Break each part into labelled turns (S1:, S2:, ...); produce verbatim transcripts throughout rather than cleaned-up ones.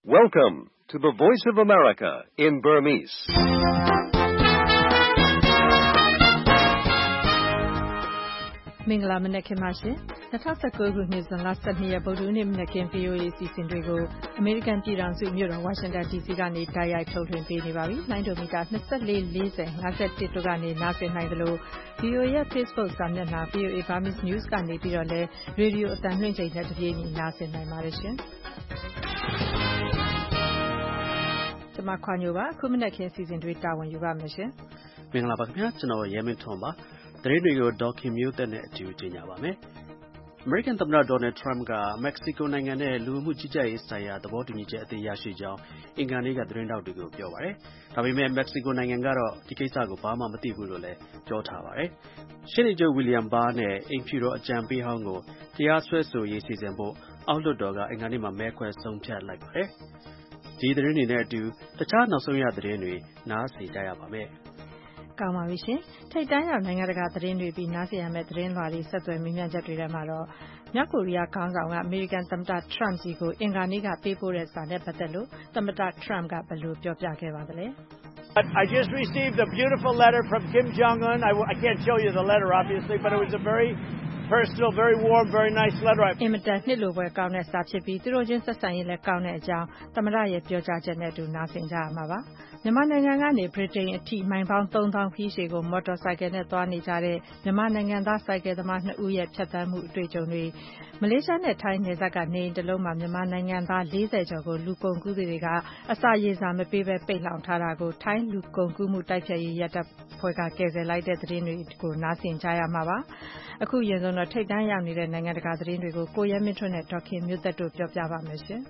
S1: Welcome to the Voice of America in Burmese.
S2: ။မင်္ဂလာမနက်ခင်းပါရှင်။၂၀၁၉ခုနှစ်ဇွန်လ၁၂ရက်ဗုဒ္ဓဟူးနေ့မနက်ခင်း ဗွီအိုအေ အစီအစဉ်တွေကိုအမေရိကန်ပြည်ထောင်စုမြို့တော်ဝါရှင်တန်ဒီစီကနေတိုက်ရိုက်ထုတ်လွှင့်ပေးနေပါပြီ။လိုင်းဒိုမီတာ၂၄ ၄၀ ၅၁တို့ကနေနားဆင်နိုင်သလို ဗွီအိုအေရဲ့ Facebook စာမျက်နှာ ဗွီအိုအေ Burmese News ကနေပြီးတော့လည်းရေဒီယိုအသံလွှင့်ချိန်နဲ့တပြေးညီနားဆင်နိုင်ပါတယ်ရှင်။ကျွန်မခွာညိုပါအခုမနက်ခင်းအစီအစဉ်တွေတာဝန်ယူပါမယ်ရှင်
S3: ။မင်္ဂလာပါခင်ဗျာကျွန်တော်ရဲမင်းထွန်းပါ။သတင်းတွေကိုဒေါခင်မျိုးသက်နဲ့အတူကြေညာပါမယ်။ American သမ္မတ Donald Trump က Mexico နိုင်ငံနဲ့လူမှုကြီးကြပ်ရေးဆိုင်ရာသဘောတူညီချက်အသစ်ရရှိကြောင်းအင်္ဂါနေ့ကသတင်းထောက်တွေကိုပြောပါတယ်။ဒါပေမဲ့ Mexico နိုင်ငံကတော့ဒီကိစ္စကိုဘာမှမသိဘူးလို့လည်းပြောထားပါတယ်။ရှေ့နေချုပ် William Barr နဲ့အိမ်ဖြူတော်အကြံပေးဟောင်းကိုတရားစွဲဆိုရေးစီစဉ်ဖို့အောက်လွှတ်တော်ကအင်္ဂါနေ့မှာမဲခွဲဆုံးဖြတ်လိုက်ပါတယ်။ဒီသတင်းတွေနဲ့အတူတခြားနောက်ဆုံးရသတင်းတွေနားဆင်ကြရပါမယ်။
S2: ကောင်းပါပြီရှင်။ထိပ်တန်းရောက်နိုင်ငံတကာသတင်းတွေပြီးနားဆင်ရမယ့်သတင်းလွှာတွေဆက်သွယ်မေးမြန်းချက်တွေထဲမှာတော့မြောက်ကိုရီးယားခေါင်းဆောင်ကအမေရိကန်သမ္မတ Trump စီကိုအင်္ဂါနေ့ကပေးပို့တဲ့စာနဲ့ပတ်သက်လို့သမ္မတ Trump ကဘယ်လိုပြောပြခဲ့ပါသလဲ
S4: ။ I just received a beautiful letter from Kim Jong-un. I, I can't show you the letter obviously, but it was a very personal, very warm, very nice letter.
S2: အင်မတန်နှစ်လိုပွဲကောင်းတဲ့စာဖြစ်ပြီးသူတို့ချင်းဆက်ဆံရေးလည်းကောင်းတဲ့အကြောင်းသမ္မတရဲ့ပြောကြားချက်နဲ့အတူနားဆင်ကြရမှာပါ။မြန်မာနိုင်ငံကနေဗြိတိန်အထိမိုင်ပေါင်းသုံးသောင်းခရီးရှည်ကိုမော်တော်ဆိုင်ကယ်နဲ့သွားနေကြတဲ့မြန်မာနိုင်ငံသားဆိုင်ကယ်သမားနှစ်ဦးရဲ့ဖြတ်သန်းမှုအတွေ့အကြုံတွေမလေးရှားနဲ့ထိုင်းနယ်စပ်ကနေအိမ်တစ်လုံးမှာမြန်မာနိုင်ငံသား၄၀ကျော်ကိုလူကုန်ကူးသူတွေကအစာရေစာမပေးဘဲပိတ်လှောင်ထားတာကိုထိုင်းလူကုန်ကူးမှုတိုက်ဖျက်ရေးရပ်တပ်ဖွဲ့ကကယ်ဆယ်လိုက်တဲ့သတင်းတွေကိုနားဆင်ကြရမှာပါ။အခုရင်ဆုံးတော့ထိပ်တန်းရောက်နေတဲ့နိုင်ငံတကာသတင်းတွေကိုကိုရဲမင်းထွန်းနဲ့ဒေါခင်မျိုးသက်တို့ပြောပြပါမယ်ရှင်။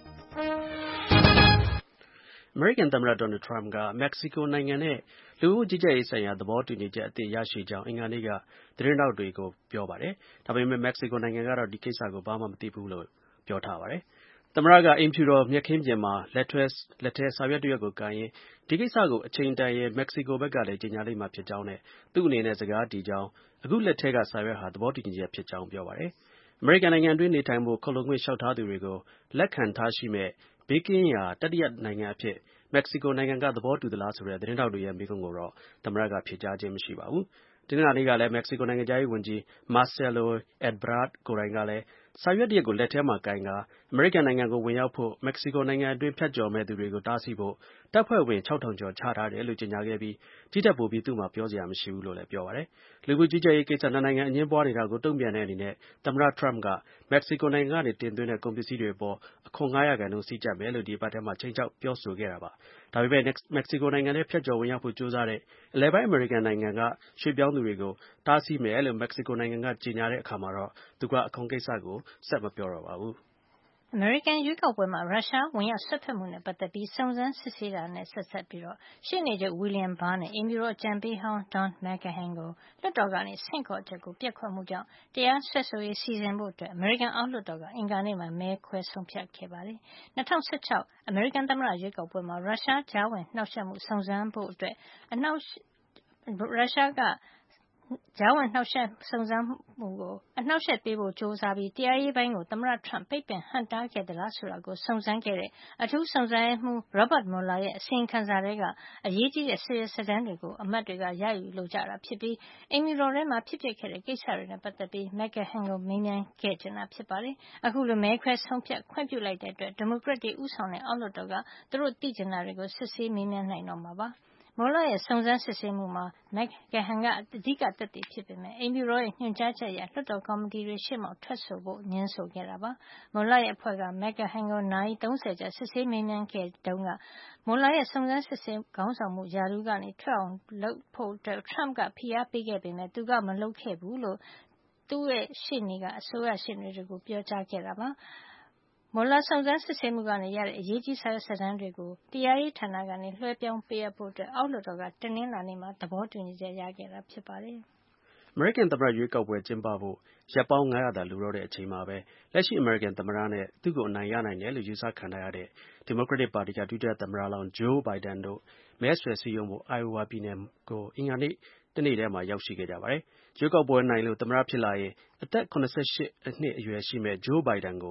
S3: American သမ္မတ Donald Trump က Mexico နိုင်ငံနဲ့လူမှုကြီးကြပ်ရေးဆိုင်ရာသဘောတူညီချက်အသစ်ရရှိကြောင်းအင်္ဂါနေ့ကသတင်းထောက်တွေကိုပြောပါတယ်။ဒါပေမဲ့ Mexico နိုင်ငံကတော့ဒီကိစ္စကိုဘာမှမသိဘူးလို့ပြောထားပါတယ်။သမ္မတကအိမ်ဖြူတော်မြက်ခင်းပြင်မှာလက်တွဲလက်ထဲစာရွက်တစ်ရွက်ကိုကိုင်ရင်ဒီကိစ္စကိုအချိန်တန်ရင် Mexico ဘက်ကလည်းကြေညာလိမ့်မှာဖြစ်ကြောင်းနဲ့သူ့အနေနဲ့စကားတည်ကြောင်းအခုလက်ထဲကစာရွက်ဟာသဘောတူညီချက်ဖြစ်ကြောင်းပြောပါတယ်။ American နိုင်ငံအတွင်းနေထိုင်ဖို့ခုံလုံခွင့်လျှောက်ထားသူတွေကိုလက်ခံထားရှိမဲ့ဘေးကင်းရာတတိယနိုင်ငံအဖြစ်Mexico နိုင်ငံကသဘောတူသလားဆိုတဲ့သတင်းထောက်တွေရဲ့မေးခွန်းကိုတော့သမ္မတကဖြေကြားခြင်းမရှိပါဘူး။တနင်္လာနေ့ကလည်း Mexico နိုင်ငံခြားရေးဝန်ကြီး Marcelo Ebrard ကိုယ်တိုင်ကလည်းစာရွက်တစ်ရွက်ကိုလက်ထဲမှာကိုင်ကာအမေရိကန်နိုင်ငံကိုဝင်ရောက်ဖို့ Mexico နိုင်ငံအတွင်းဖြတ်ကျော်မဲ့သူတွေကိုတားဆီးဖို့တပ်ဖွဲ့ဝင်ခြောက်ထောင်ကျော်ချထားတယ်လို့ကြေညာခဲ့ပြီးဒီထက်ပိုပြီးသူ့မှာပြောစရာမရှိဘူးလို့လည်းပြောပါတယ်။လူမှုကြီးကြပ်ရေးကိစ္စနှစ်နိုင်ငံအငြင်းပွားနေတာကိုတုံ့ပြန်တဲ့အနေနဲ့သမ္မတ Trump က Mexico နိုင်ငံကနေတင်သွင်းတဲ့ကုန်ပစ္စည်းတွေအပေါ်အခွန်ငါးရာခိုင်နှုန်းစည်းကျပ်မယ်လို့ဒီအပတ်ထဲမှာခြိမ်းခြောက်ပြောဆိုခဲ့တာပါ။ဒါပေမဲ့ Mexico နိုင်ငံထဲဖြတ်ကျော်ဝင်ရောက်ဖို့ကြိုးစားတဲ့အလယ်ပိုင်းအမေရိကန်နိုင်ငံကရွှေ့ပြောင်းသူတွေကိုတားဆီးမယ်လို့ Mexico နိုင်ငံကကြေညာတဲ့အခါမှာတော့သူကအခွန်ကိစ္စကိုဆက်မပြောတော့ပါဘူး။
S5: အမေရိကန်ရွေးကောက်ပွဲမှာရုရှားဝင်ရောက်စွက်ဖက်မှုနဲ့ပတ်သက်ပြီးစုံစမ်းစစ်ဆေးတာနဲ့ဆက်စပ်ပြီးရှေ့နေချုပ် William Barr နဲ့အိမ်ဖြူတော်အကြံပေးဟောင်း Don McGahn ကိုလွှတ်တော်ကနေဆင့်ခေါ်ချက်ကိုပျက်ကွက်မှုကြောင့်တရားစွဲဆိုရေးစီစဉ်ဖို့အမေရိကန်အောက်လွှတ်တော်ကအင်္ဂါနေ့မှာမဲခွဲဆုံးဖြတ်ခဲ့ပါတယ်။၂၀၁၆အမေရိကန်သမ္မတရွေးကောက်ပွဲမှာရုရှားကြားဝင်နှောက်ယှက်မှုစုံစမ်းဖို့အတွက်အနှောက်ရုရှားကကြားဝင်နှောက်ယှက်စုံစမ်းမှုကိုအနှောက်အယှက်ပေးဖို့ကြိုးစားပြီးတရားရေးပိုင်းကိုသမ္မတ Trump ပိတ်ပင်ဟန့်တားခဲ့သလားဆိုတာကိုစုံစမ်းခဲ့တဲ့အထူးစုံစမ်းရေးမှူး Robert Mueller ရဲ့အစီရင်ခံစာထဲကအရေးကြီးတဲ့စာရွက်စာတမ်းတွေကိုအမတ်တွေကရယူလိုကြတာဖြစ်ပြီးအိမ်ဖြူတော်ထဲမှာဖြစ်ပျက်ခဲ့တဲ့ကိစ္စတွေနဲ့ပတ်သက်ပြီး McGahn ကိုမေးမြန်းခဲ့ချင်တာဖြစ်ပါတယ်။အခုလိုမဲခွဲဆုံးဖြတ်ခွင့်ပြုလိုက်တဲ့အတွက်ဒီမိုကရက်တွေဦးဆောင်တဲ့အောက်လွှတ်တော်ကသူတို့သိချင်တာတွေကိုစစ်ဆေးမေးမြန်းနိုင်တော့မှာပါ။ Mueller ရဲ့စုံစမ်းစစ်ဆေးမှုမှာ McGahn ကအဓိကသက်သေဖြစ်ပေမယ့်အိမ်ဖြူတော်ရဲ့ညွှန်ကြားချက်အရလွှတ်တော်ကော်မတီတွေရှေ့မှောက်ထွက်ဆိုဖို့ငြင်းဆိုခဲ့တာပါ။ Mueller ရဲ့အဖွဲ့က McGahn ကိုနာရီသုံးဆယ်ကြာစစ်ဆေးမေးမြန်းခဲ့တုန်းက Mueller ရဲ့စုံစမ်းစစ်ဆေးခေါင်းဆောင်မှုရာထူးကနေထွက်အောင်လုပ်ဖို့ Trump ကဖိအားပေးခဲ့ပေမယ့်သူကမလုပ်ခဲ့ဘူးလို့သူ့ရဲ့ရှေ့နေကအစိုးရရှေ့နေတွေကိုပြောကြားခဲ့တာပါ။ Mueller စုံစမ်းစစ်ဆေးမှုကနေရတဲ့အရေးကြီးစာရွက်စာတမ်းတွေကိုတရားရေးဌာနကနေလွှဲပြောင်းပေးအပ်ဖို့အောက်လွှတ်တော်ကတနင်္လာနေ့မှာသဘောတူညီချက်ရခဲ့တာဖြစ်ပါတယ်
S3: ။ American သမ္မတရွေးကောက်ပွဲကျင်းပဖို့ရက်ပေါင်းငါးရာသာလိုတော့တဲ့အချိန်မှာပဲလက်ရှိ American သမ္မတနဲ့သူ့ကိုအနိုင်ရနိုင်တယ်လို့ယူဆခံထားရတဲ့ Democratic ပါတီကဒုတိယသမ္မတလောင်း Joe Biden တို့မဲဆွယ်စည်းရုံးဖို့ Iowa ပြည်နယ်ကိုအင်္ဂါနေ့တနေ့ထဲမှာရောက်ရှိခဲ့ကြပါတယ်။ရွေးကောက်ပွဲနိုင်လို့သမ္မတဖြစ်လာရင်အသက်၇၈နှစ်အရွယ်ရှိမဲ့ Joe Biden ကို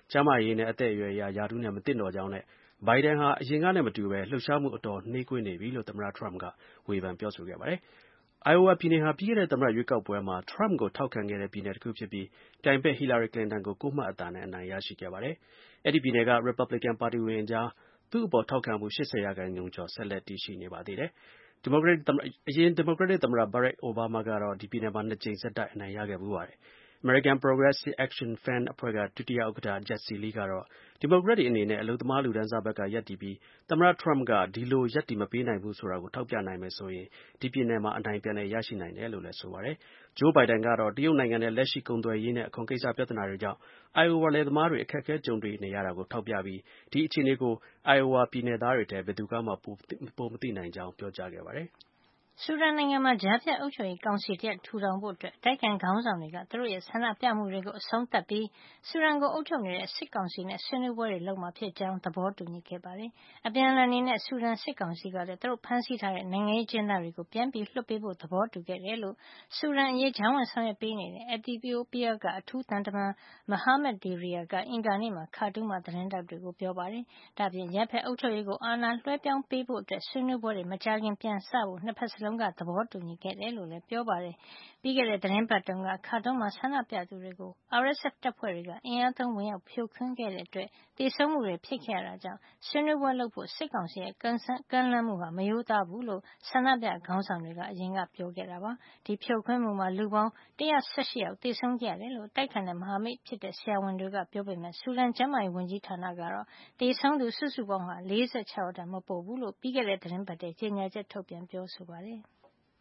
S3: ကျန်းမာရေးနဲ့အသက်အရွယ်အရယာထူးနဲ့မသင့်တော်ကြောင်းနဲ့ ဘိုင်ဒန်ဟာအရင်ကနဲ့မတူဘဲလှုပ်ရှားမှုအတော်နှေးကွေးနေပြီလို့သမ္မတ Trump ကဝေဖန်ပြောဆိုခဲ့ပါတယ်။ Iowa ပြည်နယ်ဟာ ပြီးခဲ့တဲ့သမ္မတရွေးကောက်ပွဲမှာ Trump ကိုထောက်ခံခဲ့တဲ့ပြည်နယ်တစ်ခုဖြစ်ပြီး ပြိုင်ဘက် Hillary Clinton ကို ကိုးမှတ်အသာနဲ့ အနိုင်ရရှိခဲ့ပါတယ်။ အဲဒီပြည်နယ်က ရီပတ်ဘလစ်ကန်ပါတီဝင်တွေအကြား သူ့အပေါ်ထောက်ခံမှု ၈၀ ရာခိုင်နှုန်းကျော် ဆက်လက်တည်ရှိနေပါသေးတယ်။ အရင် ဒီမိုကရက်တစ်သမ္မတ Barack Obama ကတော့ ဒီပြည်နယ်မှာ နှစ်ကြိမ်ဆက်တိုက် အနိုင်ရခဲ့ဖူးပါတယ်။ American Progressive Action Fund အဖွဲ့က ဒုတိယဥက္ကဋ္ဌ Jesse Lee ကတော့ ဒီမိုကရက်တွေအနေနဲ့ အလုပ်သမားလူတန်းစားဘက်ကရပ်တည်ပြီး သမ္မတ Trump က ဒီလို ရပ်တည်မပေးနိုင်ဘူးဆိုတာကို ထောက်ပြနိုင်မယ်ဆိုရင် ဒီပြည်နယ်မှာ အနိုင်ပြန်လည်ရရှိနိုင်တယ်လို့လည်း ဆိုပါတယ်။ Joe Biden ကတော့ တရုတ်နိုင်ငံနဲ့ လက်ရှိကုန်သွယ်ရေးနဲ့ အခွန်ကိစ္စပြဿနာတွေကြောင့် Iowa လယ်သမားတွေ အခက်အခဲကြုံတွေ့နေရတာကို ထောက်ပြပြီး ဒီအခြေအနေကို Iowa ပြည်နယ်သားတွေထဲ ဘယ်သူကမှ ပိုမသိနိုင်ကြောင်း ပြောကြားခဲ့ပါတယ်။
S5: ဆူဒန်နိုင်ငံမှာကြားဖြတ်အုပ်ချုပ်ရေးကောင်စီတရပ်ထူထောင်ဖို့အတွက်အတိုက်အခံခေါင်းဆောင်တွေကသူတို့ရဲ့ဆန္ဒပြမှုတွေကိုအဆုံးသတ်ပြီးဆူဒန်ကိုအုပ်ချုပ်နေတဲ့စစ်ကောင်စီနဲ့ဆွေးနွေးပွဲတွေလုပ်မှာဖြစ်ကြောင်းသဘောတူညီခဲ့ပါတယ်။အပြန်အလှန်အနေနဲ့ဆူဒန်စစ်ကောင်စီကလည်းသူတို့ဖမ်းဆီးထားတဲ့နိုင်ငံရေးကျဉ်းသားတွေကိုပြန်ပြီးလွှတ်ပေးဖို့သဘောတူခဲ့တယ်လို့ဆူဒန်အရေးကြားဝင်ဆောင်ရွက်ပေးနေတဲ့အက်သီအိုးပီးယားကအထူးသံတမန် Mohamed Diria ကအင်္ဂါနေ့မှာခါတူးမှာသတင်းထောက်တွေကိုပြောပါတယ်။ဒါ့အပြင်ရပ်ဖက်အုပ်ချုပ်ရေးကိုအာဏာလွှဲပြောင်းပေးဖို့အတွက်ဆွေးနွေးပွဲတွေမကြာခင်ပြန်စဖို့နှစ်ဖက်စလုံးကသဘောတူညီခဲ့တယ်လို့လည်းပြောပါတယ်။ပြီးခဲ့တဲ့သတင်းပတ်တုန်းကခါတုံးမှာဆန္ဒပြသူတွေကို R S F တပ်ဖွဲ့တွေကအင်အားသုံးဝင်ရောက်ဖြိုခွင်းခဲ့တဲ့အတွက်သေဆုံးမှုတွေဖြစ်ခဲ့ရတာကြောင့်ဆွေးနွေးပွဲလုပ်ဖို့စစ်ကောင်စီရဲ့ကမ်းလှမ်းမှုဟာမရိုးသားဘူးလို့ဆန္ဒပြခေါင်းဆောင်တွေကအရင်ကပြောခဲ့တာပါ။ဒီဖြိုခွင်းမှုမှာလူပေါင်း၁၁၈ယောက်သေဆုံးခဲ့ရတယ်လို့တိုက်ခိုက်တဲ့မဟာမိတ်ဖြစ်တဲ့ဆရာဝန်တွေကပြောပေမဲ့ဆူဒန်ကျန်းမာရေးဝန်ကြီးဌာနကတော့သေဆုံးသူစုစုပေါင်းဟာ၄၆ယောက်ထက်မပိုဘူးလို့ပြီးခဲ့တဲ့သတင်းပတ်ထဲကြေညာချက်ထုတ်ပြန်ပြောဆိုပါတယ်။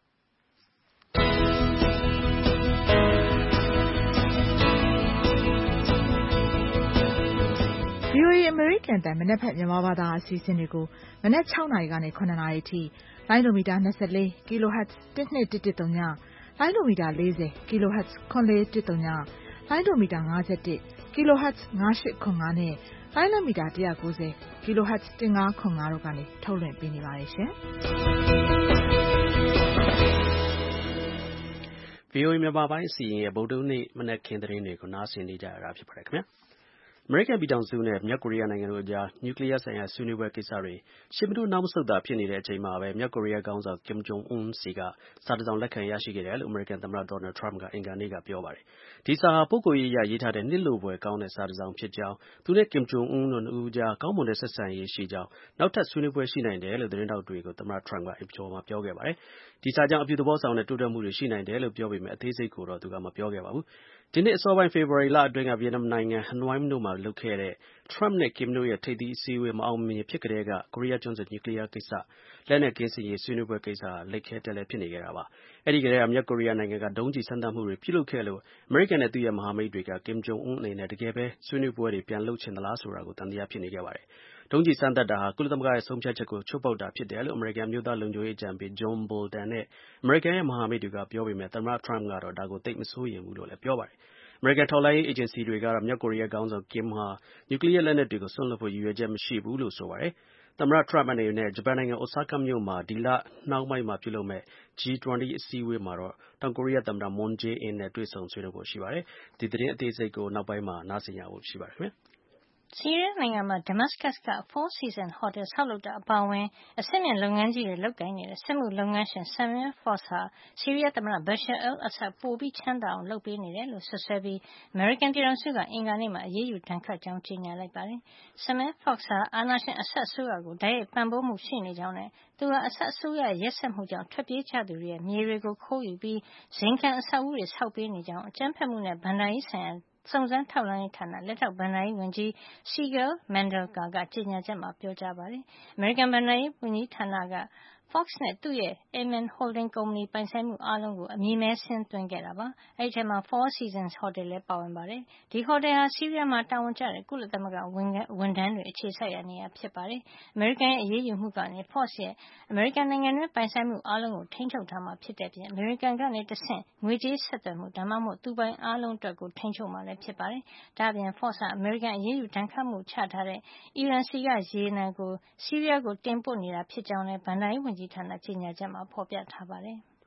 S6: V O A အမေရိကန်အသံမနက်ဖြန်မြန်မာဘာသာအစီအစဉ်တွေကိုမနက်၆နာရီကနေ၇နာရီအထိလိုင်းဒိုမီတာ၂၄ kHz ၁၂၁၁ဝ လိုင်းဒိုမီတာ၄၀ kHz ၇၄၁ဝ လိုင်းဒိုမီတာ၅၁ kHz ၅၈၇၅နဲ့လိုင်းဒိုမီတာ၁၉ဝ kHz ၁၅၇၅တို့ကနေထုတ်လွှင့်ပေးနေပါတယ်ရှင်။
S3: V O A မြန်မာပိုင်းအစီအစဉ်ရဲ့ဗုဒ္ဓဟူးနေ့မနက်ခင်းသတင်းတွေကိုနားဆင်နေကြရတာဖြစ်ပါတယ်ခင်ဗျာ။အမေရိကန်ပြည်ထောင်စုနဲ့မြောက်ကိုရီးယားနိုင်ငံတို့အကြားနျူကလီးယားဆိုင်ရာဆွေးနွေးပွဲကိစ္စတွေရှေ့မတိုးနောက်မဆုတ်သာဖြစ်နေတဲ့အချိန်မှာပဲမြောက်ကိုရီးယားခေါင်းဆောင် Kim Jong Un ဆီကစာတစ်စောင်လက်ခံရရှိခဲ့တယ်လို့အမေရိကန်သမ္မတ Donald Trump ကအင်္ဂါနေ့ကပြောပါတယ်။ဒီစာဟာပုဂ္ဂိုလ်ရေးအရရေးထားတဲ့နှစ်လိုဖွယ်ကောင်းတဲ့စာတစ်စောင်ဖြစ်ကြောင်းသူနဲ့ Kim Jong Un တို့နှစ်ဦးအကြားကောင်းမွန်တဲ့ဆက်ဆံရေးရှိကြောင်းနောက်ထပ်ဆွေးနွေးပွဲရှိနိုင်တယ်လို့သတင်းထောက်တွေကိုသမ္မတ Trump ကအိမ်ဖြူတော်မှာပြောခဲ့ပါတယ်။ဒီစာကြောင့်အပြုသဘောဆောင်တဲ့တိုးတက်မှုတွေရှိနိုင်တယ်လို့ပြောပေမဲ့အသေးစိတ်ကိုတော့သူကမပြောခဲ့ပါဘူး။ဒီနှစ်အစောပိုင်းဖေဖော်ဝါရီလအတွင်းကဗီယက်နမ်နိုင်ငံ ဟနွိုင်းမြို့မှာလုပ်ခဲ့တဲ့ Trump နဲ့ Kim တို့ရဲ့ထိပ်သီးအစည်းအဝေးမအောင်မမြင်ဖြစ်ကတည်းကကိုရီးယားကျွန်းဆွယ်နျူကလီးယားကိစ္စလက်နက်ကင်းစင်ရေးဆွေးနွေးပွဲကိစ္စဟာလိပ်ခဲတည်းလည်းဖြစ်နေခဲ့တာပါ။အဲဒီကတည်းကမြောက်ကိုရီးယားနိုင်ငံကဒုံးကျည်စမ်းသပ်မှုတွေပြုလုပ်ခဲ့လို့အမေရိကန်နဲ့သူ့ရဲ့မဟာမိတ်တွေက Kim Jong Un အနေနဲ့တကယ်ပဲဆွေးနွေးပွဲတွေပြန်လုပ်ချင်သလားဆိုတာကိုသံသယဖြစ်နေခဲ့ပါတယ်။ဒုံးကျည်စမ်းသပ်တာဟာကုလသမဂ္ဂရဲ့ဆုံးဖြတ်ချက်ကိုချိုးဖောက်တာဖြစ်တယ်လို့အမေရိကန်အမျိုးသားလုံခြုံရေးအကြံပေး John Bolton နဲ့အမေရိကန်ရဲ့မဟာမိတ်တွေကပြောပေမဲ့သမ္မတ Trump ကတော့ဒါကိုသိပ်မစိုးရိမ်ဘူးလို့လည်းပြောပါတယ်။အမေရိကန်ထောက်လှမ်းရေးအေဂျင်စီတွေကတော့မြောက်ကိုရီးယားခေါင်းဆောင် Kim ဟာနျူကလီးယားလက်နက်တွေကိုစွန့်လွှတ်ဖို့ရည်ရွယ်ချက်မရှိဘူးလို့ဆိုပါတယ်။သမ္မတ Trump အနေနဲ့ဂျပန်နိုင်ငံ Osaka မြို့မှာဒီလနှောင်းပိုင်းမှာပြုလုပ်မယ့် G ၂၀ အစည်းအဝေးမှာတော့တောင်ကိုရီးယားသမ္မတ Moon Jae-in နဲ့တွေ့ဆုံဆွေးနွေးဖို့ရှိပါတယ်။ဒီသတင်းအသေးစိတ်ကိုနောက်ပိုင်းမှာနားဆင်ကြဖို့ရှိပါတယ်ခင်ဗျာ။
S5: ဆီးရီးယားနိုင်ငံမှာ Damascus က Four Seasons ဟိုတယ်ဆောက်လုပ်တာအပါအဝင်အဆင့်မြင့်လုပ်ငန်းကြီးတွေလုပ်ကိုင်နေတဲ့စက်မှုလုပ်ငန်းရှင် Samer Foz ဟာဆီးရီးယားသမ္မတ Bashar al-Assad ပိုပြီးချမ်းသာအောင်လုပ်ပေးနေတယ်လို့စွပ်စွဲပြီးအမေရိကန်ပြည်ထောင်စုကအင်္ဂါနေ့မှာအရေးယူဒဏ်ခတ်ကြောင်းကြေညာလိုက်ပါတယ်။ Samer Foz ဟာအာဏာရှင် Assad အစိုးရကိုတိုက်ရိုက်ပံ့ပိုးမှုရှိနေကြောင်းနဲ့သူဟာ Assad အစိုးရရဲ့ရက်စက်မှုကြောင့်ထွက်ပြေးကြသူတွေရဲ့မြေတွေကိုခိုးယူပြီးဇိမ်ခံအဆောက်အဦးတွေဆောက်ပေးနေကြောင်းအကြမ်းဖက်မှုနဲ့ဘဏ္ဍာရေးဆိုင်ရာစုံစမ်းထောက်လှမ်းရေးဌာနလက်ထောက်ဘဏ္ဍာရေးဝန်ကြီး Sigal Mandelker ကကြေညာချက်မှာပြောကြားပါတယ်။အမေရိကန်ဘဏ္ဍာရေးဝန်ကြီးဌာနကFox နဲ့သူ့ရဲ့ Aman Holding ကုမ္ပဏီပိုင်ဆိုင်မှုအားလုံးကိုအမည်မည်းစာရင်းသွင်းခဲ့တာပါ။အဲဒီထဲမှာ Four Seasons ဟိုတယ်လည်းပါဝင်ပါတယ်။ဒီဟိုတယ်ဟာဆီးရီးယားမှာတာဝန်ကျတဲ့ကုလသမဂ္ဂဝန်ထမ်းတွေအခြေစိုက်ရာနေရာဖြစ်ပါတယ်။အမေရိကန်ရဲ့အရေးယူမှုကနေ Fox ရဲ့အမေရိကန်နိုင်ငံတွင်းပိုင်ဆိုင်မှုအားလုံးကိုထိန်းချုပ်ထားမှာဖြစ်တဲ့အပြင်အမေရိကန်ကနေတဆင့်ငွေကြေးဆက်သွယ်မှုဒါမှမဟုတ်သူပိုင်အားလုံးအတွက်ကိုထိန်းချုပ်မှာလည်းဖြစ်ပါတယ်။ဒါ့အပြင် Fox ဟာအမေရိကန်အရေးယူဒဏ်ခတ်မှုချထားတဲ့အီရန်ဆီကရေနံကိုဆီးရီးယားကိုတင်ပို့နေတာဖြစ်ကြောင်းလည်းဘဏ္ဍာရေးဝန်ကြီးဌာနကြေညာချက်မှာဖေါ်ပြထားပါတယ်။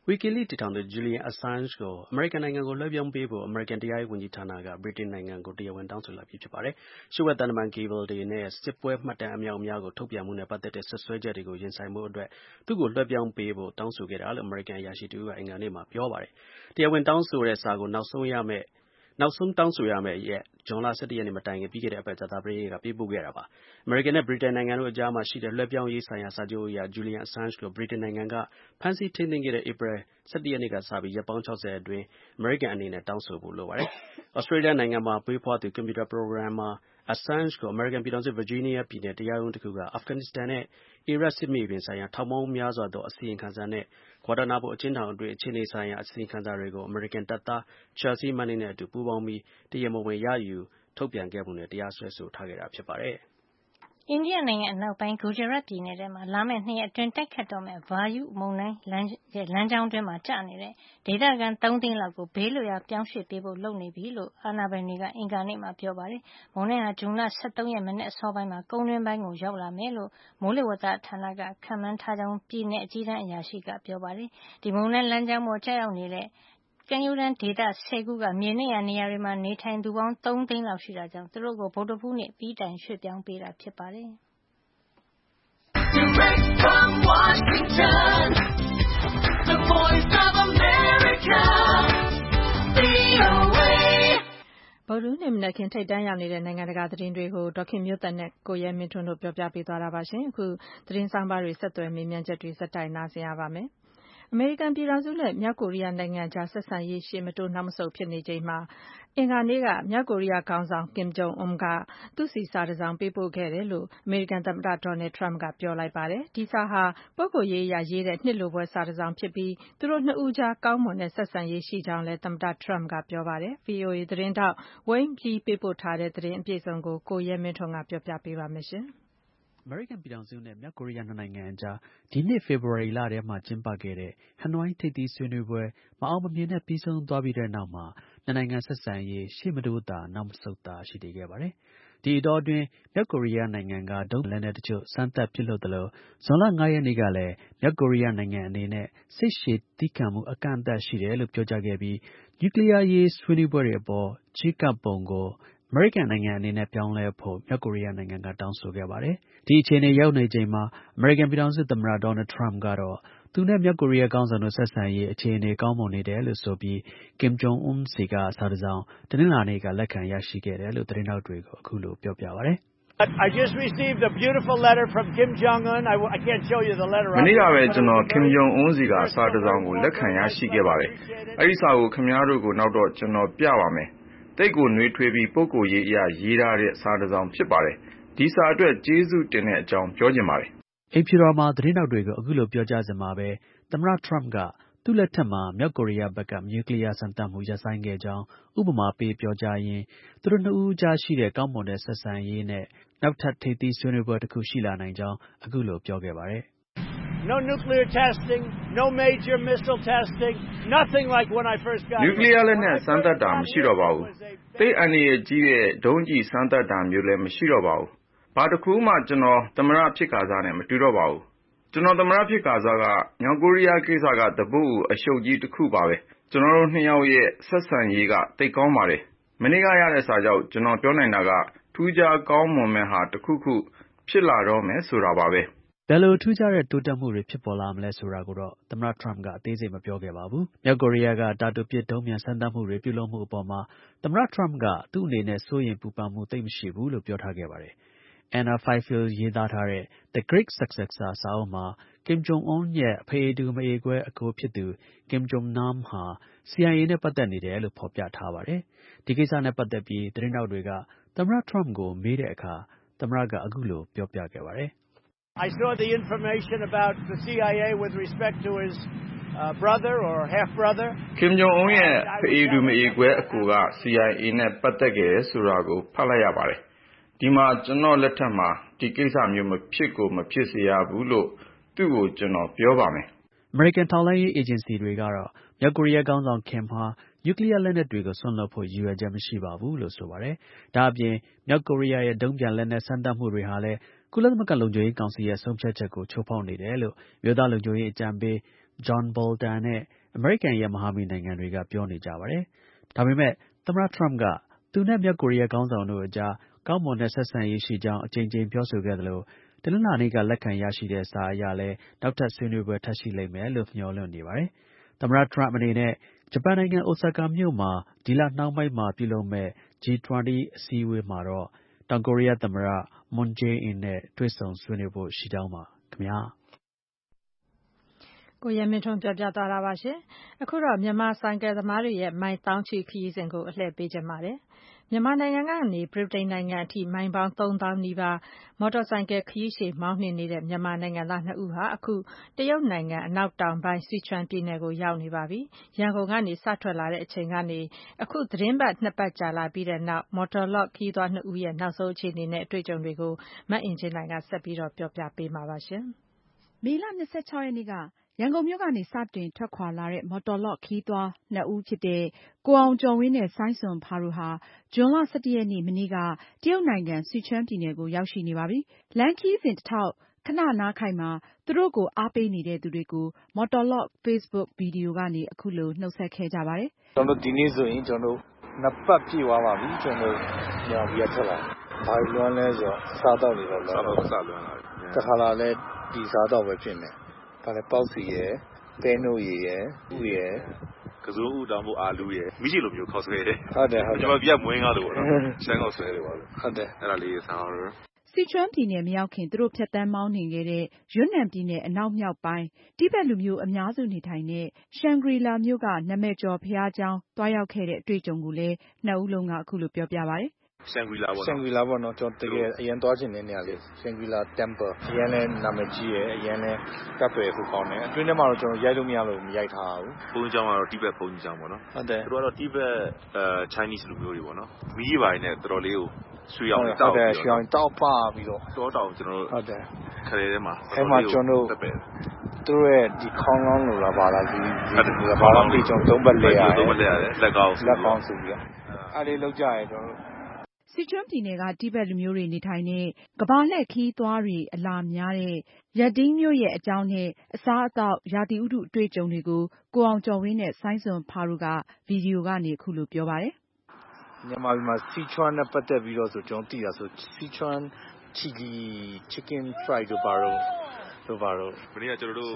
S3: WikiLeaks တည်ထောင်သူ Julian Assange ကို အမေရိကန်နိုင်ငံကို လွှဲပြောင်းပေးဖို့ အမေရိကန် တရားရေးဝန်ကြီးဌာနက ဗြိတိန်နိုင်ငံကို တရားဝင် တောင်းဆိုလိုက်ပြီ ဖြစ်ပါတယ်။ လျှို့ဝှက်သံတမန် ကေဘယ်တွေနဲ့ စစ်ပွဲမှတ်တမ်း အမြောက်အများကို ထုတ်ပြန်မှုနဲ့ ပတ်သက်တဲ့ စွပ်စွဲချက်တွေကို ရင်ဆိုင်ဖို့အတွက် သူ့ကို လွှဲပြောင်းပေးဖို့ တောင်းဆိုခဲ့တာလို့ အမေရိကန် အရာရှိတစ်ဦးက အင်္ဂါနေ့မှာ ပြောပါတယ်။ တရားဝင် တောင်းဆိုတဲ့စာကို နောက်ဆုံးရမယ့် နောက်ဆုံးတောင်းဆိုရမယ့်ရက် ဇွန်လ ၁၁ ရက်နေ့ မတိုင်ခင် ပြီးခဲ့တဲ့အပတ် ကြာသပတေးနေ့က ပေးပို့ခဲ့တာပါ။ အမေရိကန်နဲ့ ဗြိတိန်နိုင်ငံတို့အကြားမှာရှိတဲ့ လွှဲပြောင်းရေးဆိုင်ရာ စာချုပ်အရ Julian Assange ကို ဗြိတိန်နိုင်ငံက ဖမ်းဆီးထိန်းသိမ်းခဲ့တဲ့ ဧပြီလ ၁၁ ရက်နေ့ကစပြီး ရက်ပေါင်း ၆၀ အတွင်း အမေရိကန်အနေနဲ့ တောင်းဆိုဖို့ လိုပါတယ်။ သြစတြေးလျနိုင်ငံမှာ မွေးဖွားသူ ကွန်ပြူတာ ပရိုဂရမ်မာ Assange ကို အမေရိကန်ပြည်ထောင်စု ဗာဂျီးနီးယားပြည်နယ် တရားရုံးတစ်ခုက အာဖဂန်နစ္စတန်နဲ့ အီရတ် စစ်မြေပြင်ဆိုင်ရာ ထောင်ပေါင်းများစွာသော အစီရင်ခံစာနဲ့ Guantanamo အကျဉ်းထောင်အတွင်း အခြေအနေဆိုင်ရာ အစီရင်ခံစာတွေကို အမေရိကန်တပ်သား Chelsea Manning နဲ့အတူ ပူးပေါင်းပြီး တရားမဝင် ရယူ ထုတ်ပြန်ခဲ့မှုနဲ့ တရားစွဲဆိုထားခဲ့တာ ဖြစ်ပါတယ်။
S5: အိန္ဒိယနိုင်ငံအနောက်ပိုင်း Gujarat ပြည်နယ်ထဲမှာ လာမယ့် နှစ်ရက်အတွင်း တိုက်ခတ်တော့မယ့် Vayu မုန်တိုင်းလမ်းကြောင်းအတွင်းကျနေတဲ့ ဒေသခံ သုံးသိန်းလောက်ကို ဘေးလွတ်ရာ ပြောင်းရွှေ့ပေးဖို့ လုပ်နေပြီလို့ အာဏာပိုင်တွေက အင်္ဂါနေ့မှာ ပြောပါတယ်။ မုန်တိုင်းဟာ ဇွန်လ ၁၃ ရက် မနက်အစောပိုင်းမှာ ကုန်းတွင်းပိုင်းကို ရောက်လာမယ်လို့ မိုးလေဝသဌာနက ခန့်မှန်းထားကြောင်း ပြည်နယ် အကြီးတန်းအရာရှိက ပြောပါတယ်။ ဒီမုန်တိုင်းလမ်းကြောင်းပေါ် ကျရောက်နေတဲ့ ကမ်းရိုးတန်းဒေသ ဆယ်ခုက မြေနိမ့်ရာနေရာတွေမှာ နေထိုင်သူပေါင်း သုံးသိန်းလောက် ရှိတာကြောင့် သူတို့ကို ဗုဒ္ဓဟူးနေ့ အပြီးတိုင် ရွှေ့ပြောင်းပေးတာ ဖြစ်ပါတယ်။
S2: Direct from Washington, the voice of America, ဗွီအိုအေ ဗုဒ္ဓဟူးနေ့မနက်ခင်း ထိပ်တန်းရောက်နေတဲ့ နိုင်ငံတကာသတင်းတွေကို ဒေါ်ခင်မျိုးသက်က ကိုရဲမင်းထွန်းတို့ ပြောပြပေးသွားတာပါ။ အခု သတင်းဆောင်းပါးတွေ ဆက်သွယ်မေးမြန်းချက်တွေ ဆက်တိုက်နားဆင်ရပါမယ်။ အမေရိကန်ပြည်ထောင်စုနဲ့ မြောက်ကိုရီးယားနိုင်ငံကြား ဆက်ဆံရေး ရှေ့မတိုး နောက်မဆုတ် ဖြစ်နေချိန်မှာ အင်္ဂါနေ့က မြောက်ကိုရီးယားခေါင်းဆောင် Kim Jong Un က သူ့ဆီ စာတစ်စောင် ပေးပို့ခဲ့တယ်လို့ အမေရိကန်သမ္မတ Donald Trump က ပြောလိုက်ပါတယ်။ ဒီစာဟာ ပုဂ္ဂိုလ်ရေးအရ ရေးတဲ့ နှစ်လိုဖွယ် စာတစ်စောင်ဖြစ်ပြီး သူတို့နှစ်ဦးကြား ကောင်းမွန်တဲ့ ဆက်ဆံရေးရှိကြောင်းလည်း သမ္မတ Trump က ပြောပါတယ်။ ဗွီအိုအေ သတင်းထောက် Wayne Lee ပေးပို့ထားတဲ့ သတင်းအပြည့်အစုံကို ကိုရဲမင်းထွန်းက ပြောပြပေးပါမယ်။
S3: အမေရိကန်ပြည်ထောင်စုနဲ့ မြောက်ကိုရီးယား နှစ်နိုင်ငံအကြား ဒီနှစ် ဖေဖော်ဝါရီလထဲမှာ ကျင်းပခဲ့တဲ့ ဟနွိုင်းထိပ်သီးဆွေးနွေးပွဲ မအောင်မမြင်နဲ့ ပြီးဆုံးသွားပြီးတဲ့နောက်မှာ နှစ်နိုင်ငံ ဆက်ဆံရေး ရှေ့မတိုးသာ နောက်မဆုတ်သာ ရှိနေခဲ့ပါတယ်။ ဒီအတောအတွင်း မြောက်ကိုရီးယားနိုင်ငံက ဒုံးလက်နက်တစ်ချို့ စမ်းသပ်ပစ်လွှတ်သလို ဇွန်လ ၅ ရက်နေ့ကလည်း မြောက်ကိုရီးယားနိုင်ငံအနေနဲ့ စိတ်ရှည်သည်းခံမှု အကန့်အသတ်ရှိတယ်လို့ ပြောကြားခဲ့ပြီး နျူးကလီးယားအရေး ဆွေးနွေးပွဲတွေအပေါ် ချဉ်းကပ်ပုံကို အမေရိကန်နိုင်ငံအနေနဲ့ ပြောင်းလဲဖို့ မြောက်ကိုရီးယားနိုင်ငံက တောင်းဆိုခဲ့ပါတယ်။ ဒီအခြေအနေ ရောက်နေချိန်မှာ အမေရိကန်ပြည်ထောင်စု သမ္မတ ဒေါ်နယ်ထရမ့်ကတော့ သူနဲ့ မြောက်ကိုရီးယားခေါင်းဆောင်တို့ ဆက်ဆံရေး အခြေအနေ ကောင်းမွန်နေတယ်လို့ဆိုပြီး Kim Jong Un ဆီက စာတစ်စောင် တနင်္လာနေ့က လက်ခံရရှိခဲ့တယ်လို့ သတင်းထောက်တွေကို အခုလို ပြောပြပါတယ်။
S4: I just received a beautiful letter from Kim Jong Un. I, I can't show you the letter.
S7: မနေ့ကပဲ ကျွန်တော် Kim Jong Un ဆီက စာတစ်စောင်ကို လက်ခံရရှိခဲ့ပါတယ်။ အဲဒီစာကို ခင်ဗျားတို့ကို နောက်တော့ ကျွန်တော် ပြပါမယ်။ သိပ်ကို နွေးထွေးပြီး ပုဂ္ဂိုလ်ရေးအရ ရေးထားတဲ့ စာတစ်စောင် ဖြစ်ပါတယ်။ ဒီစာအတွက် ကျေးဇူးတင်တဲ့အကြောင်း ပြောချင်ပါတယ်။
S3: အိမ်ဖြူတော်မှာ သတင်းထောက်တွေကို အခုလို ပြောကြားစဉ်မှာပဲ သမ္မတ ထရမ့်က သူ့လက်ထက်မှာ မြောက်ကိုရီးယားဘက်က နျူးကလီးယား စမ်းသပ်မှု ရပ်ဆိုင်းခဲ့ကြောင်း ဥပမာပေး ပြောကြားရင်း သူတို့နှစ်ဦးကြားရှိတဲ့ ကောင်းမွန်တဲ့ ဆက်ဆံရေးနဲ့ နောက်ထပ် ထိပ်သီးဆွေးနွေးပွဲတစ်ခု ရှိလာနိုင်ကြောင်း အခုလို ပြောခဲ့ပါတယ်
S4: ။ No nuclear testing, no major missile testing, nothing like when I first got here.
S7: နျူးကလီးယားလက်နက် စမ်းသပ်တာ မရှိတော့ပါဘူး။ သိပ်အန္တရာယ်ကြီးတဲ့ ဒုံးကျည်စမ်းသပ်တာမျိုးလည်း မရှိတော့ပါဘူး။ ဘာတစ်ခုမှ ကျွန်တော် သမ္မတဖြစ်ကာစနဲ့ မတူတော့ပါဘူး။ ကျွန်တော် သမ္မတဖြစ်ကာစက မြောက်ကိုရီးယားကိစ္စက သပွတ်အူ အရှုပ်ကြီးတစ်ခုပါပဲ။ ကျွန်တော်တို့နှစ်ယောက်ရဲ့ ဆက်ဆံရေးက သိပ်ကောင်းပါတယ်။ မနေ့က ရတဲ့စာကြောင့် ကျွန်တော် ပြောနိုင်တာက ထူးခြားကောင်းမွန်မယ့်ဟာ တစ်ခုခု ဖြစ်လာတော့မယ်ဆိုတာပါပဲ
S3: ။ ဘယ်လို ထူးခြားတဲ့ တိုးတက်မှုတွေ ဖြစ်ပေါ်လာမလဲဆိုတာကိုတော့ သမ္မတ ထရမ့်က အသေးစိတ် မပြောခဲ့ပါဘူး။ မြောက်ကိုရီးယားက တာတိုပစ် ဒုံးပျံစမ်းသပ်မှုတွေ ပြုလုပ်မှုအပေါ်မှာ သမ္မတ ထရမ့်က သူ့အနေနဲ့ စိုးရိမ်ပူပန်မှု သိပ်မရှိဘူးလို့ ပြောထားခဲ့ပါတယ်။ Anna Fifield ရေးသားတဲ့ The Great Successor စာအုပ်မှာ Kim Jong Un ရဲ့ အဖေတူ မအေကွဲ အကိုဖြစ်သူ Kim Jong Nam ဟာ စီအိုင်အေ နဲ့ ပတ်သက်နေတယ်လို့ ဖော်ပြထားပါတယ်။ ဒီကိစ္စနဲ့ ပတ်သက်ပြီး သတင်းထောက်တွေက သမ္မတ ထရမ့်ကို မေးတဲ့အခါ သမ္မတက အခုလို ပြောပြခဲ့ပါတယ်
S4: ။ I saw the information about the စီအိုင်အေ with respect to his uh, brother or half brother.
S7: Kim Jong Un ရဲ့ ဖအေတူ မအေကွဲ အကိုက စီအိုင်အေ နဲ့ ပတ်သက်ခဲ့တယ်ဆိုတာကို ဖတ်လိုက်ရပါတယ်။ ဒီမှာ ကျွန်တော့်လက်ထက်မှာ ဒီကိစ္စမျိုး မဖြစ်ကို မဖြစ်စေရဘူးလို့ သူ့ကို ကျွန်တော် ပြောပါမယ်
S3: ။ အမေရိကန် ထောက်လှမ်းရေး အေဂျင်စီတွေကတော့ မြောက်ကိုရီးယားခေါင်းဆောင် Kim ဟာ နျူးကလီးယား လက်နက်တွေကို စွန့်လွှတ်ဖို့ ရည်ရွယ်ချက် မရှိပါဘူးလို့ ဆိုပါတယ်။ ဒါ့အပြင် မြောက်ကိုရီးယားရဲ့ ဒုံးပျံလက်နက် စမ်းသပ်မှုတွေဟာလည်း ကုလသမဂ္ဂ လုံခြုံရေးကောင်စီရဲ့ ဆုံးဖြတ်ချက်ကို ချိုးဖောက်နေတယ်လို့ အမျိုးသားလုံခြုံရေး အကြံပေး John Bolton နဲ့ အမေရိကန်ရဲ့ မဟာမိတ်နိုင်ငံတွေက ပြောနေကြပါတယ်။ ဒါပေမဲ့ သမ္မတ Trump က သူနဲ့ မြောက်ကိုရီးယား ခေါင်းဆောင်တို့အကြား ကောင်းမွန်တဲ့ ဆက်ဆံရေးရှိကြောင်း အကြိမ်ကြိမ် ပြောဆိုခဲ့သလို တနင်္လာနေ့က လက်ခံရရှိတဲ့ စာအရလည်း နောက်ထပ် ဆွေးနွေးပွဲ ထပ်ရှိလိမ့်မယ်လို့ မျှော်လင့်နေပါတယ်။ သမ္မတ Trump အနေနဲ့ ဂျပန်နိုင်ငံ အိုဆာကာမြို့မှာ ဒီလနှောင်းပိုင်းမှာ ပြုလုပ်မယ့် G ၂၀ အစည်းအဝေးမှာတော့ တောင်ကိုရီးယား သမ္မတ Moon Jae-in နဲ့ တွေ့ဆုံဆွေးနွေးဖို့ ရှိကြောင်းပါခင်ဗျာ။
S2: ကိုရဲမင်းထွန်းပြောပြသွားတာပါ။ အခုတော့ မြန်မာဆိုင်ကယ်သမားတွေရဲ့ မိုင်သောင်းချီခရီးစဉ်ကို အလှည့်ပေးချင်ပါတယ်။ မြန်မာနိုင်ငံကနေ ဗြိတိန်နိုင်ငံအထိ မိုင်ပေါင်း သုံးသောင်းနီးပါး မော်တော်ဆိုင်ကယ်ခရီးရှည်မောင်းနှင်နေတဲ့ မြန်မာနိုင်ငံသားနှစ်ဦးဟာ အခု တရုတ်နိုင်ငံ အနောက်တောင်ပိုင်း Sichuan ပြည်နယ်ကို ရောက်နေပါပြီ။ ရန်ကုန်ကနေ စထွက်လာတဲ့အချိန်ကနေ အခု သီတင်းပတ်နှစ်ပတ်ကြာလာပြီးတဲ့နောက် မော်တော်လော့ခရီးသွားနှစ်ဦးရဲ့ နောက်ဆုံးအခြေအနေနဲ့ အတွေ့အကြုံတွေကို မအင်ကြင်းနိုင်က ဆက်ပြီးပြောပြပေးမှာပါ။
S6: မေလ ၂၆ ရက်နေ့က ရန်ကုန်မြို့ကနေ စတင်ထွက်ခွာလာတဲ့ မော်တော်လော့ခရီးသွားနှစ်ဦးဖြစ်တဲ့ ကိုအောင်ကျော်ဝင်းနဲ့ စိုင်းစွန်ဖာတို့ဟာ ဇွန်လ ၁၁ ရက်နေ့ မနေ့က တရုတ်နိုင်ငံ Sichuan ပြည်နယ်ကို ရောက်ရှိနေပါပြီ။ လမ်းခရီးစဉ်တထောက် ခဏနားခိုင်မှာ သူတို့ကို အားပေးနေတဲ့သူတွေကို မော်တော်လော့ Facebook ဗီဒီယိုကနေ အခုလို နှုတ်ဆက်ခဲ့ကြပါတယ်။
S8: “ကျနော်တို့ဒီနေ့ဆိုရင် ကျနော်တို့နှစ်ပတ်ပြည့်သွားပါပြီ။ ကျနော်တို့မြန်မာပြည်ကထွက်လာတာ။ ဘာတွေလွမ်းလဲဆိုတော့ အစားအသောက်တွေတော့လွမ်းတယ်။ စားသောက်စလွမ်းလာပြီ။ တခါလာလဲဒီအစားအသောက်ပဲဖြစ်နေတယ်။ ဘာလဲပေါက်စီရယ်၊ ပဲနို့ရည်ရယ်၊ ဥရယ်၊ ကစိုးဥတောင်ပို့အာလူးရယ်၊ မီးချေလိုမျိုးခေါက်ဆွဲရယ်။ ဟုတ်တယ်ဟုတ်တယ်။ မြန်မာပြည်ကမွေးငါးလိုပေါ့နော်။ ရှမ်းခေါက်ဆွဲတွေပေါ့။ ဟုတ်တယ်အဲ့ဒါလေးတွေစားတော့။”
S6: Sichuan ပြည်နယ်မရောက်ခင် သူတို့ဖြတ်သန်းမောင်းနှင်ခဲ့တဲ့ ယွန်းနန်ပြည်နယ် အနောက်မြောက်ပိုင်း တိဘက်လူမျိုးအများစုနေထိုင်တဲ့ ရှန်ဂရီလာမြို့က နာမည်ကျော်ဘုရားကျောင်း သွားရောက်ခဲ့တဲ့ အတွေ့အကြုံကိုလည်း နှစ်ဦးလုံးက အခုလိုပြောပြပါတယ်။
S8: “ရှန်ဂရီလာပေါ့နော်။ ရှန်ဂရီလာပေါ့နော်။ ကျနော်တကယ်အရမ်းသွားချင်တဲ့နေရာလေး။ ရှန်ဂရီလာ Temple အရမ်းလည်းနာမည်ကြီးတယ်။ အရမ်းလည်းကပ်သွယ်ဖို့ကောင်းတယ်။ အတွင်းထဲမှာတော့ကျနော်ရိုက်လို့မရလို့မရိုက်ထားဘူး။ ဘုန်းကြီးကျောင်းကတော့ တိဘက်ဘုန်းကြီးကျောင်းပေါ့နော်။ ဟုတ်တယ်။ သူတို့ကတော့တိဘက် Chinese လူမျိုးတွေပေါ့နော်။ မီးတွေဘာတွေနဲ့တော်တော်လေးကိုရွှေရောင်တွေတောက်ပြီးတော့ ရွှေရောင်တောက်ပပြီးတော့တောတောင်ကျနော်တို့ဟုတ်တယ်ခလယ်ထဲမှာအဲ့မှာကျနော်တို့သူတို့ရဲ့ဒီခေါင်းလောင်းလိုလားဘာလားဒီဘာလားမသိကျွန်တော်သုံးဘက်လဲရတယ်သုံးဘက်လဲရတယ်လက်ကောင်းလက်ကောင်းဆိုပြီးတော့အဲ့လေးလောက်ကြရဲကျွန်တော်တို့
S6: Sichuan ပြည်နယ်က တိဘက်လူမျိုးတွေနေထိုင်တဲ့ ကမ္ဘာလှည့်ခရီးသွားတွေအလာများတဲ့ Yading မြို့ရဲ့ အကြောင်းနဲ့ အစားအသောက် ရာသီဥတုအတွေ့အကြုံတွေကို ကိုအောင်ကျော်ဝင်းနဲ့ စိုင်းစွန်ဖာတို့က ဗီဒီယိုကနေ အခုလိုပြောပါတယ်
S8: ။ မြန်မာပြည်မှာ Sichuan နဲ့ပတ်သက်ပြီးတော့ဆိုကျွန်တော်သိတာဆို Sichuan chili chicken fried တို့ဘာတို့တို့ဘာတို့မနေ့ကကျွန်တော်တို့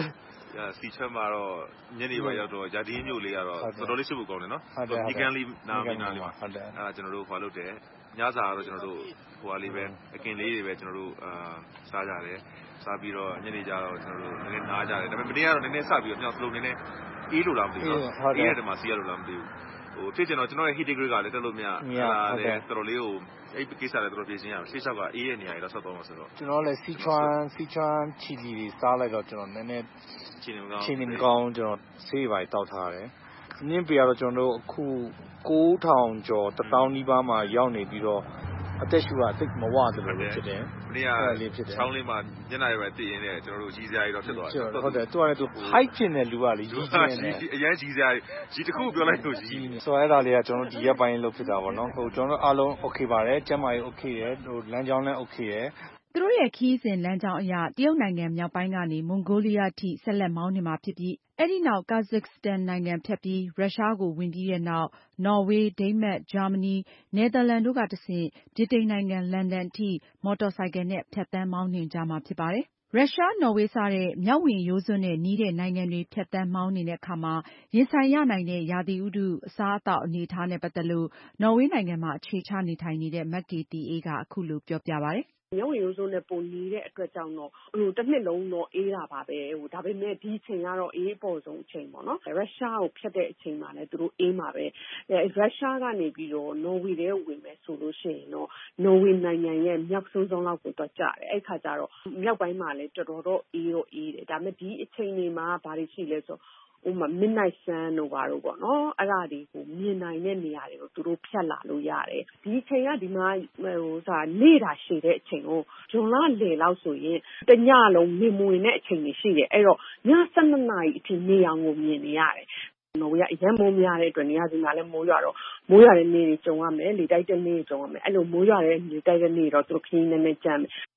S8: Sichuan မှာတော့ညနေပိုင်းရောက်တော့ Yading မြို့လေးကတော့တော်တော်လေးရှိဖို့ကောင်းတယ်နော်။ဒီကန်းလေးနားမင်းနားလေးမှာအဲ့ဒါကျွန်တော်တို့ဟိုလုပ်တယ်ညစာကတော့ကျွန်တော်တို့ဟိုဟာလေးပဲအကင်လေးတွေပဲကျွန်တော်တို့အာစားကြတယ်စားပြီးတော့ညနေကျတော့ကျွန်တော်တို့နည်းနည်းနားကြတယ်ဒါပေမဲ့မနေ့ကတော့နည်းနည်းစပြီးတော့ညောင်စလုံးနည်းနည်းအေးလို့လားမသိဘူးနော်အေးတဲ့တမှာစီးရလို့လားမသိဘူးဟိုဖြစ်ချင်တော့ကျွန်တော်ရဲ့ heat degree ကလည်းတက်လို့မရအဲ့ဒါလည်းတော်တော်လေးကိုအဲ့ကိစ္စလည်းတော်တော်ပြင်ဆင်ရအောင်ရှေ့လျှောက်ကအေးတဲ့နေရာတွေတော့ဆက်သွားမှာဆိုတော့ကျွန်တော်လည်း Sichuan Sichuan chili တွေစားလိုက်တော့ကျွန်တော်နည်းနည်းချိန်နေမကောင်းချိန်နေမကောင်းကျွန်တော်ဆေးတွေတောက်ထားတယ်မြင့်ပေကတော့ကျွန်တော်တို့အခုကိုးထောင်ကျော်တစ်သောင်းနီးပါးမှာရောက်နေပြီးတော့အသက်ရှူတာအသိမဝသလိုဖြစ်တယ်မနေ့ကချောင်းလေးမှာညနေရွယ်တည်ရင်းနဲ့ကျွန်တော်တို့ကြီးစရာကြီးတော့ဖြစ်သွားတယ်ဟုတ်တယ်သူကလည်းသူ height ဖြစ်နေလူကလေကြီးကျင်းနေအရန်ကြီးစရာကြီးတစ်ခုပြောလိုက်လို့ကြီးဆိုတော့အဲ့ဒါလေးကကျွန်တော်တို့ဒီရက်ပိုင်းလုပ်ဖြစ်တာပေါ့နော်ဟိုကျွန်တော်တို့အားလုံး okay ပါတယ်ကျန်းမာရေး okay ရယ်ဟိုလမ်းကြောင်းလည်း okay ရယ်
S6: သူတို့ရဲ့ခရီးစဉ်လမ်းကြောင်းအရ တရုတ်နိုင်ငံမြောက်ပိုင်းကနေ မွန်ဂိုလီးယားအထိ ဆက်လက်မောင်းနှင်မှာဖြစ်ပြီး အဲဒီနောက် Kazakhstan နိုင်ငံဖြတ်ပြီး ရုရှားကိုဝင်ပြီးနောက် နော်ဝေး၊ ဒိန်းမတ်၊ ဂျာမနီ၊ နယ်သာလန်တို့ကတဆင့် ဗြိတိန်နိုင်ငံ လန်ဒန်အထိ မော်တော်ဆိုင်ကယ်နဲ့ ဖြတ်သန်းမောင်းနှင်ကြမှာဖြစ်ပါတယ်။ ရုရှား၊ နော်ဝေး စတဲ့ မျက်ဝေရိုးစွန်းနဲ့နီးတဲ့နိုင်ငံတွေဖြတ်သန်းမောင်းနှင်တဲ့အခါမှာ ရင်ဆိုင်ရနိုင်တဲ့ ရာသီဥတု၊ အစားအသောက်အနေအထားနဲ့ ပတ်သက်လို့ နော်ဝေးနိုင်ငံမှာ အခြေချနေထိုင်နေတဲ့ မကေသီအေးက အခုလိုပြောပြပါတယ်။
S9: “မျက်ဝေရိုးစွန်းနဲ့ပိုနေတဲ့အတွက်ကြောင့်တော့ဟိုတစ်နှစ်လုံးတော့အေးတာပါပဲဟိုဒါပေမဲ့ဒီအချိန်ကတော့အေးအပေါ်ဆုံးအချိန်ပေါ့နော်ရုရှားကိုဖြတ်တဲ့အချိန်မှာလည်းသူတို့အေးမှာပဲအဲရုရှားကနေပြီးတော့နော်ဝေထဲကိုဝင်မယ်ဆိုလို့ရှိရင်တော့နော်ဝေနိုင်ငံရဲ့မြောက်ဆုံးဆုံးလောက်ကိုတော့ကျတယ်အဲ့ခါကျတော့မြောက်ပိုင်းမှာလည်းတော်တော်တော့အေးတော့အေးတယ်ဒါပေမဲ့ဒီအချိန်တွေမှာဘာတွေရှိလဲဆိုဥပမာ midnight sun တို့ဘာတို့ပေါ့နော်အဲ့ဒါတွေကိုမြင်နိုင်တဲ့နေရာတွေကိုသူတို့ဖြတ်လာလို့ရတယ်ဒီအချိန်ကဒီမှာဟိုစာနေတာရှည်တဲ့အချိန်ကိုဂျွန်လလယ်လောက်ဆိုရင်တညလုံးနေမဝင်တဲ့အချိန်တွေရှိတယ်အဲ့တော့ညဆယ်နှစ်နာရီအထိနေအောင်ကိုမြင်နေရတယ်နော်ဝေကအရင်မိုးများတဲ့အတွက်နေရာဒီမှာလည်းမိုးရွာတော့မိုးရွာတဲ့နေ့တွေကြုံရမယ်လေတိုက်တဲ့နေ့တွေကြုံရမယ်အဲ့လိုမိုးရွာတဲ့လေတိုက်တဲ့နေ့တော့သူတို့ခင်းနေနေကြမ်း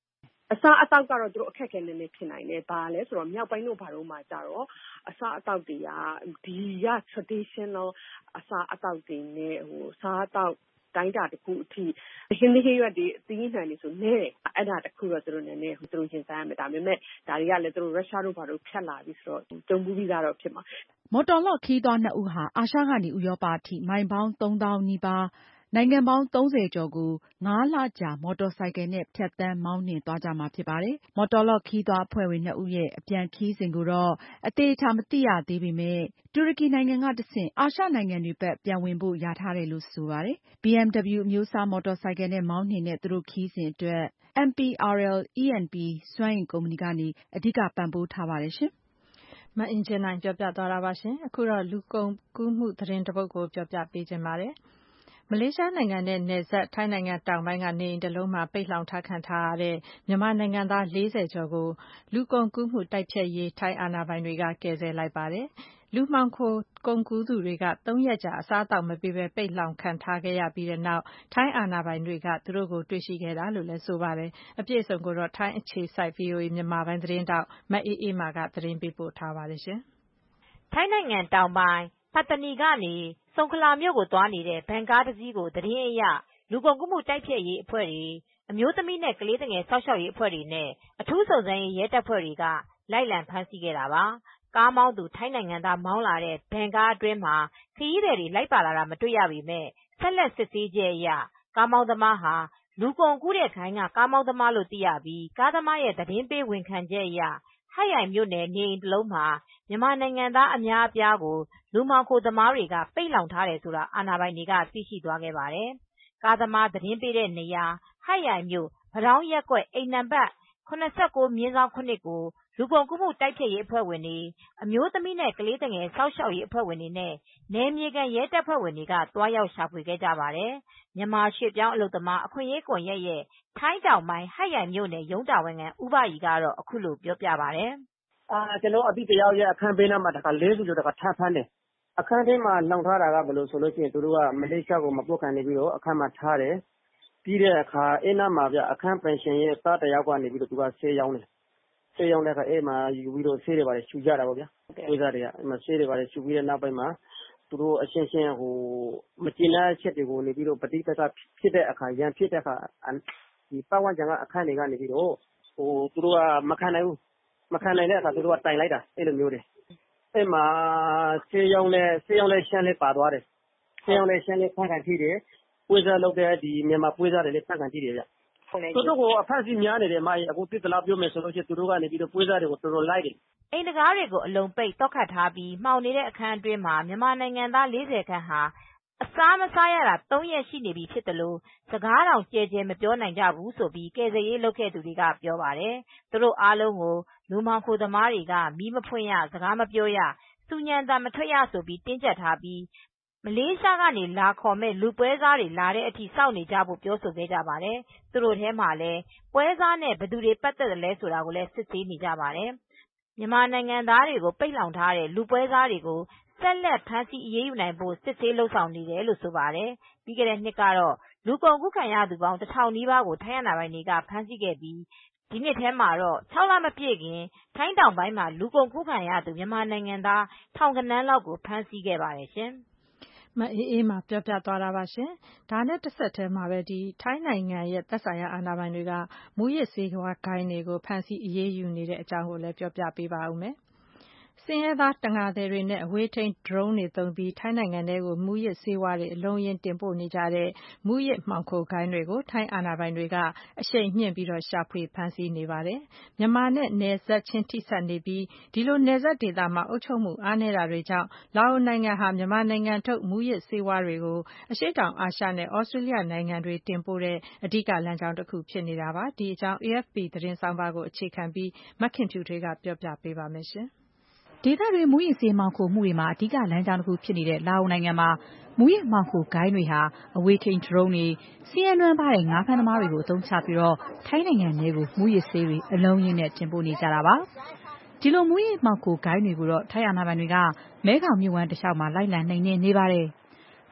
S9: အစားအသောက်ကတော့သူတို့အခက်အခဲနည်းနည်းဖြစ်နိုင်တယ်ဘာလဲဆိုတော့မြောက်ပိုင်းတို့ဘာလို့မှကြတော့အစားအသောက်တွေကဒီက traditional အစားအသောက်တွေနဲ့ဟိုစားအသောက်တိုင်းတာတစ်ခုအထိဟင်းသေးရွက်တွေအသီးနှံတွေဆိုနဲအဲ့ဒါတစ်ခုတော့သူတို့နည်းနည်းသူတို့ရှင်းစားရမယ်ဒါပေမဲ့ဒါတွေကလည်းသူတို့ရုရှားတို့ဘာလို့ဖြတ်လာပြီဆိုတော့ကြုံဘူးပြီးသားတော့ဖြစ်မှာ
S6: မော်တော်လော့ခီးသွားနှစ်ဦးဟာအာရှကနေဥရောပအထိမိုင်ပေါင်းသုံးသောင်းနီးပါးနိုင်ငံပေါင်းသုံးဆယ်ကျော်ကိုငါးလကြာမော်တော်ဆိုင်ကယ်နဲ့ဖြတ်သန်းမောင်းနှင်သွားကြမှာဖြစ်ပါတယ်။မော်တော်လော့ခီးသွားအဖွဲ့ဝင်နှစ်ဦးရဲ့အပြန်ခီးစဉ်ကိုတော့အသေးချာမသိရသေးပေမဲ့တူရကီနိုင်ငံကတဆင့်အာရှနိုင်ငံတွေဘက်ပြန်ဝင်ဖို့ယာထားတယ်လို့ဆိုပါတယ်။ ဘီ အမ် ဒဘလျူ အမျိုးအစားမော်တော်ဆိုင်ကယ်နဲ့မောင်းနှင်တဲ့သူတို့ခီးစဉ်အတွက် အမ် ပီ အာရယ် အီ အန် ပီ စွမ်းအင်ကုမ္ပဏီကနေအဓိကပံ့ပိုးထားပါတယ်ရှင်
S2: ။မအင်ကြင်းနိုင်ပြောပြသွားတာပါရှင်။အခုတော့လူကုန်ကူးမှုသတင်းတစ်ပုဒ်ကိုပြောပြပေးခြင်းပါတယ်။မလေးရှားနိုင်ငံနဲ့နယ်စပ်ထိုင်းနိုင်ငံတောင်ပိုင်းကနေအိမ်တစ်လုံးမှာပိတ်လှောင်ထားခံထားရတဲ့မြန်မာနိုင်ငံသားလေးဆယ်ကျော်ကိုလူကုန်ကူးမှုတိုက်ဖျက်ရေးထိုင်းအာဏာပိုင်တွေကကယ်ဆယ်လိုက်ပါတယ်။လူမှောင်ခိုကုန်ကူးသူတွေကသုံးရက်ကြာအစားအသောက်မပေးဘဲပိတ်လှောင်ခံထားခဲ့ရပြီးတဲ့နောက်ထိုင်းအာဏာပိုင်တွေကသူတို့ကိုတွေ့ရှိခဲ့တာလို့လည်းဆိုပါတယ်။အပြည့်အစုံကိုတော့ထိုင်းအခြေစိုက် ဗွီအိုအေ မြန်မာပိုင်းသတင်းထောက်မအေးအေးမာကသတင်းပေးပို့ထားပါတယ်ရှင်
S10: ။ထိုင်းနိုင်ငံတောင်ပိုင်းပတ်တနီကနေဆုံခလာမြို့ကိုသွားနေတဲ့ဗန်ကားတစ်စီးကိုသတင်းအရလူကုန်ကူးမှုတိုက်ဖျက်ရေးအဖွဲ့တွေအမျိုးသမီးနဲ့ကလေးငယ်စောင့်ရှောက်ရေးအဖွဲ့တွေနဲ့အထူးစုံစမ်းရေးရဲတပ်ဖွဲ့တွေကလိုက်လံဖမ်းဆီးခဲ့တာပါ။ကားမောင်းသူထိုင်းနိုင်ငံသားမောင်းလာတဲ့ဗန်ကားအတွင်းမှာခရီးသည်တွေလိုက်ပါလာတာမတွေ့ရပေမဲ့ဆက်လက်စစ်ဆေးချက်အရကားမောင်းသမားဟာလူကုန်ကူးတဲ့ဂိုဏ်းကကားမောင်းသမားလို့သိရပြီးကားသမားရဲ့သတင်းပေးဝန်ခံချက်အရဟတ်ရိုင်မြို့နယ်နေအိမ်တစ်လုံးမှာမြန်မာနိုင်ငံသားအများအပြားကိုလူမှောင်ခိုသမားတွေကပိတ်လှောင်ထားတယ်ဆိုတာအာဏာပိုင်တွေကသိရှိသွားခဲ့ပါတယ်။ကားသမားသတင်းပေးတဲ့နေရာဟတ်ရိုင်မြို့ပတောင်းရက်ကွက်အိမ်နံပါတ် ၇၉/၇ ကိုလူကုန်ကူးမှုတိုက်ဖျက်ရေးအဖွဲ့ဝင်တွေအမျိုးသမီးနဲ့ကလေးငယ်စောင့်ရှောက်ရေးအဖွဲ့ဝင်တွေနဲ့နယ်မြေခံရဲတပ်ဖွဲ့ဝင်တွေကသွားရောက်ရှာဖွေခဲ့ကြပါတယ်။မြန်မာရွှေ့ပြောင်းအလုပ်သမားအခွင့်အရေးကွန်ရက်ရဲ့ထိုင်းတောင်ပိုင်းဟတ်ရိုင်မြို့နယ်ရုံးတာဝန်ခံဦးဘရီကတော့အခုလိုပြောပြပါတယ်
S11: ။အာကျွန်တော်အတိတယောက်ရဲ့အခန်းဘေးနားမှာတခါလေးစုလို့တခါထပ်ဖမ်းတယ်။အခန်းထဲမှာလောင်ထားတာကဘယ်လိုဆိုလို့ရှိရင်သူတို့ကမလေးရှားကိုမပုတ်ခံနေပြီးတော့အခန်းမှာထားတယ်။ပြီးတဲ့အခါအဲ့နားမှာပြအခန်းပင်ရှင်ရဲ့သားတယောက်ကနေပြီးတော့သူကဆေးရောင်းတယ်။ဆေးရောင်းတဲ့အခါအဲ့မှာယူပြီးတော့ဆေးတွေပါတယ်ရှူကြတာပေါ့ဗျာ။ဝိဇ္ဇာတွေကအဲ့မှာဆေးတွေပါတယ်ရှူပြီးတဲ့နောက်ပိုင်းမှာသူတို့အရှင်းရှင်းဟိုမကျင်တဲ့ချက်တွေကိုနေပြီးတော့ပဋိပက္ခဖြစ်တဲ့အခါရန်ဖြစ်တဲ့အခါဒီပတ်ဝန်းကျင်ကအခန်းတွေကနေပြီးတော့ဟိုသူတို့ကမခံနိုင်ဘူးမခံနိုင်တဲ့အခါသူတို့ကတိုင်လိုက်တာအဲ့လိုမျိုးတွေအဲ့မှာဆေးရောင်းနဲ့ဆေးရောင်းနဲ့ရှမ်းလေးပါသွားတယ်ဆေးရောင်းနဲ့ရှမ်းလေးဖန်ခံကြည့်တယ်ပွေးစားလုပ်တဲ့ဒီမြန်မာပွေးစားတွေလည်းဖန်ခံကြည့်တယ်ဗျသူတို့ကအဖက်စီများနေတယ်မကြီးအခုတစ်တလားပြောမယ်ဆိုလို့ရှိရင်သူတို့ကနေပြီးတော့ပွေးစားတွေကိုတော်တော်လိုက်တယ်
S10: အိမ်တကားတွေကိုအလုံးပိတ်တောက်ခတ်ထားပြီးမှောင်နေတဲ့အခန်းအတွင်းမှာမြန်မာနိုင်ငံသားလေးဆယ်ခန့်ဟာအစားမစားရတာသုံးရက်ရှိနေပြီဖြစ်တယ်လို့စကားတောင်ကြဲကြဲမပြောနိုင်ကြဘူးဆိုပြီးကယ်ဆယ်ရေးလုပ်ခဲ့သူတွေကပြောပါတယ်။သူတို့အားလုံးကိုလူမှောင်ခိုသမားတွေကမီးမဖွင့်ရစကားမပြောရစူညံတံမထွက်ရဆိုပြီးတင်းကျပ်ထားပြီးမလေးရှားကနေလာခေါ်မဲ့လူပွဲစားတွေလာတဲ့အထိစောင့်နေကြဖို့ပြောဆိုခဲ့ကြပါတယ်။သူတို့ထဲမှာလည်းပွဲစားနဲ့ဘယ်သူတွေပတ်သက်တယ်လဲဆိုတာကိုလည်းစစ်ဆေးနေကြပါတယ်။မြန်မာနိုင်ငံသားတွေကိုပိတ်လှောင်ထားတဲ့လူပွဲစားတွေကိုဆက်လက်ဖမ်းဆီးအရေးယူနိုင်ဖို့စစ်ဆေးလုပ်ဆောင်နေတယ်လို့ဆိုပါတယ်။ပြီးခဲ့တဲ့နှစ်ကတော့လူကုန်ကူးခံရသူပေါင်းတစ်ထောင်နီးပါးကိုထိုင်းအာဏာပိုင်တွေကဖမ်းဆီးခဲ့ပြီးဒီနှစ်ထဲမှာတော့ခြောက်လမပြည့်ခင်ထိုင်းတောင်ပိုင်းမှာလူကုန်ကူးခံရသူမြန်မာနိုင်ငံသားထောင်ဂဏန်းလောက်ကိုဖမ်းဆီးခဲ့ပါတယ်ရှင်
S2: ။မအေးအေးမာပြောပြသွားတာပါရှင်။ဒါနဲ့တစ်ဆက်တည်းမှာပဲဒီထိုင်းနိုင်ငံရဲ့သက်ဆိုင်ရာအာဏာပိုင်တွေကမူရစ်ဆေးဝါးဂိုဏ်းတွေကိုဖမ်းဆီးအရေးယူနေတဲ့အကြောင်းကိုလည်းပြောပြပေးပါဦးမယ်။ဆင်းရဲသားတံငါသည်တွေနဲ့အဝေးထိန်း drone တွေသုံးပြီးထိုင်းနိုင်ငံထဲကိုမူရစ်ဆေးဝါးတွေအလုံးအရင်းတင်ပို့နေကြတဲ့မူရစ်မှောင်ခိုဂိုဏ်းတွေကိုထိုင်းအာဏာပိုင်တွေကအရှိန်မြှင့်ပြီးရှာဖွေဖမ်းဆီးနေပါတယ်။မြန်မာနဲ့နယ်စပ်ချင်းထိစပ်နေပြီးဒီလိုနယ်စပ်ဒေသမှာအုပ်ချုပ်မှုအားနည်းတာတွေကြောင့်လာအိုနိုင်ငံဟာမြန်မာနိုင်ငံထုတ်မူရစ်ဆေးဝါးတွေကိုအရှေ့တောင်အာရှနဲ့ဩစတြေးလျနိုင်ငံတွေတင်ပို့တဲ့အဓိကလမ်းကြောင်းတစ်ခုဖြစ်နေတာပါ။ဒီအကြောင်း အေအက်ဖ်ပီ သတင်းဆောင်းပါးကိုအခြေခံပြီးမခင်ဖြူထွေးကပြောပြပေးပါမယ်ရှင်။
S6: ဒေသတွင်းမူရစ်ဆေးမှောင်ခိုမှုတွေမှာအဓိကလမ်းကြောင်းတစ်ခုဖြစ်နေတဲ့လာအိုနိုင်ငံမှာမူရစ်မှောင်ခိုဂိုဏ်းတွေဟာအဝေးထိန်း drone တွေဆင်းရဲနွမ်းပါးတဲ့ငါးဖမ်းသမားတွေကိုအသုံးချပြီးတော့ထိုင်းနိုင်ငံထဲကိုမူရစ်ဆေးတွေအလုံးရင်းနဲ့တင်ပို့နေကြတာပါ။ဒီလိုမူရစ်မှောင်ခိုဂိုဏ်းတွေကိုတော့ထိုင်းအာဏာပိုင်တွေကမဲခေါင်မြစ်ဝှမ်းတစ်လျှောက်မှာလိုက်လံနှိမ်နင်းနေပါတယ်။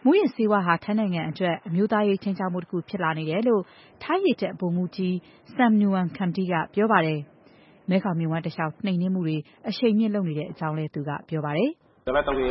S6: မူရစ်ဆေးဝါးဟာထိုင်းနိုင်ငံအတွက်အမျိုးသားရေးချင်းချောက်မှုတစ်ခုဖြစ်လာနေတယ်လို့ထိုင်းရည်တပ်ဗိုလ်မှူးကြီး Samnuang Khamti ကပြောပါတယ်။မဲခေါင်မြစ်ဝှမ်းတစ်လျှောက်နှိမ်နင်းမှုတွေအရှိန်မြင့်လုပ်နေတဲ့အကြောင်းလည်းသူကပြောပါတယ်
S3: ။တပတ်ကို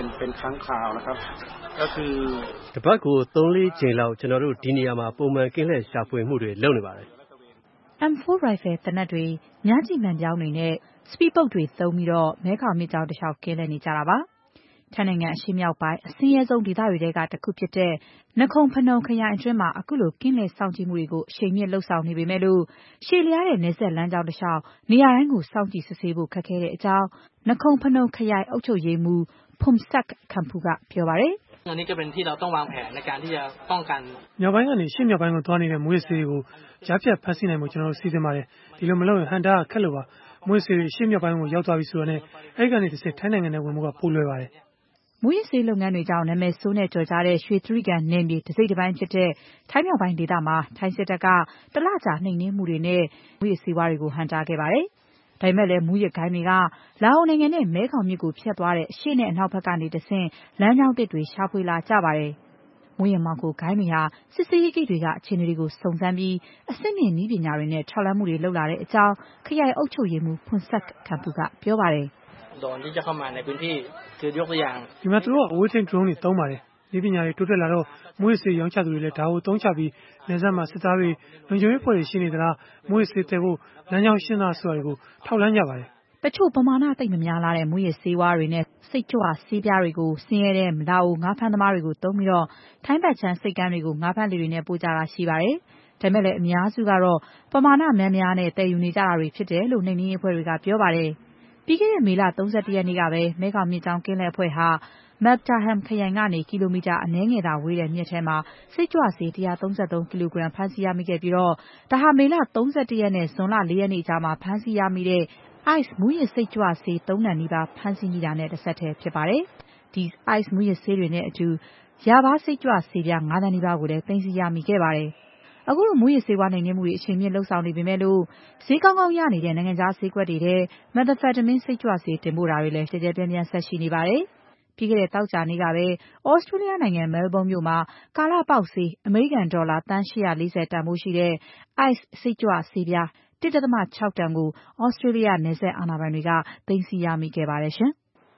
S3: သုံးလေးကြိမ်လောက်ကျွန်တော်တို့ဒီနေရာမှာပုံမှန်ကင်းလှည့်ရှာဖွေမှုတွေလုပ်နေပါတယ်
S6: ။ အမ် ဖိုး ရိုင်ဖယ်သေနတ်တွေညကြည့်မှန်ပြောင်းတွေနဲ့ speedboat တွေသုံးပြီးတော့မဲခေါင်မြစ်ကြောင်းတစ်လျှောက်ကင်းလှည့်နေကြတာပါ။ထိုင်းနိုင်ငံအရှေ့မြောက်ပိုင်းအဆင်းရဲဆုံးဒေသတွေထဲကတစ်ခုဖြစ်တဲ့နခုန်ဖနုန်ခရိုင်အတွင်းမှာအခုလိုကင်းလှည့်စောင့်ကြည့်မှုတွေကိုအရှိန်မြင့်လှုပ်ဆောင်နေပေမဲ့လို့ရှည်လျားတဲ့နယ်စပ်လမ်းကြောင်းတစ်လျှောက်နေရာတိုင်းကိုစောင့်ကြည့်စစ်ဆေးဖို့ခက်ခဲတဲ့အကြောင်းနခုန်ဖနုန်ခရိုင်အုပ်ချုပ်ရေးမှူး Phumsak Khantipuk ကပြောပါတယ်
S12: ။อันนี้ก็เป็นที่เราต้องวางแผนในการที่จะป้องกัน
S13: မြောက်ပိုင်းကနေရှေ့မြောက်ပိုင်းကိုသွားနေတဲ့မွေးဆေးတွေကိုကြားဖြတ်ဖမ်းဆီးနိုင်မှုကျွန်တော်တို့စီစဉ်ပါတယ်ဒီလိုမလုပ်ရင်ဟန်တာခက်လို့ပါမွေးဆေးတွေရှေ့မြောက်ပိုင်းကိုရောက်သွားပြီဆိုတော့ねအဲ့ကနေတစ်ဆက်ထိုင်းနိုင်ငံနဲ့ဝင်မှုကပိုလွယ်ပါတယ်
S6: မူရစ်ဆေးလုပ်ငန်းတွေကြောင့်နာမည်ဆိုးနဲ့ကြော်ကြားတဲ့ရွှေတြိဂံနယ်မြေတစ်စိတ်တစ်ပိုင်းဖြစ်တဲ့ထိုင်းမြောက်ပိုင်းဒေသမှာထိုင်းစစ်တပ်ကတလကြာနှိမ်နင်းမှုတွေနဲ့မူရစ်ဆေးဝါးတွေကိုဟန်တာခဲ့ပါတယ်။ဒါပေမဲ့လည်းမူရစ်ဂိုဏ်းတွေကလာအိုနိုင်ငံနဲ့မဲခေါင်မြစ်ကိုဖြတ်သွားတဲ့ရှေ့နဲ့အနောက်ဘက်ကနေတဆင့်လမ်းကြောင်းတစ်တွေရှာဖွေလာကြပါတယ်။မူရစ်မှောင်ခိုဂိုဏ်းတွေဟာစစ်ဆေးရေးဂိတ်တွေကအခြေအနေတွေကိုစုံစမ်းပြီးအဆင့်မြင့်နည်းပညာတွေနဲ့ထောက်လှမ်းမှုတွေလုပ်လာတဲ့အကြောင်းခရိုင်အုပ်ချုပ်ရေးမှူး Phumsak Khantipuk ကပြောပါတယ်
S12: โดนที่จะเข้ามาในพื้นที่คือยกตัวอย่าง
S13: ဒီမှာသူတို့ကအဝေးထိန်း drone တွေသုံးပါတယ်ဒီပညာတွေတိုးတက်လာတော့မွေးဆေးရောင်းချသူတွေလည်းဒါကိုသုံးချပြီးနေဆက်မှာစစ်သားတွေလုံခြုံရေးဖွဲ့တွေရှိနေသလားမွေးဆေးတဲ့ဖို့လမ်းကြောင်းရှင်းသားဆိုတာတွေကိုထောက်လှမ်းကြပါတယ်
S6: တချို့ပမာဏသိပ်မများလာတဲ့မွေးဆေးဝါးတွေနဲ့စိတ်ကြွဆေးပြားတွေကိုဆင်းရဲတဲ့လာအိုငါးဖမ်းသမားတွေကိုသုံးပြီးတော့ထိုင်းဘက်ချမ်းစိတ်ကမ်းတွေကိုငါးဖမ်းလေတွေနဲ့ပို့ကြတာရှိပါတယ်ဒါပေမဲ့လည်းအများစုကတော့ပမာဏများများနဲ့တည်ယူနေကြတာတွေဖြစ်တယ်လို့နှိမ်နင်းရေးအဖွဲ့တွေကပြောပါတယ်ပြီးခဲ့တဲ့မေလ၃၁ရက်နေ့ကပဲမဲခေါင်မြစ်ကြောင်းကင်းလှည့်အဖွဲ့ဟာ Mactaham ခရိုင်ကနေကီလိုမီတာအနည်းငယ်သာဝေးတဲ့မြစ်ထဲမှာစိတ်ကြွဆေး၁၃၃ကီလိုဂရမ်ဖမ်းဆီးရမိခဲ့ပြီးတော့ဒါဟာမေလ၃၁ရက်နဲ့ဇွန်လ၄ရက်နေ့ကြားမှာဖမ်းဆီးရမိတဲ့ ice မူရစ်စိတ်ကြွဆေးသုံးတန်နီးပါးဖမ်းဆီးမိတာနဲ့တစ်ဆက်တည်းဖြစ်ပါတယ်။ဒီ ice မူရစ်ဆေးတွေနဲ့အတူရာဘာစိတ်ကြွဆေးပြား၅တန်နီးပါးကိုလည်းသိမ်းဆည်းရမိခဲ့ပါတယ်။အခုလိုမူရစ်ဆေးဝါးနှိမ်နင်းမှုတွေအချိန်မြင့်လှုပ်ဆောင်နေပေမဲ့လို့ဈေးကောင်းကောင်းရနေတဲ့နိုင်ငံခြားဈေးကွက်တွေထဲမက်သ်အမ်ဖက်တမင်းစိတ်ကြွဆေးတင်ပို့တာတွေလည်းကြဲကြဲပြန့်ပြန့်ဆက်ရှိနေပါတယ်။ပြီးခဲ့တဲ့သောကြာနေ့ကပဲဩစတြေးလျနိုင်ငံမဲလ်ဘုန်းမြို့မှာကာလပေါက်ဆေးအမေရိကန်ဒေါ်လာသန်း၈၄၀တန်ဖိုးရှိတဲ့ ice စိတ်ကြွဆေးပြား၁.၆ တန်ကိုဩစတြေးလျနယ်စပ်အာဏာပိုင်တွေကသိမ်းဆည်းရမိခဲ့ပါတယ်ရှင်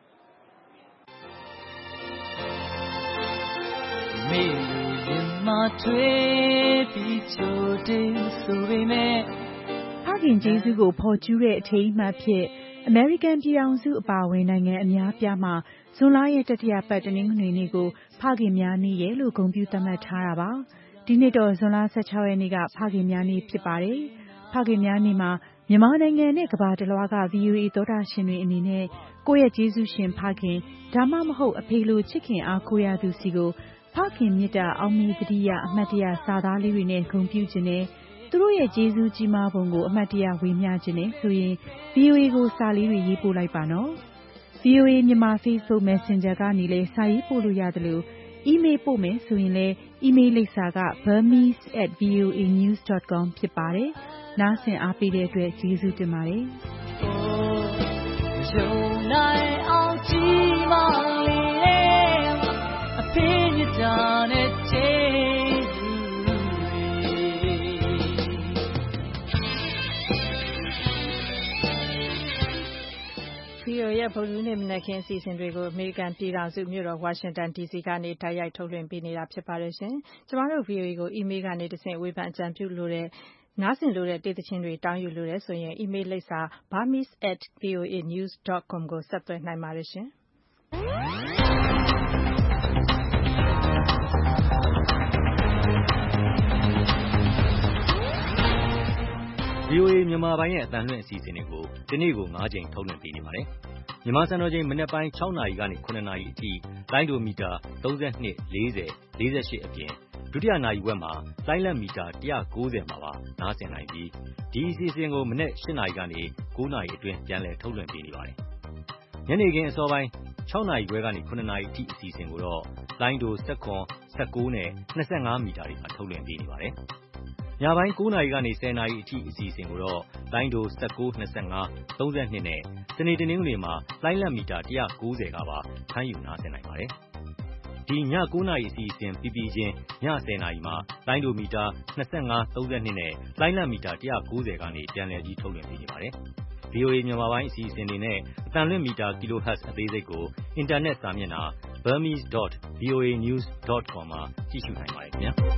S6: ။မေရင်မာထွေးပြီးချိုတင်ဆိုပေမဲ့ဖခင်ကျေးဇူးကိုဖော်ကျူးတဲ့အထိမ်းအမှတ်ဖြစ်အမေရိကန်ပြည်ထောင်စုအပါအဝင်နိုင်ငံအများပြားမှာဇွန်လရဲ့တတိယပတ်တနင်္ဂနွေနေ့ကိုဖခင်များနေ့ရဲ့လို့ဂုဏ်ပြုသတ်မှတ်ထားတာပါ။ဒီနှစ်တော့ဇွန်လ၁၆ရက်နေ့ကဖခင်များနေ့ဖြစ်ပါတယ်။ဖခင်များနေ့မှာမြန်မာနိုင်ငံနဲ့ကမ္ဘာတစ်လွှားက ဗီအိုအေ သောတာရှင်တွေအနေနဲ့ကိုယ့်ရဲ့ကျေးဇူးရှင်ဖခင်ဒါမှမဟုတ်အဖေလိုချစ်ခင်အားကိုးရသူစီကိုဖခင်မြတ်တာအောင်မေတ္တိယအမှတ်တရစာသားလေးတွေနဲ့ဂုဏ်ပြုခြင်းနဲ့သူတို့ရဲ့ကျေးဇူးကြီးမားပုံကိုအမှတ်တရဝေမျှခြင်းနဲ့ဆိုရင် ဗီအိုအေ ကိုစာလေးတွေရေးပို့လိုက်ပါနော်။ ဗီအိုအေ မြန်မာ Facebook Messenger ကနေလည်းစာရေးပို့လို့ရတယ်လို့အီးမေးလ်ပို့မယ်ဆိုရင်လည်းအီးမေးလ်လိပ်စာက burmese at voa news dot com ဖြစ်ပါတယ်။နားဆင်အားပေးတဲ့အတွက်ကျေးဇူးတင်ပါတယ်။ရုံနိုင်အောင်ကြီးမားလေးအဖေမြတ်တာနဲ့ကျေးဇူးဗီအိုအေရဲ့ဗုဒ္ဓဟူးနေ့မနက်ခင်းအစီအစဉ်တွေကိုအမေရိကန်ပြည်ထောင်စုမြို့တော်ဝါရှင်တန်ဒီစီကနေတိုက်ရိုက်ထုတ်လွှင့်ပေးနေတာဖြစ်ပါတယ်ရှင်။ကျမတို့ ဗီအိုအေ ကိုအီးမေးလ်ကနေတဆင့်ဝေဖန်အကြံပြုလိုတဲ့နားဆင်လိုတဲ့တေးသချင်းတွေတောင်းယူလိုတဲ့ဆိုရင်အီးမေးလ်လိပ်စာ burmese at voa news dot com ကိုဆက်သွယ်နိုင်ပါတယ်ရှင်။
S14: ဗီအိုအေ မြန်မာပိုင်းရဲ့အသံလွှင့်အစီအစဉ်တွေကိုဒီနေ့ကို၅ကြိမ်ထုတ်လွှင့်ပေးနေပါတယ်။မြန်မာစံတော်ချိန်မနက်ပိုင်း၆နာရီကနေ၇နာရီအထိလိုင်းဒိုမီတာ၃၂ ၄၀ ၄၈အပြင်ဒုတိယနာရီဝက်မှာလိုင်းလံမီတာ၁၉၀မှာပါနားဆင်နိုင်ပြီးဒီအစီအစဉ်ကိုမနက်၈နာရီကနေ၉နာရီအတွင်းပြန်လည်ထုတ်လွှင့်ပေးနေပါတယ်။ညနေခင်းအစောပိုင်း၆နာရီခွဲကနေ၇နာရီအထိအစီအစဉ်ကိုတော့လိုင်းဒို၁၇ ၁၉နဲ့၂၅မီတာတွေမှာထုတ်လွှင့်ပေးနေပါတယ်။ညပိုင်း၉နာရီကနေ၁၀နာရီအထိအစီအစဉ်ကိုတော့လိုင်းဒို၁၉ ၂၅ ၃၂နဲ့စနေတနင်္ဂနွေမှာလိုင်းလံမီတာ၁၉၀ကပါဖမ်းယူနားဆင်နိုင်ပါတယ်။ဒီညကိုးနာရီအစီအစဉ်ပြီးပြီးချင်းညဆယ်နာရီမှာလိုင်းဒိုမီတာနှစ်ငါး သုံး၂နဲ့လိုင်းလံမီတာone ninetyကနေပြန်လည်ကြီးထုတ်လွှင့်ပေးနေပါတယ်။ ဗွီအိုအေ မြန်မာပိုင်းအစီအစဉ်တွေနဲ့အသံလွှင့်မီတာ kilohertz အသေးစိတ်ကိုအင်တာနက်စာမျက်နှာ burmese dot voa news dot com မှာကြည့်ရှုနိုင်ပါတယ်ခင်ဗျာ။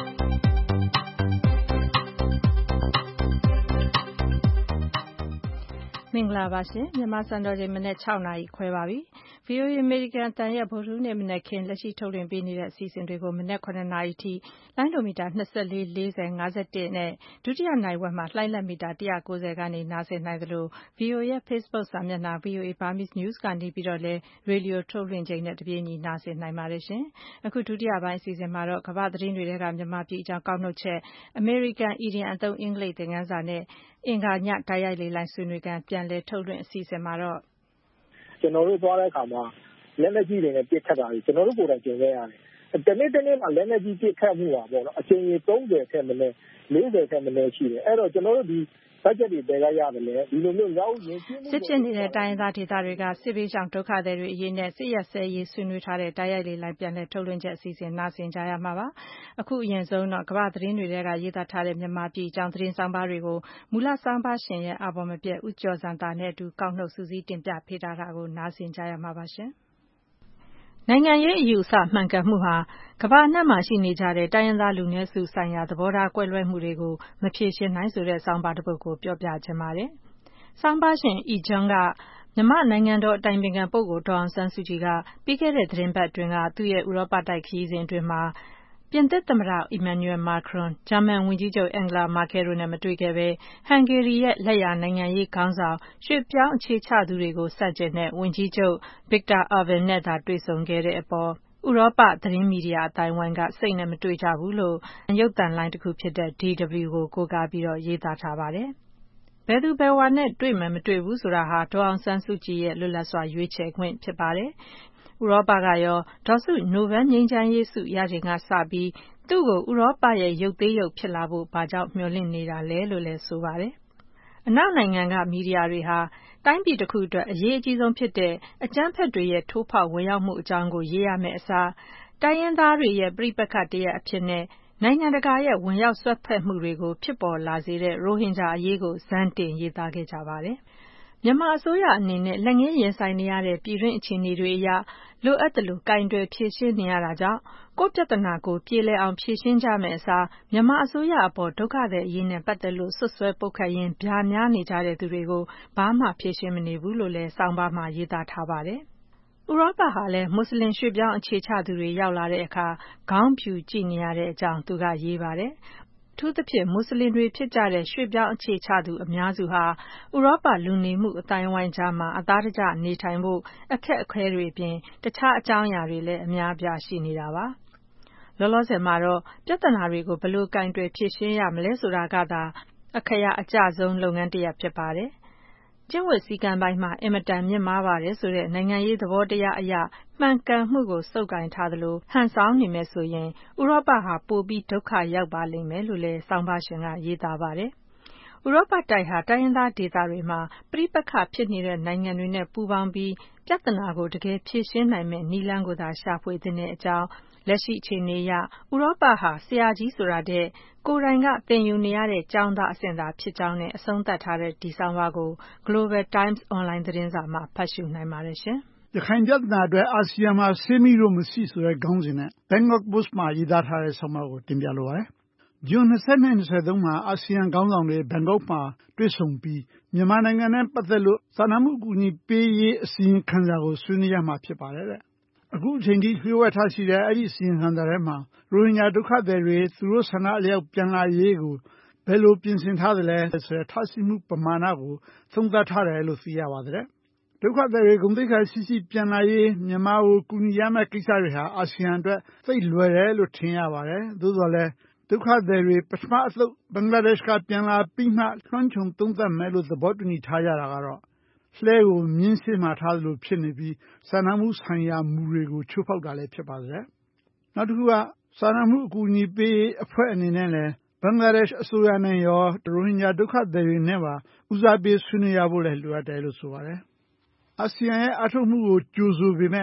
S2: မင်္ဂလာပါရှင်မြန်မာစံတော်ချိန်မနက်၆နာရီခွဲပါပြီ။ ဗွီအိုအေအမေရိကန်အသံရဲ့ဗုဒ္ဓဟူးနေ့မနက်ခင်းလက်ရှိထုတ်လွှင့်ပေးနေတဲ့အစီအစဉ်တွေကိုမနက်ခုနှစ်နာရီထိလိုင်းဒိုမီတာ၂၄ ၄၀ ၅၁နဲ့ဒုတိယနိုင်ဝက်မှာလှိုင်းလက်မီတာone ninetyကနေနားဆင်နိုင်သလို ဗွီအိုအေရဲ့ Facebook စာမျက်နှာ ဗွီအိုအေ Burmese News ကနေပြီးတော့လည်းရေဒီယိုထုတ်လွှင့်ချိန်နဲ့တပြေးညီနားဆင်နိုင်ပါတယ်ရှင်။အခုဒုတိယပိုင်းအစီအစဉ်မှာတော့ကမ္ဘာသတင်းတွေထဲကမြန်မာပြည်အကြောင်းကောက်နှုတ်ချက်အမေရိကန်အီဒီယံအသုံးအင်္ဂလိပ်သင်ခန်းစာနဲ့အင်္ဂါညတိုက်ရိုက်လေ့လာဆွေးနွေးခန်းပြန်လည်ထုတ်လွှင့်အစီအစဉ်မှာတော့
S15: ကျွန်တော်တို့သွားတဲ့အခါမှာလက်လက်ကြီးတွေနဲ့ပြစ်ခတ်တာကြီးကျွန်တော်တို့ကိုယ်တိုင်ကျင်ခဲ့ရတယ်။တနေ့တနေ့မှာလက်လက်ကြီးပြစ်ခတ်မှုပါပေါ့နော်အချိန်ကြီးသုံးဆယ်ထက်မနည်းလေးဆယ်ထက်မနည်းရှိတယ်။အဲ့တော့ကျွန်တော်တို့ဒီဘတ်ဂျက်တွေပဲရတယ်လေဒီလိုမျိုးရောက်ရင်
S2: စစ်ဖြစ်နေတဲ့တိုင်းရင်းသားဒေသတွေကစစ်ဘေးရှောင်ဒုက္ခသည်တွေအရေးနဲ့စစ်ရက်စဲရေးဆွေးနွေးထားတဲ့တိုက်ရိုက်လေလိုင်းပြန်လည်ထုတ်လွှင့်ချက်အစီအစဉ်နားဆင်ကြရမှာပါ။အခုအရင်ဆုံးတော့ကမ္ဘာသတင်းတွေထဲကရေးသားထားတဲ့မြန်မာပြည်အကြောင်းသတင်းဆောင်းပါးတွေကိုမူလဆောင်းပါးရှင်ရဲ့အာဘော်မပြတ်ဦးကျော်စံတာနဲ့အတူကောက်နှုတ်စုစည်းတင်ပြပေးထားတာကိုနားဆင်ကြရမှာပါရှင်။နိုင်ငံရေးအယူအဆမှန်ကန်မှုဟာကမ္ဘာအနှံ့မှာရှိနေကြတဲ့တိုင်းရင်းသားလူနည်းစုဆိုင်ရာသဘောထားကွဲလွဲမှုတွေကိုမဖြေရှင်းနိုင်ဆိုတဲ့ဆောင်းပါးတစ်ပုဒ်ကိုပြောပြခြင်းပါတယ်။ဆောင်းပါးရှင်အီဂျွန်းကမြန်မာနိုင်ငံတော်အတိုင်ပင်ခံပုဂ္ဂိုလ်ဒေါ်အောင်ဆန်းစုကြည်ကပြီးခဲ့တဲ့သတင်းပတ်အတွင်းကသူ့ရဲ့ဥရောပတိုက်ခရီးစဉ်အတွင်းမှာပြင်သစ်သမ္မတ Emmanuel Macron, ဂျာမန်ဝန်ကြီးချုပ် Angela Merkel တို့နဲ့မတွေ့ခဲ့ဘဲဟန်ဂေရီရဲ့လက်ယာနိုင်ငံရေးခေါင်းဆောင်ရွှေ့ပြောင်းအခြေချသူတွေကိုဆန့်ကျင်တဲ့ဝန်ကြီးချုပ် Viktor Orban နဲ့သာတွေ့ဆုံခဲ့တဲ့အပေါ်ဥရောပသတင်းမီဒီယာအသိုင်းအဝိုင်းကစိတ်နဲ့မတွေ့ကြဘူးလို့ရုပ်သံလိုင်းတစ်ခုဖြစ်တဲ့ D W ကိုကိုးကားပြီးတော့ရေးသားထားပါတယ်။ဘယ်သူဘယ်ဝါနဲ့တွေ့မယ်မတွေ့ဘူးဆိုတာဟာဒေါ်အောင်ဆန်းစုကြည်ရဲ့လွတ်လပ်စွာရွေးချယ်ခွင့်ဖြစ်ပါတယ်။ဥရောပကရောဒေါ်စုနိုဘယ်ငြိမ်းချမ်းရေးဆုရချိန်ကစပြီးသူ့ကိုဥရောပရဲ့ရုပ်သေးရုပ်ဖြစ်လာဖို့ဘာကြောင့်မျှော်လင့်နေတာလဲလို့လဲဆိုပါတယ်။အနောက်နိုင်ငံကမီဒီယာတွေဟာတိုင်းပြည်တစ်ခုအတွက်အရေးအကြီးဆုံးဖြစ်တဲ့အကြမ်းဖက်တွေရဲ့ထိုးဖောက်ဝင်ရောက်မှုအကြောင်းကိုရေးရမယ့်အစားတိုင်းရင်းသားတွေရဲ့ပြိပက္ခတရက်အဖြစ်နဲ့နိုင်ငံတကာရဲ့ဝင်ရောက်ဆွတ်ဖက်မှုတွေကိုဖြစ်ပေါ်လာစေတဲ့ရိုဟင်ဂျာအရေးကိုဇမ်းတင်ရေးသားခဲ့ကြပါတယ်။မြန်မာအစိုးရအနေနဲ့လက်ငင်းရင်ဆိုင်နေရတဲ့ပြည်တွင်းအခြေအနေတွေအရလိုအပ်သလိုကင်တွယ်ဖြေရှင်းနေရတာကြောင့်ကိုယ့်ပြဿနာကိုပြေလည်အောင်ဖြေရှင်းကြမယ့်အစားမြန်မာအစိုးရအပေါ်ဒုက္ခသည်အရေးနဲ့ပတ်သက်လို့ဆွတ်ဆွဲပုတ်ခတ်ရင်းဗျာများနေကြတဲ့သူတွေကိုဘာမှဖြေရှင်းမနေဘူးလို့လည်းဆောင်းပါးမှာရေးသားထားပါတယ်။ဥရောပဟာလည်းမွတ်စလင်ရွှေ့ပြောင်းအခြေချသူတွေရောက်လာတဲ့အခါခေါင်းဖြူကြည့်နေရတဲ့အကြောင်းသူကရေးပါတယ်။အထူးသဖြင့်မွတ်စလင်တွေဖြစ်ကြတဲ့ရွှေ့ပြောင်းအခြေချသူအများစုဟာဥရောပလူနေမှုအသိုင်းအဝိုင်းကြားမှာအသားတကျနေထိုင်ဖို့အခက်အခဲတွေအပြင်တခြားအကြောင်းအရာတွေလည်းအများအပြားရှိနေတာပါ။လောလောဆယ်မှာတော့ပြဿနာတွေကိုဘယ်လိုကင်တွယ်ဖြေရှင်းရမလဲဆိုတာကသာအခရာအကျဆုံးလုပ်ငန်းတစ်ရပ်ဖြစ်ပါတယ်။ကျင့်ဝတ်စည်းကမ်းပိုင်းမှာအင်မတန်မြင့်မားပါတယ်ဆိုတဲ့နိုင်ငံရေးသဘောတရားအရမှန်ကန်မှုကိုစုပ်ကိုင်ထားသလိုဟန်ဆောင်နေမယ်ဆိုရင်ဥရောပဟာပိုပြီးဒုက္ခရောက်ပါလိမ့်မယ်လို့လည်းဆောင်းပါးရှင်ကရေးသားပါတယ်။ဥရောပတိုက်ဟာတိုင်းရင်းသားဒေသတွေမှာပြိပက္ခဖြစ်နေတဲ့နိုင်ငံတွေနဲ့ပူးပေါင်းပြီးပြဿနာကိုတကယ်ဖြေရှင်းနိုင်မယ့်နည်းလမ်းကိုသာရှာဖွေသင့်တဲ့အကြောင်းလက်ရှိအခြေအနေအရဥရောပဟာဆရာကြီးဆိုတာတဲ့ကိုယ်တိုင်ကသင်ယူနေရတဲ့ကျောင်းသားအဆင့်သာဖြစ်ကြောင်းနဲ့အဆုံးသတ်ထားတဲ့ဒီဆောင်းပါးကို Global Times Online သတင်းစာမှာဖတ်ရှုနိုင်ပါတယ်ရှင်
S16: ။ရခိုင်ပြဿနာအတွက်အာဆီယံမှာဆေးမိလို့မရှိဆိုတဲ့ခေါင်းစဉ်နဲ့ Bangkok Post မှာရေးသားထားတဲ့ဆောင်းပါးကိုတင်ပြလိုပါတယ်။ဇွန်၂၂ ၂၃မှာအာဆီယံခေါင်းဆောင်တွေဘန်ကောက်မှာတွေ့ဆုံပြီးမြန်မာနိုင်ငံနဲ့ပတ်သက်လို့စာနာမှုအကူအညီပေးရေးအစီရင်ခံစာကိုဆွေးနွေးရမှာဖြစ်ပါတယ်တဲ့။အခုအချိန်ထိလျှို့ဝှက်ထားရှိတဲ့အဲ့ဒီအစီရင်ခံစာထဲမှာရိုဟင်ဂျာဒုက္ခသည်တွေသူတို့ဆန္ဒအလျောက်ပြန်လာရေးကိုဘယ်လိုပြင်ဆင်ထားသလဲဆိုတဲ့ထားရှိမှုပမာဏကိုသုံးသပ်ထားတယ်လို့သိရပါတယ်။ဒုက္ခသည်တွေဂုဏ်သိက္ခာရှိရှိပြန်လာရေးမြန်မာကိုကူညီရမယ့်ကိစ္စတွေဟာအာဆီယံအတွက်သိလွယ်တယ်လို့ထင်ရပါတယ်။သို့တော်လည်းဒုက္ခသည်တွေပထမအသုတ်ဘင်္ဂလားဒေ့ရှ်ကပြန်လာပြီးမှလွှမ်းခြုံသုံးသပ်မယ်လို့သဘောတူညီထားကြတာကတော့လှဲကိုမြင်းရှေ့မှာထားသလိုဖြစ်နေပြီးစာနာမှုဆိုင်ရာမူတွေကိုချိုးဖောက်တာလည်းဖြစ်ပါတယ်။နောက်တစ်ခုကစာနာမှုအကူအညီပေးအဖွဲ့အနေနဲ့လည်းဘင်္ဂလားဒေ့ရှ်အစိုးရနဲ့ရောရိုဟင်ဂျာဒုက္ခသည်တွေနဲ့ပါဦးစားပေးဆွေးနွေးရဖို့လည်းလိုအပ်တယ်လို့ဆိုပါတယ်။အာဆီယံရဲ့အထောက်အမှုကိုကြိုဆိုပေမဲ့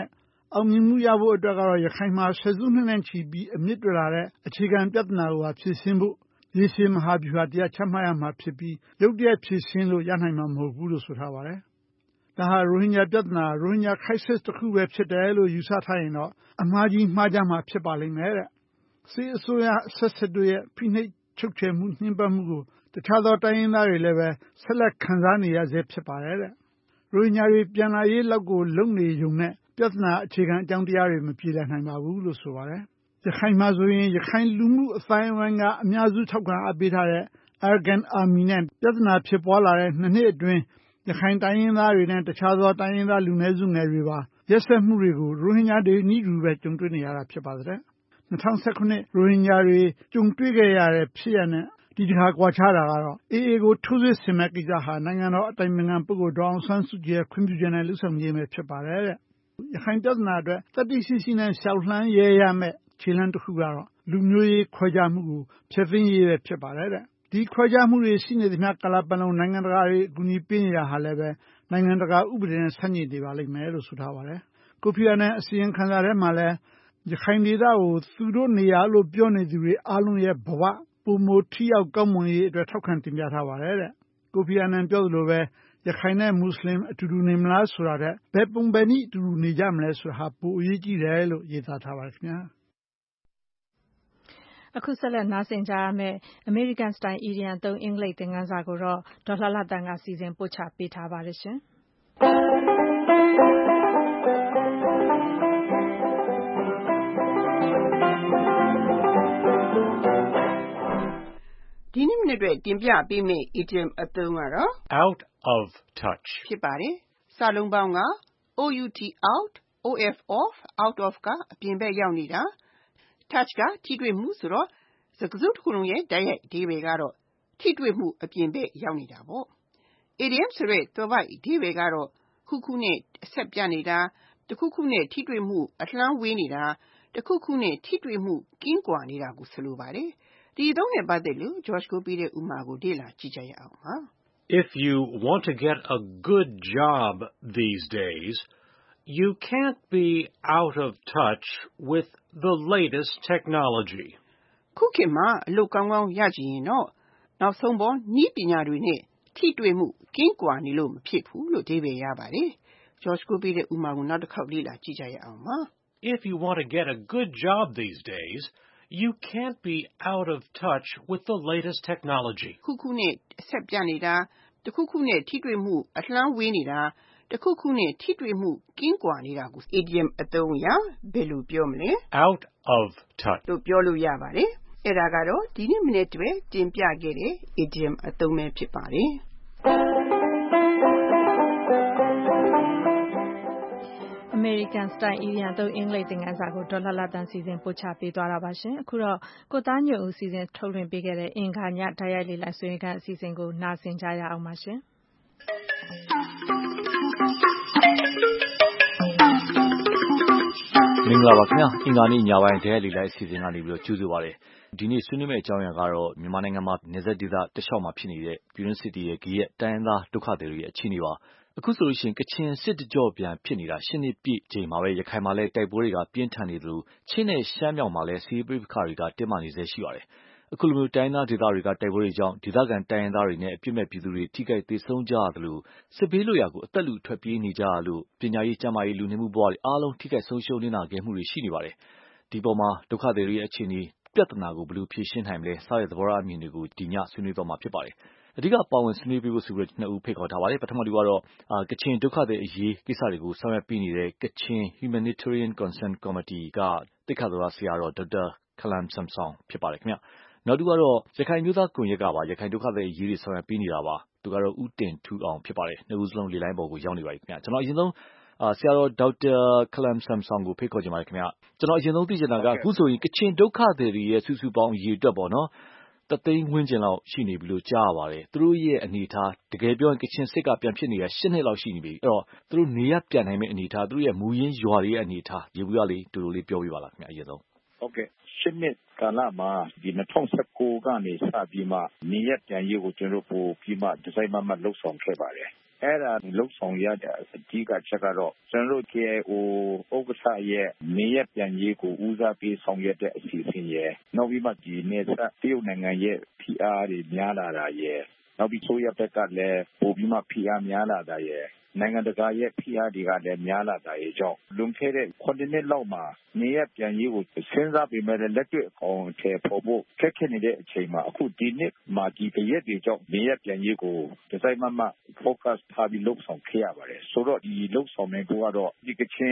S16: အောင်မြင်မှုရဖို့အတွက်ကတော့ရခိုင်မှာဆယ်စုနှစ်နဲ့ချီပြီးအမြင့်တွေ့လာတဲ့အခြေခံပြဿနာကိုဖြေရှင်းဖို့ရေရှည်မဟာဗျူဟာတရားချမှတ်ရမှာဖြစ်ပြီးရုတ်တရက်ဖြေရှင်းလို့ရနိုင်မှာမဟုတ်ဘူးလို့ဆိုထားပါတယ်။ဒါဟာရိုဟင်ဂျာပြဿနာရိုဟင်ဂျာ crisis တစ်ခုပဲဖြစ်တယ်လို့ယူဆထားရင်တော့အမှားကြီးမှားကြမှာဖြစ်ပါလိမ့်မယ်တဲ့။စစ်အစိုးရဆက်ဆက်တို့ရဲ့ဖိနှိပ်ချုပ်ချယ်မှုနှိမ်ပတ်မှုကိုတခြားသောတိုင်းရင်းသားတွေလည်းပဲဆက်လက်ခံစားနေရဆဲဖြစ်ပါတယ်တဲ့။ရိုဟင်ဂျာတွေပြန်လာရေးလောက်ကိုလုံနေုံနဲ့ပြဿနာအခြေခံအကြောင်းတရားတွေမပြေလည်နိုင်ပါဘူးလို့ဆိုပါတယ်။ရခိုင်မှာဆိုရင်ရခိုင်လူမှုအတိုင်းအဝိုင်းကအများစုထောက်ခံအားပေးထားတဲ့ Arakan Army နဲ့ပြဿနာဖြစ်ပွားလာတဲ့နှစ်နှစ်အတွင်းရခိုင်တိုင်းရင်းသားတွေနဲ့တခြားသောတိုင်းရင်းသားလူနည်းစုငယ်တွေပါရက်စက်မှုတွေကိုရိုဟင်ဂျာတွေနည်းတူပဲကြုံတွေ့နေရတာဖြစ်ပါတယ်။၂၀၁၇ရိုဟင်ဂျာတွေကြုံတွေ့ခဲ့ရတဲ့ဖြစ်ရတဲ့ဒီတစ်ခါကွာခြားတာကတော့ အေအေ ကိုထိုးစစ်ဆင်မဲ့ကိစ္စဟာနိုင်ငံတော်အတိုင်ပင်ခံပုဂ္ဂိုလ်ဒေါ်အောင်ဆန်းစုကြည်ရဲ့ခွင့်ပြုချက်နဲ့လှုပ်ဆောင်ရေးပဲဖြစ်ပါတယ်တဲ့။ရခိုင်ပြဿနာအတွက်တတိရှိရှိနဲ့ရှောက်လှမ်းရဲရမယ်ခြေလှမ်းတစ်ခုကတော့လူမျိုးရေးခွဲခြားမှုကိုဖျက်သိမ်းရေးပဲဖြစ်ပါတယ်တဲ့။ဒီခွဲခြားမှုတွေရှိနေသမျှကာလပတ်လုံးနိုင်ငံတကာတွေအကူအညီပေးနေတာဟာလည်းပဲနိုင်ငံတကာဥပဒေနဲ့ဆန့်ကျင်နေပါလိမ့်မယ်လို့ဆိုထားပါတယ်။ကိုဖီအာနန်အစီရင်ခံစာထဲမှာလည်းရခိုင်ဒေသကိုသူတို့နေရာလို့ပြောနေသူတွေအားလုံးရဲ့ဘဝပုံမထိရောက်ကောင်းမွန်ရေးအတွက်ထောက်ခံတင်ပြထားပါတယ်တဲ့။ကိုဖီအာနန်ပြောသလိုပဲရခိုင်နဲ့မွတ်စလင်အတူတူနေမလားဆိုတာတဲ့ဘယ်ပုံပဲနည်းအတူတူနေကြမလဲဆိုတာဟာပိုအရေးကြီးတယ်လို့ရေးသားထားပါတယ်ခင်ဗျာ
S2: ။အခုဆက်လက်နားဆင်ကြရမယ့် American Style အီဒီယံသုံးအင်္ဂလိပ်သင်ခန်းစာကိုတော့ဒေါ်လှလှတန်ကစီစဉ်ပို့ချပေးထားပါတယ်ရှင်။
S17: ဒီနေ့မနေ့အတွက်တင်ပြပေးမယ့် idiom အသုံးကတော့
S1: out of touch
S17: ဖြစ်ပါတယ်။စာလုံးပေါင်းက out out of off out of ကအပြင်ဘက်ရောက်နေတာ touch ကထိတွေ့မှုဆိုတော့စကားစုတစ်ခုလုံးရဲ့တိုက်ရိုက်အဓိပ္ပာယ်ကတော့ထိတွေ့မှုအပြင်ဘက်ရောက်နေတာပေါ့။ idiom ဆိုတဲ့သွယ်ဝိုက်အဓိပ္ပာယ်ကတော့ခုခုနဲ့အဆက်ပြနေတာတစ်ခုခုနဲ့ထိတွေ့မှုအလှမ်းဝေးနေတာတစ်ခုခုနဲ့ထိတွေ့မှုကင်းကွာနေတာကိုဆိုလိုပါတယ်။ဒီအသုံးနဲ့ပတ်သက်လို့ George ကိုပေးတဲ့ဥပမာကိုလေ့လာကြည့်ကြရအောင်ပါ
S1: ။ If you want to get a good job these days, you can't be out of touch with the latest technology.
S17: ခုခေတ်မှာအလုပ်ကောင်းကောင်းရကြရင်တော့နောက်ဆုံးပေါ်နည်းပညာတွေနဲ့ထိတွေ့မှုကင်းကွာနေလို့မဖြစ်ဘူးလို့အဓိပ္ပာယ်ရပါတယ်။ George ကိုပေးတဲ့ဥပမာကိုနောက်တစ်ခေါက်လေ့လာကြည့်ကြရအောင်ပါ
S1: ။ If you want to get a good job these days, you can't be out of touch with the latest technology.
S17: ခုခုနဲ့အဆက်ပြနေတာတစ်ခုခုနဲ့ထိတွေ့မှုအလှမ်းဝေးနေတာတစ်ခုခုနဲ့ထိတွေ့မှုကင်းကွာနေတာကို idiom အသုံးအရဘယ်လိုပြောမလဲ
S1: out of touch
S17: လို့ပြောလို့ရပါတယ်။အဲ့ဒါကတော့ဒီနေ့မနေ့တည်းတင်ပြခဲ့တဲ့ idiom အသုံးပဲဖြစ်ပါတယ်။
S2: American Style အီဒီယံသုံးအင်္ဂလိပ်သင်ခန်းစာကိုဒေါ်လှလှတန်စီစဉ်ပို့ချပေးသွားတာပါရှင်။အခုတော့ကိုသားညွန့်ဦးစီစဉ်ထုတ်လွှင့်ပေးခဲ့တဲ့အင်္ဂါညတိုက်ရိုက်လေ့လာဆွေးနွေးခန်းအစီအစဉ်ကိုနားဆင်ကြရအောင်ပါရှင်။
S18: မင်္ဂလာပါခင်ဗျာအင်္ဂါနေ့ညပိုင်းတိုက်ရိုက်လေ့လာအစီအစဉ်ကနေပြီးတော့ကြိုဆိုပါရစေ။ဒီနေ့ဆွေးနွေးမယ့်အကြောင်းအရာကတော့မြန်မာနိုင်ငံမှာနေဆက်ဒေသတလျှောက်မှာဖြစ်နေတဲ့ပြည်တွင်းစစ်တွေရဲ့ဂီးရဲ့တိုင်းရင်းသားဒုက္ခသည်တွေရဲ့အခြေအနေပါ။အခုဆိုလို့ရှိရင်ကချင်စစ်တကြော့ပြန်ဖြစ်နေတာရှစ်နှစ်ပြည့်ချိန်မှာပဲရခိုင်မှာလည်းတိုက်ပွဲတွေကပြင်းထန်နေသလိုချင်းနဲ့ရှမ်းမြောက်မှာလည်းစီးပွားရေးပဋိပက္ခတွေကတင်းမာနေဆဲရှိပါတယ်။အခုလိုမျိုးတိုင်းရင်းသားဒေသတွေကတိုက်ပွဲတွေကြောင့်ဒေသခံတိုင်းရင်းသားတွေနဲ့အပြစ်မဲ့ပြည်သူတွေထိခိုက်ဒေဆုံးကြရသလိုစစ်ဘေးလွတ်ရာကိုအသက်လူထွက်ပြေးနေကြရလို့ပညာရေးကျန်းမာရေးလူနေမှုဘဝတွေအားလုံးထိခိုက်ဆုံးရှုံးနေတာခဲ့မှုတွေရှိနေပါတယ်။ဒီပေါ်မှာဒုက္ခသည်တွေရဲ့အခြေအနေပြဿနာကိုဘယ်လိုဖြေရှင်းနိုင်မလဲစတဲ့သဘောထားအမြင်တွေကိုဒီညဆွေးနွေးသွားမှာဖြစ်ပါတယ်။အဓိကပါဝင်ဆွေးနွေးပေးဖို့ဆိုပြီးနှစ်ဦးဖိတ်ခေါ်ထားပါတယ်။ပထမတူကတော့ကချင်ဒုက္ခသည်အရေးကိစ္စတွေကိုဆောင်ရွက်ပေးနေတဲ့ကချင် Humanitarian Concern Committee ကသိက္ခာတော်ဆရာတော်ဒေါက်တာခလမ်ဆမ်ဆောင်ဖြစ်ပါတယ်ခင်ဗျ။နောက်တူကတော့ရခိုင်မျိုးသားကွန်ရက်ကပါရခိုင်ဒုက္ခသည်အရေးတွေဆောင်ရွက်ပေးနေတာပါ။သူကတော့ဦးတင်ထူအောင်ဖြစ်ပါတယ်။နှစ်ဦးစလုံးလေလိုင်းပေါ်ကိုရောက်နေပါပြီခင်ဗျ။ကျွန်တော်အရင်ဆုံးဆရာတော်ဒေါက်တာခလမ်ဆမ်ဆောင်ကိုဖိတ်ခေါ်ချင်ပါတယ်ခင်ဗျ။ကျွန်တော်အရင်ဆုံးသိချင်တာကအခုဆိုရင်ကချင်ဒုက္ခသည်တွေရဲ့စုစုပေါင်းအရေးအတွက်ပေါ့နော်တသိန်းဝန်းကျင်လောက်ရှိနေပြီလို့ကြားရပါတယ်။သူတို့ရဲ့အနေအထားတကယ်ပြောရင်ကချင်စစ်ကပြန်ဖြစ်နေတာရှစ်နှစ်လောက်ရှိနေပြီ။အဲ့တော့သူတို့နေရပြန်နိုင်မယ့်အနေအထားသူတို့ရဲ့မူရင်းရွာတွေရဲ့အနေအထားရေဘူးရလေးတူတူလေးပြောပြပါလားခင်ဗျအရင်ဆုံး
S19: ။ဟုတ်ကဲ့ရှစ်နှစ်ကာလမှာဒီ၂၀၁၉ကနေစပြီးမှနေရပြန်ရေးကိုကျွန်တော်တို့ပို့ပြီးမှဒီဇိုင်းမှမှလှုပ်ဆောင်ခဲ့ပါတယ်။အဲ့ဒါလှုပ်ဆောင်ရတဲ့အကြီးကချက်ကတော့ကျွန်တော်တို့ K I O ဥက္ကဋ္ဌရဲ့နေရပြန်ရေးကိုဦးစားပေးဆောင်ရွက်တဲ့အစီအစဉ်ရဲ့နောက်ပြီးမှဒီနေဆက်တရုတ်နိုင်ငံရဲ့ဖိအားတွေများလာတာရဲ့နောက်ပြီးဆိုရဘက်ကလည်းပိုပြီးမှဖိအားများလာတာရဲ့နိုင်ငံတကာရဲ့ဖိအားတွေကလည်းများလာတာရဲ့ကြောင့်လွန်ခဲ့တဲ့ခုနှစ်လောက်မှာနေရပြန်ရေးကိုစဉ်းစားပြီးမဲ့လက်တွေ့အကောင်အထည်ဖော်ဖို့ခက်ခဲနေတဲ့အချိန်မှာအခုဒီနှစ်မှာဒီကရက်တွေကြောင့်နေရပြန်ရေးကိုဒီဇိုင်းမမ focus ထားပြီးလုပ်ဆောင်ခဲ့ရပါတယ်ဆိုတော့ဒီလုပ်ဆောင်နေကိုကတော့ဒီကချင်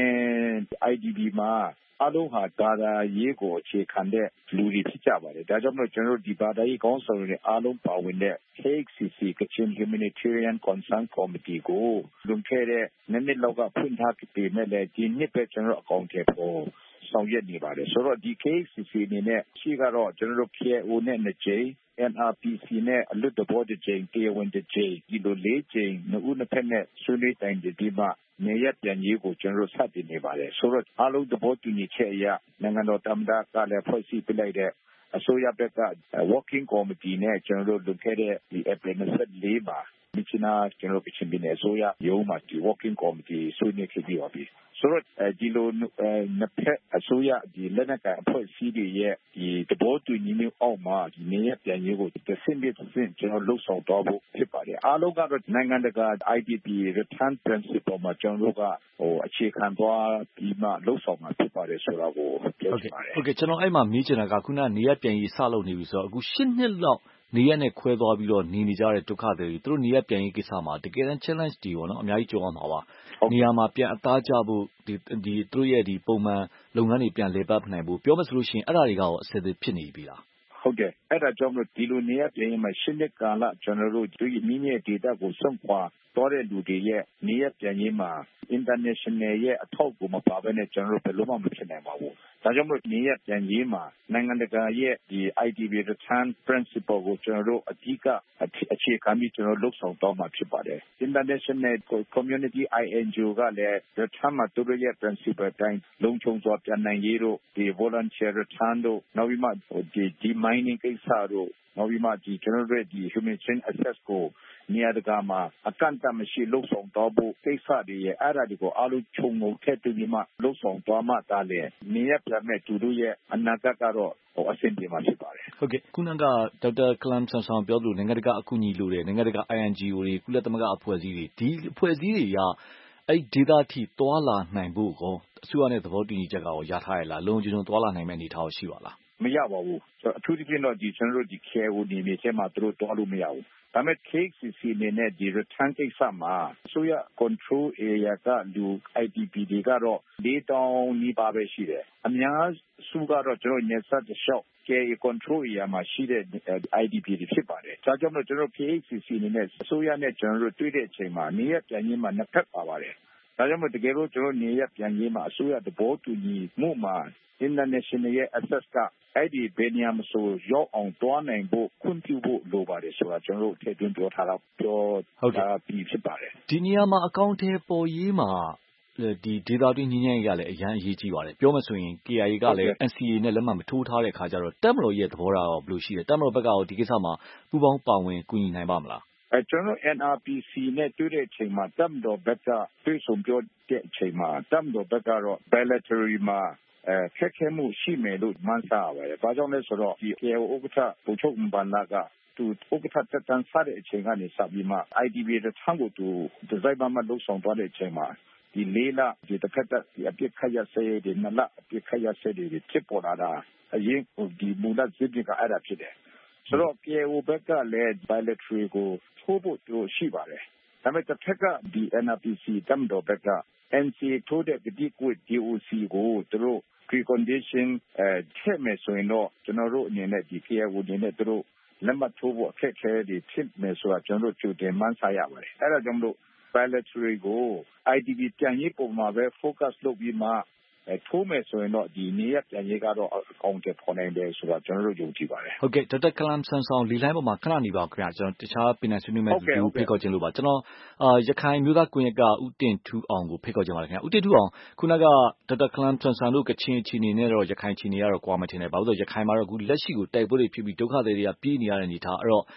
S19: I D P မှာအလုံးဟာဒါသာရေးကိုအခြေခံတဲ့လူတွေဖြစ်ကြပါတယ်ဒါကြောင့်မလို့ကျွန်တော်တို့ဒီဘာသာရေးကောင်းဆောင်တွေအားလုံးပါဝင်တဲ့ K H C C Kachin Humanitarian Concern Committee ကိုလွန်ခဲ့တဲ့နှစ်နှစ်လောက်ကဖွင့်ထားပြီးမဲ့လည်းဒီနှစ်ပဲကျွန်တော်အကောင့်ထဲပေါ်ဆောင်ရွက်နေပါတယ်ဆိုတော့ဒီ K H C C အနေနဲ့ရှိကတော့ကျွန်တော်တို့ K I O နဲ့နှစ်ကြိမ် N R P C နဲ့အလွတ်တဘောတစ်ကြိမ်တရားဝင်တစ်ကြိမ်ဒီလိုလေးကြိမ်နှစ်ဦးနှစ်ဖက်နဲ့ဆွေးနွေးတိုင်ပြီးမှနေရပြန်ရေးကိုကျွန်တော်စတင်နေပါတယ်ဆိုတော့အားလုံးသဘောတူညီချက်အရနိုင်ငံတော်သမ္မတကလည်းဖွဲ့စည်းပြလိုက်တဲ့အစိုးရဘက်က working committee နဲ့ကျွန်တော်တို့လုပ်ခဲ့တဲ့ဒီ April twenty-fourမှာမြစ်နာကျွန်တော်ကချင်ပြည်နယ်အစိုးရရုံးမှာဒီ working committee ဆွေးနွေးခဲ့ပြီးပါပြီဆိုတော့ဒီလိုနှစ်ဖက်အစိုးရဒီလက်နက်ကိုင်အဖွဲ့အစည်းတွေရဲ့ဒီသဘောတူညီမှုအောက်မှာဒီနေရပြန်ရေးကိုတစ်ဆင့်ပြီးတစ်ဆင့်ကျွန်တော်လှုပ်ဆောင်တော့ဖို့ဖြစ်ပါတယ်အားလုံးကတော့နိုင်ငံတကာ I D P return principle မှာကျွန်တော်တို့ကဟိုအခြေခံသွားပြီးမှလှုပ်ဆောင်မှာဖြစ်ပါတယ်ဆိုတော့ကိုပြောချင်ပါတယ်
S18: ဟုတ်ကဲ့ကျွန်တော်အဲ့မှာမေးချင်တာကခုနနေရပြန်ရေးစလုပ်နေပြီဆိုတော့အခုeightနှစ်လောက်နေရနဲ့ခွဲသွားပြီးတော့နေနေကြတဲ့ဒုက္ခတွေသူတို့နေရပြန်ရေးကိစ္စမှာတကယ်တမ်း challenge တွေပေါ့နော်အများကြီးကြုံရမှာပါနေရာမှာပြန်အသားကျဖို့ဒီဒီသူတို့ရဲ့ဒီပုံမှန်လုပ်ငန်းတွေပြန်လည်ပတ်နိုင်ဖို့ပြောမှဆိုလို့ရှိရင်အဲ့ဒါတွေကရောအဆင်သင့်ဖြစ်နေပြီလား
S19: ဟုတ်ကဲ့အဲ့ဒါကြောင့်လို့ဒီလိုနေရပြန်ရေးမှာeightနှစ်ကာလကျွန်တော်တို့ဒီမိမိရဲ့ data ကိုစွန့်ခွာတော်တဲ့လူတွေရဲ့နေရပြန်ရေးမှာ international ရဲ့အထောက်အကူမပါဘဲနဲ့ကျွန်တော်တို့ဘယ်လိုမှမဖြစ်နိုင်ပါဘူးဒါကြောင့်မို့နေရပြန်ရေးမှာနိုင်ငံတကာရဲ့ဒီ I D P return principle ကိုကျွန်တော်တို့အဓိကအခြေခံပြီးကျွန်တော်လှုပ်ဆောင်တော့မှာဖြစ်ပါတယ် international community I N G O ကလည်း return မှာသူတို့ရဲ့ principle တိုင်းလုံခြုံစွာပြန်နိုင်ရေးတို့ဒီ volunteer return တို့နောက်ပြီးမှဒီဒီ mining ကိစ္စတို့နောက်ပြီးမှဒီကျွန်တော်တို့ဒီ humanitarian access ကိုနေရာတကာမှာအကန့်အသတ်မရှိလှုပ်ဆောင်တော့ဖို့ကိစ္စတွေရဲ့အဲ့ဒါတွေကိုအားလုံးခြုံငုံထည့်ပြီးမှလှုပ်ဆောင်သွားမှသာလေနေရပြန်မဲ့သူတို့ရဲ့အနာဂတ်ကတော့ဟိုအဆင်ပြေမှာဖြစ်ပါတယ်
S18: ဟုတ်ကဲ့ခုနကဒေါက်တာကလမ်ဆန်ဆောင်ပြောသလိုနိုင်ငံတကာအကူအညီလိုတယ်နိုင်ငံတကာ I N G O တွေကုလသမဂ္ဂအဖွဲ့အစည်းတွေဒီအဖွဲ့အစည်းတွေကအဲ့ဒေသထိသွားလာနိုင်ဖို့ကောအစိုးရနဲ့သဘောတူညီချက်ကရောရထားရလားလုံခြုံခြုံသွားလာနိုင်မဲ့အနေထားရှိပါလား
S19: မရပါဘူးအထူးသဖြင့်တော့ဒီကျွန်တော်တို့ဒီ K I O နေနေချက်မှာသူတို့တွားလို့မရဘူးဒါမဲ့ K H C C နေနဲ့ဒီ return ကိစ္စမှာဆိုရ control area ကလူ I D P တွေကတော့four thousandနီးပါးပဲရှိတယ်အများစုကတော့ကျွန်တော်ညဆက်တစ်လျှောက် K I O control area မှာရှိတဲ့ I D P တွေဖြစ်ပါတယ်ဒါကြောင့်မို့ကျွန်တော် K H C C နေနဲ့အစိုးရနဲ့ကျွန်တော်တို့တွေ့တဲ့အချိန်မှာနေရပြန်ရင်းမှာနှစ်ဖက်ပါပါတယ်ဒါကြောင့်မို့တကယ်လို့ကျွန်တော်နေရပြန်ရင်းမှာအစိုးရသဘောတူညီမှုမှာ international ရဲ့ access ကအဲ့ဒီဘယ်နေရာမှာဆိုရောက်အောင်တွားနိုင်ဖို့ခွင့်ပြုဖို့လိုပါတယ်ဆိုတာကျွန်တော်တို့ထည့်သွင်းပြောထားတာပြောထားပြီးဖြစ်ပါတယ်
S18: ဒီနေရာမှာအကောင့်ထဲပေါ်ရေးမှာဒီဒေတာတွင်းညဉ့်ညဉ့်ရလည်းအရန်အရေးကြီးပါတယ်ပြောမှဆိုရင် K I A ကလည်း N C A နဲ့လက်မှတ်မထိုးထားတဲ့ခါကျတော့တပ်မတော်ရဲ့သဘောထားရောဘယ်လိုရှိလဲတပ်မတော်ဘက်ကရောဒီကိစ္စမှာပူးပေါင်းပါဝင်ကူညီနိုင်ပါမလား
S19: အဲကျွန်တော် N R P C နဲ့တွေ့တဲ့အချိန်မှာတပ်မတော်ဘက်ကတွေ့ဆုံပြောတဲ့အချိန်မှာတပ်မတော်ဘက်ကတော့ bilateral မှာအဲခက်ခဲမှုရှိမယ်လို့မှန်းဆရပါတယ်။ဘာကြောင့်လဲဆိုတော့ဒီ K I O ဥက္ကဋ္ဌဗိုလ်ချုပ်မန်လာကသူဥက္ကဋ္ဌတက်တန်းစတဲ့အချိန်ကနေစပြီးမှ I D P ရထမ်းကိုသူဒီဇိုင်းမှာလှုပ်ဆောင်သွားတဲ့အချိန်မှာဒီလေးလဒီတစ်ခါတည်းအပြစ်ခတ်ရစေဒီနှစ်လအပြစ်ခတ်ရစေဒီဖြစ်ပေါ်လာတာအရင်ဒီမူလစစ်တွေကအဲ့ဒါဖြစ်တယ်။ဆိုတော့ K I O ဘက်ကလည်း bilateral ကိုထိုးဖို့သူရှိပါတယ်။ဒါပေမဲ့တစ်ခါကဒီ N R P C တမ်တော်ဘက်က N C A ထိုးတဲ့ကတိကို D O C ကိုသူတို့precondition အဲထည့်မယ်ဆိုရင်တော့ကျွန်တော်တို့အနေနဲ့ဒီ K I O အနေနဲ့သူတို့လက်မှတ်ထိုးဖို့အခက်အခဲတွေဖြစ်မယ်ဆိုတာကျွန်တော်တို့ကြိုတင်မှန်းဆရပါတယ်အဲဒါကြောင့်မလို့ bilateral ကို I D P ပြန်ရေးပုံမှာပဲ focus လုပ်ပြီးမှအဲထိုးမယ်ဆိုရင်တော့ဒီနေရပြန်ရေးကတော့အကောင့်တွေပေါ်နိုင်တယ်ဆိုတာကျွန်တော်တို့ယုံကြည်ပါတယ်
S18: ဟုတ်ကဲ့ဒေါက်တာကလမ်ဆန်ဆောင်လီလိုင်းပေါ်မှာခဏနေပါခင်ဗျာကျွန်တော်တခြားပင်နယ်ဆွေးနွေးမဲ့သူဖိတ်ခေါ်ခြင်းလို့ပါကျွန်တော်အာရခိုင်မျိုးသားကွန်ရက်ကဦးတင်ထူအောင်ကိုဖိတ်ခေါ်ခြင်းပါတယ်ခင်ဗျာဦးတင်ထူအောင်ခုနကဒေါက်တာကလမ်ဆန်ဆောင်တို့ကချင်ချီနေနဲ့တော့ရခိုင်ချီနေရတော့ကွာမထင်နဲ့ဘာလို့လဲရခိုင်မှာတော့အခုလက်ရှိကိုတိုက်ပွဲတွေဖြစ်ပြီးဒုက္ခတွေတွေကပြေးနေရတဲ့အနေထားအဲ့တော့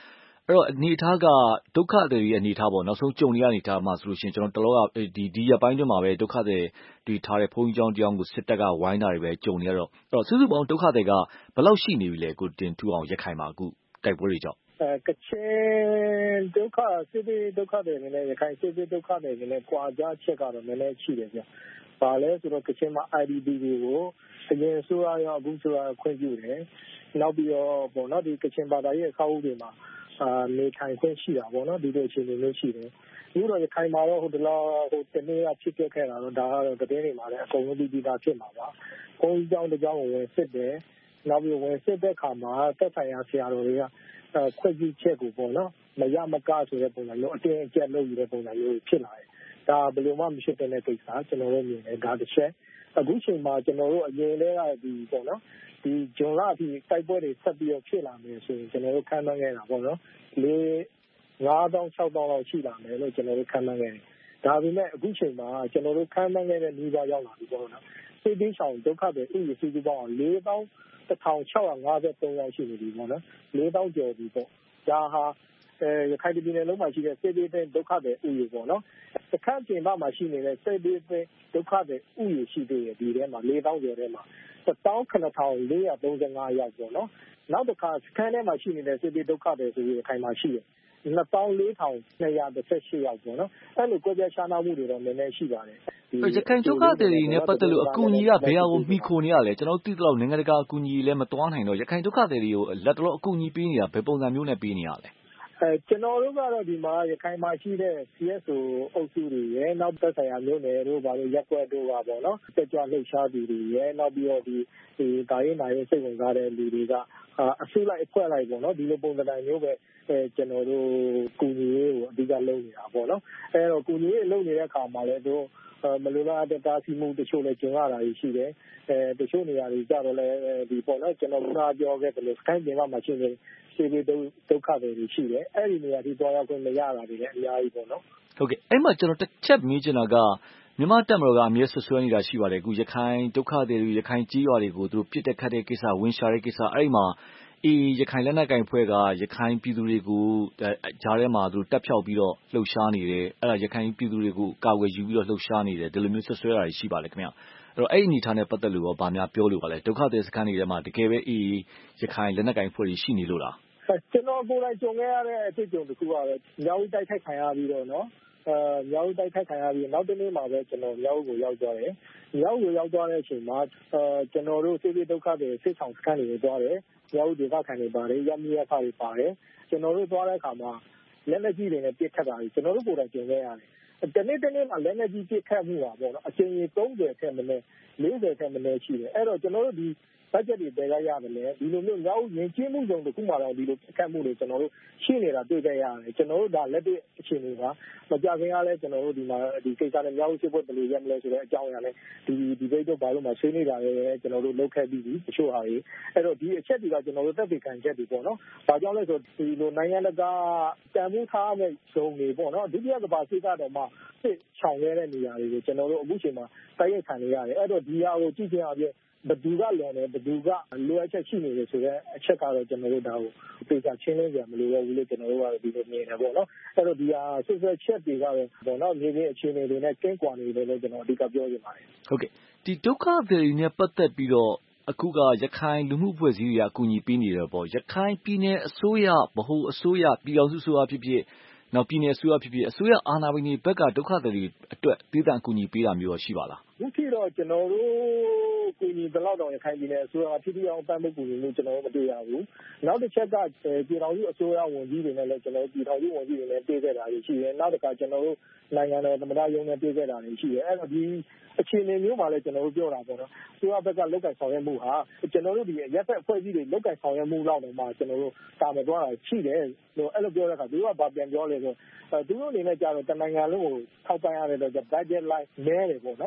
S18: အဲ့တော့အနေထားကဒုက္ခတွေရဲ့အနေထားပေါ့နောက်ဆုံးကြုံနေရအနေထားမှာဆိုလို့ရှိရင်ကျွန်တော်တလောကဒီဒီရပိုင်းတွင်းမှာပဲဒုက္ခတွေဒီထားတဲ့ဘုန်းကြီးကျောင်းတရားကိုစစ်တပ်ကဝိုင်းတာတွေပဲကြုံနေရတော့အဲ့တော့စုစုပေါင်းဒုက္ခတွေကဘယ်လောက်ရှိနေပြီလဲကိုတင်ထူအောင်ရခိုင်မှာအခုတိုက်ပွဲတွေကြောင့်
S15: အဲကချင်ဒုက္ခစစ်ဘေးဒုက္ခတွေနဲ့ရခိုင်စစ်ဘေးဒုက္ခတွေနဲ့ကွာခြားချက်ကတော့နည်းနည်းရှိတယ်ဗျ။ဘာလဲဆိုတော့ကချင်မှာ I D P တွေကိုအရင်ဆိုရရောအခုဆိုရခွင့်ပြုတယ်။နောက်ပြီးတော့ပေါ့နော်ဒီကချင်ဘာသာရေးအဆောက်အဦတွေမှာအာနေထိုင်ခွင့်ရှိတာပေါ့နော်ဒီလိုအခြေအနေမျိုးရှိတယ်။အခုတော့ရခိုင်မှာတော့ဟိုတလားဟိုတနေ့ကဖြစ်ခဲ့ခဲ့တာတော့ဒါကတော့တည်နေမှာလည်းအကုန်လုံးပြီးပြီးသားဖြစ်မှာပါ။ဘုန်းကြီးကျောင်းတစ်ကျောင်းကိုဝင်စစ်တယ်။နောက်ပြီးဝင်စစ်တဲ့အခါမှာသက်ဆိုင်ရာဆရာတော်တွေကခွင့်ပြုချက်ကိုပေါ့နော်မရမကဆိုတဲ့ပုံစံမျိုးအတင်းအကျပ်လုပ်ယူတဲ့ပုံစံမျိုးဖြစ်လာတယ်။ဒါဘယ်လိုမှမဖြစ်တဲ့ကိစ္စကျွန်တော်တို့မြင်တယ်ဒါတစ်ချက်အခုချိန်မှာကျွန်တော်တို့အရင်လေးကဒီပေါ့နော်ဒီဂျွန်လအထိတိုက်ပွဲတွေဆက်ပြီးဖြစ်လာမယ်ဆိုရင်ကျွန်တော်တို့ခန့်မှန်းခဲ့တာပေါ့နော်လေးငါးသောင်းခြောက်သောင်းလောက်ရှိလာမယ်လို့ကျွန်တော်တို့ခန့်မှန်းခဲ့တယ်။ဒါပေမဲ့အခုချိန်မှာကျွန်တော်တို့ခန့်မှန်းခဲ့တဲ့နှီးပါးရောက်လာပြီပေါ့နော်။စိတ်ပေးဆောင်ဒုက္ခတွေဥယျာဉ်စုစုပေါင်းလေးသောင်းတစ်ထောင်ခြောက်ရာငါးဆယ်သုံးယောက်ရှိနေပြီပေါ့နော်လေးသောင်းကျော်ပြီပေါ့ဒါဟာအဲရခိုင်ပြည်နယ်လုံးမှာရှိတဲ့စိတ်ပေးဒုက္ခတွေဥယျာဉ်ပေါ့နော်စခန်းပြင်ပမှာရှိနေတဲ့စိတ်ပေးဒုက္ခတွေဥယျာဉ်ရှိသေးတယ်ဒီထဲမှာလေးသောင်းကျော်ထဲမှာတစ်သောင်းခုနှစ်ထောင်လေးရာသုံးဆယ်ငါးယောက်ပေါ့နော်နောက်တစ်ခါစခန်းထဲမှာရှိနေတဲ့စိတ်ပေးဒုက္ခတွေဆိုပြီးရခိုင်မှာရှိတယ်နှစ်သောင်းလေးထောင်နှစ်ရာတစ်ဆက်ရှစ်ယောက်ပေါ့နော်အဲ့လိုကိုကြရှားနာမှုတွေတော့နည်းနည်းရှိပါတယ်
S18: ရခိုင်ဒုက္ခတွေနဲ့ပတ်သက်လို့အကူအညီကဘယ်ဟာကိုမှီခိုနေရလဲကျွန်တော်သိတော့နိုင်ငံတကာအကူအညီလည်းမတွားနိုင်တော့ရခိုင်ဒုက္ခတွေကိုလက်တော်အကူအညီပေးနေတာဘယ်ပုံစံမျိုးနဲ့ပေးနေရလဲ
S15: အဲကျွန်တော်တို့ကတော့ဒီမှာရခိုင်မှာရှိတဲ့ C S O အုပ်စုတွေရဲ့နောက်သက်ဆိုင်ရာမျိုးနယ်တို့ဘာလို့ရက်ွက်တို့ပါပေါ့နော်တက်ကြွလှုပ်ရှားသူတွေရဲ့နောက်ပြီးတော့ဒီဒီဒါရေးနာရေးစိတ်ဝင်စားတဲ့လူတွေကအစုလိုက်အဖွဲ့လိုက်ပေါ့နော်ဒီလိုပုံစံမျိုးပဲအဲကျွန်တော်တို့ကူညီရေးကိုအဓိကလုပ်နေတာပေါ့နော်အဲတော့ကူညီရေးလုပ်နေတဲ့အခါမှာလည်းတို့မလိုလားတဲ့တာစီမှုတချို့လည်းကျင်ရတာရှိတယ်အဲတချို့နေရာတွေကြတော့လည်းဒီပေါ့နော်ကျွန်တော်ကပြောခဲ့တယ်လို့စကိုင်းပြင်မှာရှိနေစေဘေးဒုက္ခတွေရှိတယ်အဲ့ဒီနေရာที่သွားရောက်ခွင့်မရတာတွေလည်းအများကြီးပေါ့နော်
S18: ဟုတ်ကဲ့အဲ့မှာကျွန်တော်တစ်ချက်မေးချင်တာကမြန်မာတပ်မတော်ကအမြဲဆွဆွဲနေတာရှိပါတယ်အခုရခိုင်ဒုက္ခတွေရခိုင်ကြီးရွာတွေကိုသူတို့ပြစ်တက်ခတ်တဲ့ကိစ္စဝင်ရှာတဲ့ကိစ္စအဲ့ဒီမှာအေးရခိုင်လက်နက်ကင်ဖွဲ့ကရခိုင်ပြည်သူတွေကိုဂျားထဲမှာသူတို့တက်ဖြောက်ပြီးတော့လှုပ်ရှားနေတယ်အဲ့ဒါရခိုင်ပြည်သူတွေကိုကာကွယ်ယူပြီးတော့လှုပ်ရှားနေတယ်ဒီလိုမျိုးဆွဆွဲတာရှိပါလေခင်ဗျအဲ့တော့အဲ့ဒီအနေထားနဲ့ပတ်သက်လို့ရောဗာများပြောလို့ပါလဲဒုက္ခသည်စခန်းတွေထဲမှာတကယ်ပဲအေးရခိုင်လက်နက်ကင်ဖွဲ့တွေရှိနေလို့လား
S15: ကျွန်တော်ကိုယ်တိုင်ကြုံခဲ့ရတဲ့အဖြစ်အပျက်တစ်ခုကတော့မြောက်ဦးတိုက်ခိုက်ခံရပြီးတော့နော်အဲမြောက်ဦးတိုက်ခိုက်ခံရပြီးနောက်တစ်နေ့မှာပဲကျွန်တော်မြောက်ဦးကိုရောက်သွားတယ်မြောက်ဦးကိုရောက်သွားတဲ့အချိန်မှာအဲကျွန်တော်တို့စစ်ဘေးဒုက္ခတွေစစ်ဆောင်စခန်းတွေသွားတယ်မြောက်ဦးဒေသခံတွေပါတယ်ရမီရဖတွေပါတယ်ကျွန်တော်တို့သွားတဲ့အခါမှာလက်လက်ကြီးတွေနဲ့ပြစ်ခတ်တာကြီးကျွန်တော်တို့ကိုယ်တိုင်ကြုံခဲ့ရတယ်တနေ့တနေ့မှာလက်လက်ကြီးပြစ်ခတ်မှုပါပေါ့နော်အချိန်ကြီးသုံးဆယ်ထက်မနည်းလေးဆယ်ထက်မနည်းရှိတယ်အဲ့တော့ကျွန်တော်တို့ဒီဘတ်ဂျက်တွေတည်ရရတယ်လေဒီလိုမျိုးရောက်ရင်ချင်းမှုစုံတစ်ခုမှတော့ဒီလိုပြတ်ခတ်မှုတွေကျွန်တော်တို့ရှင်းနေတာတွေ့ကြရတယ်ကျွန်တော်တို့ဒါလက်တွေ့အခြေအနေပါမကြခင်ကလည်းကျွန်တော်တို့ဒီမှာဒီကိစ္စနဲ့မြောက်ဦးစစ်ပွဲဘယ်လိုရမလဲဆိုတဲ့အကြောင်းအရာနဲ့ဒီဒီဘိတ်တော့ဘာလို့မှဆွေးနွေးတာလဲကျွန်တော်တို့လုပ်ခဲ့ပြီးပြီတချို့ဟာတွေအဲ့တော့ဒီအချက်တွေကကျွန်တော်တို့သက်သေခံချက်တွေပေါ့နော်ဘာကြောင့်လဲဆိုဒီလိုနိုင်ငံတကာတန်ဖိုးထားမဲ့ဇုံတွေပေါ့နော်ဒုတိယကမ္ဘာစစ်ကတော့မှစစ်ချောင်ရတဲ့နေရာတွေကိုကျွန်တော်တို့အခုချိန်မှာတိုက်ရိုက်ခံနေရတယ်အဲ့တော့ဒီဟာကိုကြည့်ချင်းအပြင်ဘသူကလွန်တယ်ဘသူကလိုအပ်ချက်ရှိနေတယ်ဆိုတော့အချက်ကတော့ကျွန်တော်တို့ဒါကိုပြေချချင်းလင်းကြမလို့ပဲဘူးလို့ကျွန်တော်တို့ကဒီလိုမြင်တယ်ပေါ့နော်အဲ့တော့ဒီဟာဆွဆွချက်တွေကတော့ပေါ့နော်မြေပြင်အခြေအနေတွေနဲ့ကင်းကွာနေတယ်လို့ကျွန်တော်အဓိကပြောချင်ပါတယ်
S18: ဟုတ်ကဲ့ဒီဒုက္ခတွေနဲ့ပတ်သက်ပြီးတော့အခုကရခိုင်လူမှုအဖွဲ့အစည်းတွေကအကူအညီပေးနေတယ်ပေါ့ရခိုင်ပြည်နယ်အစိုးရဗဟိုအစိုးရပြည်အောင်စုအစိုးရဖြစ်ဖြစ်နောက်ပြည်နယ်အစိုးရဖြစ်ဖြစ်အစိုးရအာဏာပိုင်တွေဘက်ကဒုက္ခတွေအတွက်ပြည်ထောင်အကူအညီပေးတာမျိုးရှိပါလား
S15: ဒီခေတ်တော့ကျွန်တော်တို့ကူညီဘယ်လောက်တော့ရခိုင်ပြည်နယ်အစိုးရဖြစ်ဖြစ်အောင်ပံ့ပိုးကူညီလို့ကျွန်တော်တို့မတွေ့ရဘူးနောက်တစ်ချက်ကပြည်ထောင်စုအစိုးရဝန်ကြီးတွေနဲ့လည်းကျွန်တော်တို့ပြည်ထောင်စုဝန်ကြီးတွေနဲ့တွေ့ခဲ့တာရှိတယ်နောက်တစ်ခါကျွန်တော်တို့နိုင်ငံတော်သမ္မတရုံးနဲ့တွေ့ခဲ့တာရှိတယ်အဲ့တော့ဒီအခြေအနေမျိုးမှာလည်းကျွန်တော်တို့ပြောတာပေါ့နော်အစိုးရဘက်ကလောက်ကန်ဆောင်ရွက်မှုဟာကျွန်တော်တို့ဒီရက်ဖက်အဖွဲ့အစည်းတွေလောက်ကန်ဆောင်ရွက်မှုလောက်တော့မှကျွန်တော်တို့တာမသွားတာရှိတယ်လို့အဲ့လိုပြောတဲ့အခါသူကဗာပြန်ပြောလဲဆိုသူတို့အနေနဲ့ကြာတော့တနိုင်ငံလုံးကိုထောက်ပံ့ရတဲ့တော့ budget line နည်းတယ်ပေါ့နော်အဲ့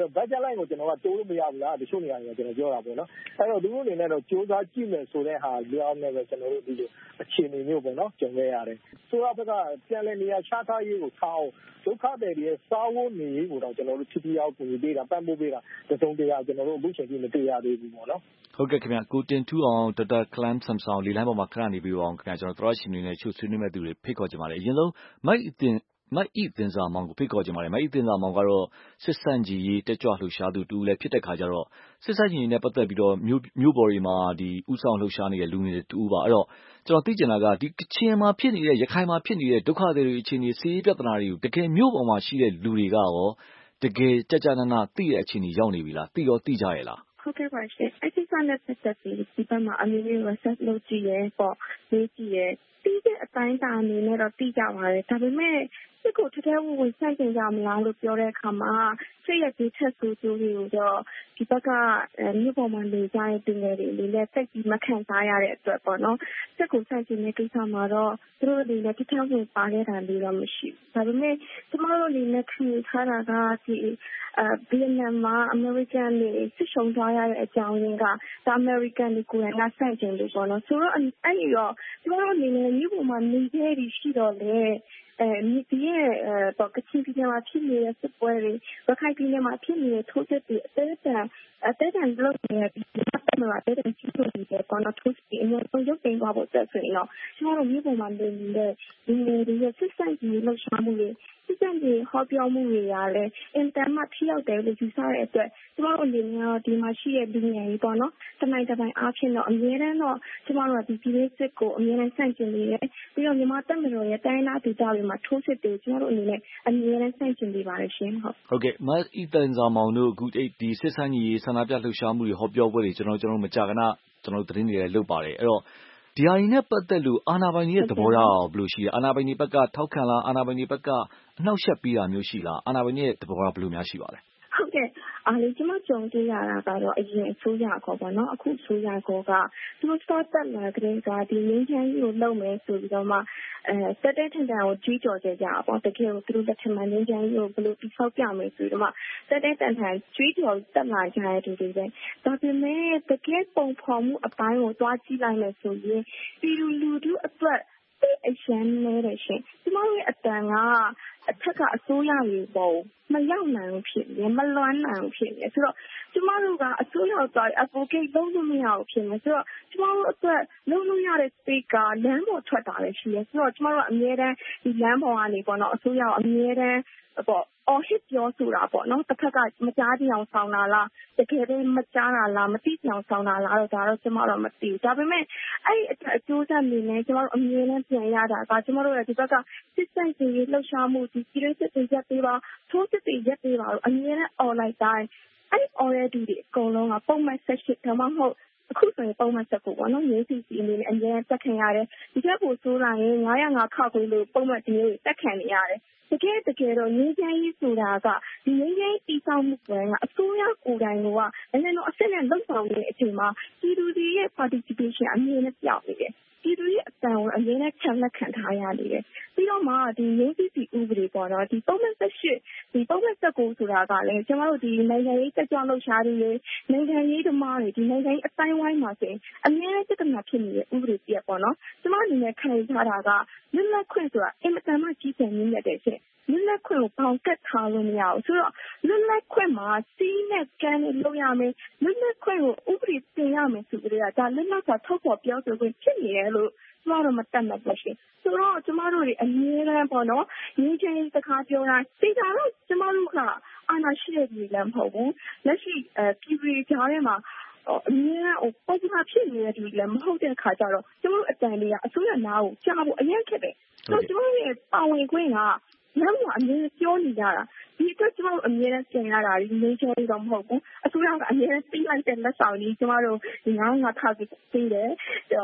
S15: တော့ဘတ်ဂျက်လိုင်းကိုကျွန်တော်ကတိုးလို့မရဘူးလားတချို့နေရာတွေကကျွန်တော်ပြောတာပေါ့နော်အဲ့တော့သူတို့အနေနဲ့တော့စူးစမ်းကြည့်မယ်ဆိုတဲ့ဟာလျောင်းနေပဲကျွန်တော်တို့ဒီလိုအခြေအနေမျိုးပေါ့နော်ကြုံခဲ့ရတယ်ဆိုတော့ဘက်ကပြန်လည်နေရာချထားရေးကိုထားအောင်ဒုက္ခတွေရဲ့စားဝတ်နေရေးကိုတော့ကျွန်တော်တို့ဖြစ်ဖြစ်အောင်ပြင်ပေးတာပံ့ပိုးပေးတာတစုံတရာကျွန်တော်တို့အခုချိန်ထိမတွေ့ရသေးဘူးပေါ့နော်
S18: ဟုတ်ကဲ့ခင်ဗျကိုတင်ထူအောင်ဒေါက်တာကလမ်ဆမ်ဆောင်လီလိုင်းပေါ်မှာခဏနေပြီးအောင်ခင်ဗျကျွန်တော်တို့ရှင်နေနဲ့ချို့ဆွေးနွေးမဲ့သူတွေဖိတ်ခေါ်ကြပါတယ်အရင်ဆုံးမိုက်အတင်မိုက်ဤတင်စာမောင်ကိုဖိတ်ခေါ်ကြပါတယ်မိုက်ဤတင်စာမောင်ကတော့စစ်ဆန့်ကြီးရေးတက်ကြွလှုပ်ရှားသူတူလည်းဖြစ်တဲ့ခါကျတော့စစ်ဆန့်ကြီးရေးနဲ့ပတ်သက်ပြီးတော့မြို့မြို့ပေါ်တွေမှာဒီဥဆောင်လှုပ်ရှားနေတဲ့လူငယ်တွေတူပါအဲ့တော့ကျွန်တော်သိချင်တာကဒီကချင်မှာဖြစ်နေတဲ့ရခိုင်မှာဖြစ်နေတဲ့ဒုက္ခတွေအခြေအနေစီးရေးပြဿနာတွေကိုတကယ်မြို့ပေါ်မှာရှိတဲ့လူတွေကရောတကယ်ကြကြနာနာသိတဲ့အခြေအနေရောက်နေပြီလားသိရောသိကြရဲ့လား
S9: ဟုတ်ကဲ့ပါရှင်အဲ့ဒီကနေ့ပတ်သက်ပြီးဒီဘက်မှာအမျိုးမျိုး research လုပ်ကြည့်ရဲပေါ့ရေးကြည့်ရဲပြီးတဲ့အတိုင်းတာအနေနဲ့တော့သိကြပါတယ်ဒါပေမဲ့ဒီကိုတကယ်ဝင်ဝင်ဆိုင်ကြကြမလားလို့ပြောတဲ့အခါမှာစိတ်ရည်ချက်ဆိုးကျိုးတွေကိုတော့ဒီဘက်ကမြို့ပေါ်မှာနေကြတဲ့သူငယ်တွေလေးလည်းစိတ်ကြီးမခံစားရတဲ့အတွက်ပေါ့နော်စိတ်ကိုဆိုင်ခြင်းတဲ့ကိစ္စမှာတော့သူတို့တွေလည်းတကယ်ဝင်ပါခဲ့တာလေးတော့မရှိဘူးဒါပေမဲ့ကျမတို့လေးနဲ့ခံထားတာကဒီအဲဗီယက်နမ်မှာအမေရိကန်တွေစစ်ရှုံးသွားရတဲ့အကြောင်းရင်းကဒါအမေရိကန်တွေကိုယ်တိုင်ကဆိုင်ခြင်းလို့ပေါ့နော်ဆိုတော့အဲ့ဒီတော့ကျမတို့အနေနဲ့မြို့ပေါ်မှာနေခဲ့ပြီးရှိတော့လေအဲမြေကြီးရဲ့ပေါ့ကချင်ပြည်နယ်မှာဖြစ်နေတဲ့စစ်ပွဲတွေရခိုင်ပြည်နယ်မှာဖြစ်နေတဲ့ထိုးစစ်တွေအသေးအံအသေးအံလုပ်နေတဲ့ဒီမှာအသေးအံရှိလို့ဒီပေါ်တော့ထိုးစစ်အများဆုံးရုပ်သိမ်းသွားဖို့တက်ဆိုရင်တော့ကျမတို့မြို့ပေါ်မှာနေနေတဲ့ဒီနေတွေရဲ့စစ်ဆိုင်ကြီးလှုပ်ရှားမှုတွေစစ်ဆိုင်ကြီးဟောပြောမှုတွေရာလဲအင်တန်မှထိရောက်တယ်လို့ယူဆရတဲ့အတွက်ကျမတို့အနေနဲ့ဒီမှာရှိတဲ့လူငယ်တွေပေါ့နော်တနိုင်တပိုင်းအားဖြင့်တော့အများအားတော့ကျမတို့ကဒီပြည်ရေးစစ်ကိုအများအားဆိုင်ကျင်နေတယ်ပြီးတော့မြန်မာတပ်မတော်ရဲ့တိုင်းနာဒေသတွေမှာထိုးစစ်တွေကျမတို့အနေနဲ့အများအားဆိုင်ကျင်နေပါတယ်ရှင်ဟုတ်
S18: ဟုတ်ကဲ့မတ်အီတန်ဇာမောင်တို့အခုဒီစစ်ဆန်းကြီးဆန္ဒပြလှုပ်ရှားမှုတွေဟောပြောပွဲတွေကျွန်တော်ကျွန်တော်မကြာခဏကျွန်တော်သတင်းတွေလည်းလုပ်ပါတယ်အဲ့တော့ဒီဟာကြီးနဲ့ပတ်သက်လို့အာဏာပိုင်တွေရဲ့သဘောထားဘယ်လိုရှိလဲအာဏာပိုင်တွေဘက်ကထောက်ခံလားအာဏာပိုင်တွေဘက်ကအနှောက်အယှက်ပေးတာမျိုးရှိလားအာဏာပိုင်တွေရဲ့သဘောထားဘယ်လိုများရှိပါလဲ
S9: ဟုတ်ကဲ့အားလေးကျမကြုံတွေ့ရတာကတော့အရင်အစိုးရကောပေါ့နော်အခုအစိုးရကောကသူတို့ start တက်လာတဲ့ကဒီငင်းချမ်းကြီးကိုလုပ်မယ်ဆိုပြီးတော့မှအဲတက်တဲ့ထန်တန်ကိုကြီးကြော်ကြကြပေါ့တကယ်ကိုသူတို့လက်ထက်မှာငင်းချမ်းကြီးကိုဘယ်လိုတိဆောက်ပြမယ်ဆိုတော့မှတက်တဲ့တန်တန်ကြီးကြော်တက်လာကြတဲ့သူတွေပဲဒါပေမဲ့တကယ်ပုံဖော်မှုအပိုင်းကိုတွားကြည့်လိုက်မယ်ဆိုရင်ပြည်သူလူထုအတွက်အရှမ်းနေတယ်ရှင်ကျမတို့ရဲ့အတန်ကအထက်ကအစိုးရတွေပေါ်မရောက်နိုင်ဘူးဖြစ်နေမလွမ်းနိုင်ဘူးဖြစ်နေဆိုတော့ကျမတို့ကအစိုးရတော် advocate လုပ်လို့မရဘူးဖြစ်နေဆိုတော့ကျမတို့အတွက်လုပ်လို့ရတဲ့ space ကလမ်းပေါ်ထွက်တာပဲရှိရဆိုတော့ကျမတို့ကအများတန်းဒီလမ်းပေါ်ကနေပေါ့နော်အစိုးရကအများတန်းပေါ့အော်ဟစ်ပြောဆိုတာပေါ့နော်တစ်ခါကမကြားကြအောင်ဆောင်တာလားတကယ်လည်းမကြားတာလားမသိကြအောင်ဆောင်တာလားတော့ဒါတော့ကျမတို့မသိဘူးဒါပေမဲ့အဲ့ဒီအကျိုးဆက်အနေနဲ့ကျမတို့အမြင်နဲ့ပြန်ရတာကကျမတို့ရဲ့ဒီဘက်ကစစ်ဆိုင်စီလှုပ်ရှားမှုဒီပြည်ရေးစစ်တွေရက်ပေးပါထိုးစစ်တွေရက်ပေးပါလို့အမြင်နဲ့អော်လိုက်တိုင်းအဲ့ဒီ already ဒီအကုန်လုံးကပုံမှန်ဆက်ရှိဒါမှမဟုတ်အခုဆိုရင်ပုံမှန်ဆက်ကိုပေါ့နော်ရေးစီစီအနေနဲ့အရင်တက်ခံရတယ်ဒီချက်ကိုဆိုးလာရင်ငါးရငါးခါခွေးလို့ပုံမှန်ဒီလိုတက်ခံနေရတယ်တကယ်တကယ်တော့ငင်းချမ်းရေးဆိုတာကဒီငင်းချမ်းရေးတီးဆောင်မှုကအစိုးရကိုယ်တိုင်ကလည်းတော့အစစ်နဲ့လှုပ်ဆောင်နေတဲ့အချိန်မှာပြည်သူတွေရဲ့ participation အမြင်နဲ့ပြောင်းနေတယ်ပြည်သူရဲ့အတန်ကိုအရင်ကခံလက်ခံထားရနေတယ်ပြီးတော့မှဒီငင်းစီစီဥပဒေပေါ်တော့ဒီပုံမှန်ဆက်ရှိဒီပုံမှန်ဆက်ကိုဆိုတာကလည်းကျမတို့ဒီနိုင်ငံရေးတက်ကြွလှုပ်ရှားတွေနိုင်ငံရေးသမားတွေဒီနိုင်ငံရေးအတိုင်းဝိုင်းမှာဆိုရင်အများကြီးပြဿနာဖြစ်နေတဲ့ဥပဒေပြပေါ့နော်ကျမအနေနဲ့ခံယူထားတာကလွတ်လပ်ခွင့်ဆိုတာအင်မတန်မှကြီးကျယ်မြင့်မြတ်တဲ့ချက်လွတ်လပ်ခွင့်ကိုပေါင်ကတ်ထားလို့မရဘူးဆိုတော့လွတ်လပ်ခွင့်မှာစီးနဲ့ကမ်းနဲ့လုပ်ရမယ်လွတ်လပ်ခွင့်ကိုဥပဒေတင်ရမယ်ဆိုကြတဲ့ဒါလွတ်လပ်စွာထုတ်ဖော်ပြောဆိုခွင့်ဖြစ်နေတယ်လို့ကျမတို့မတတ်မှတ်ပါရှင်ဆိုတော့ကျမတို့တွေအမြဲတမ်းပေါ့နော်ငင်းချင်းစကားပြောတာသိကြတော့ကျမတို့ကအာဏာရှိတဲ့ပြည်လည်းမဟုတ်ဘူးလက်ရှိအဲပြည်ပြည်ကြားထဲမှာအမြဲဟိုပုံမှန်ဖြစ်နေတဲ့သူလည်းမဟုတ်တဲ့ခါကျတော့ကျမတို့အတန်တွေကအစိုးရနာကိုကြားဖို့အရင်ခက်တယ်ဆိုတော့ကျမတို့ရဲ့ပါဝင်ခွင့်ကလမ်းမှာအမြဲပြောနေကြတာဒီအတွက်ကျမတို့အမြဲတမ်းပြင်ရတာဒီနေချေတော့မဟုတ်ဘူးအစိုးရကအမြဲတမ်းပြီးလိုက်တဲ့လက်ဆောင်ကြီးကျမတို့ဒီငါးငါးထားပြီးပေးတယ်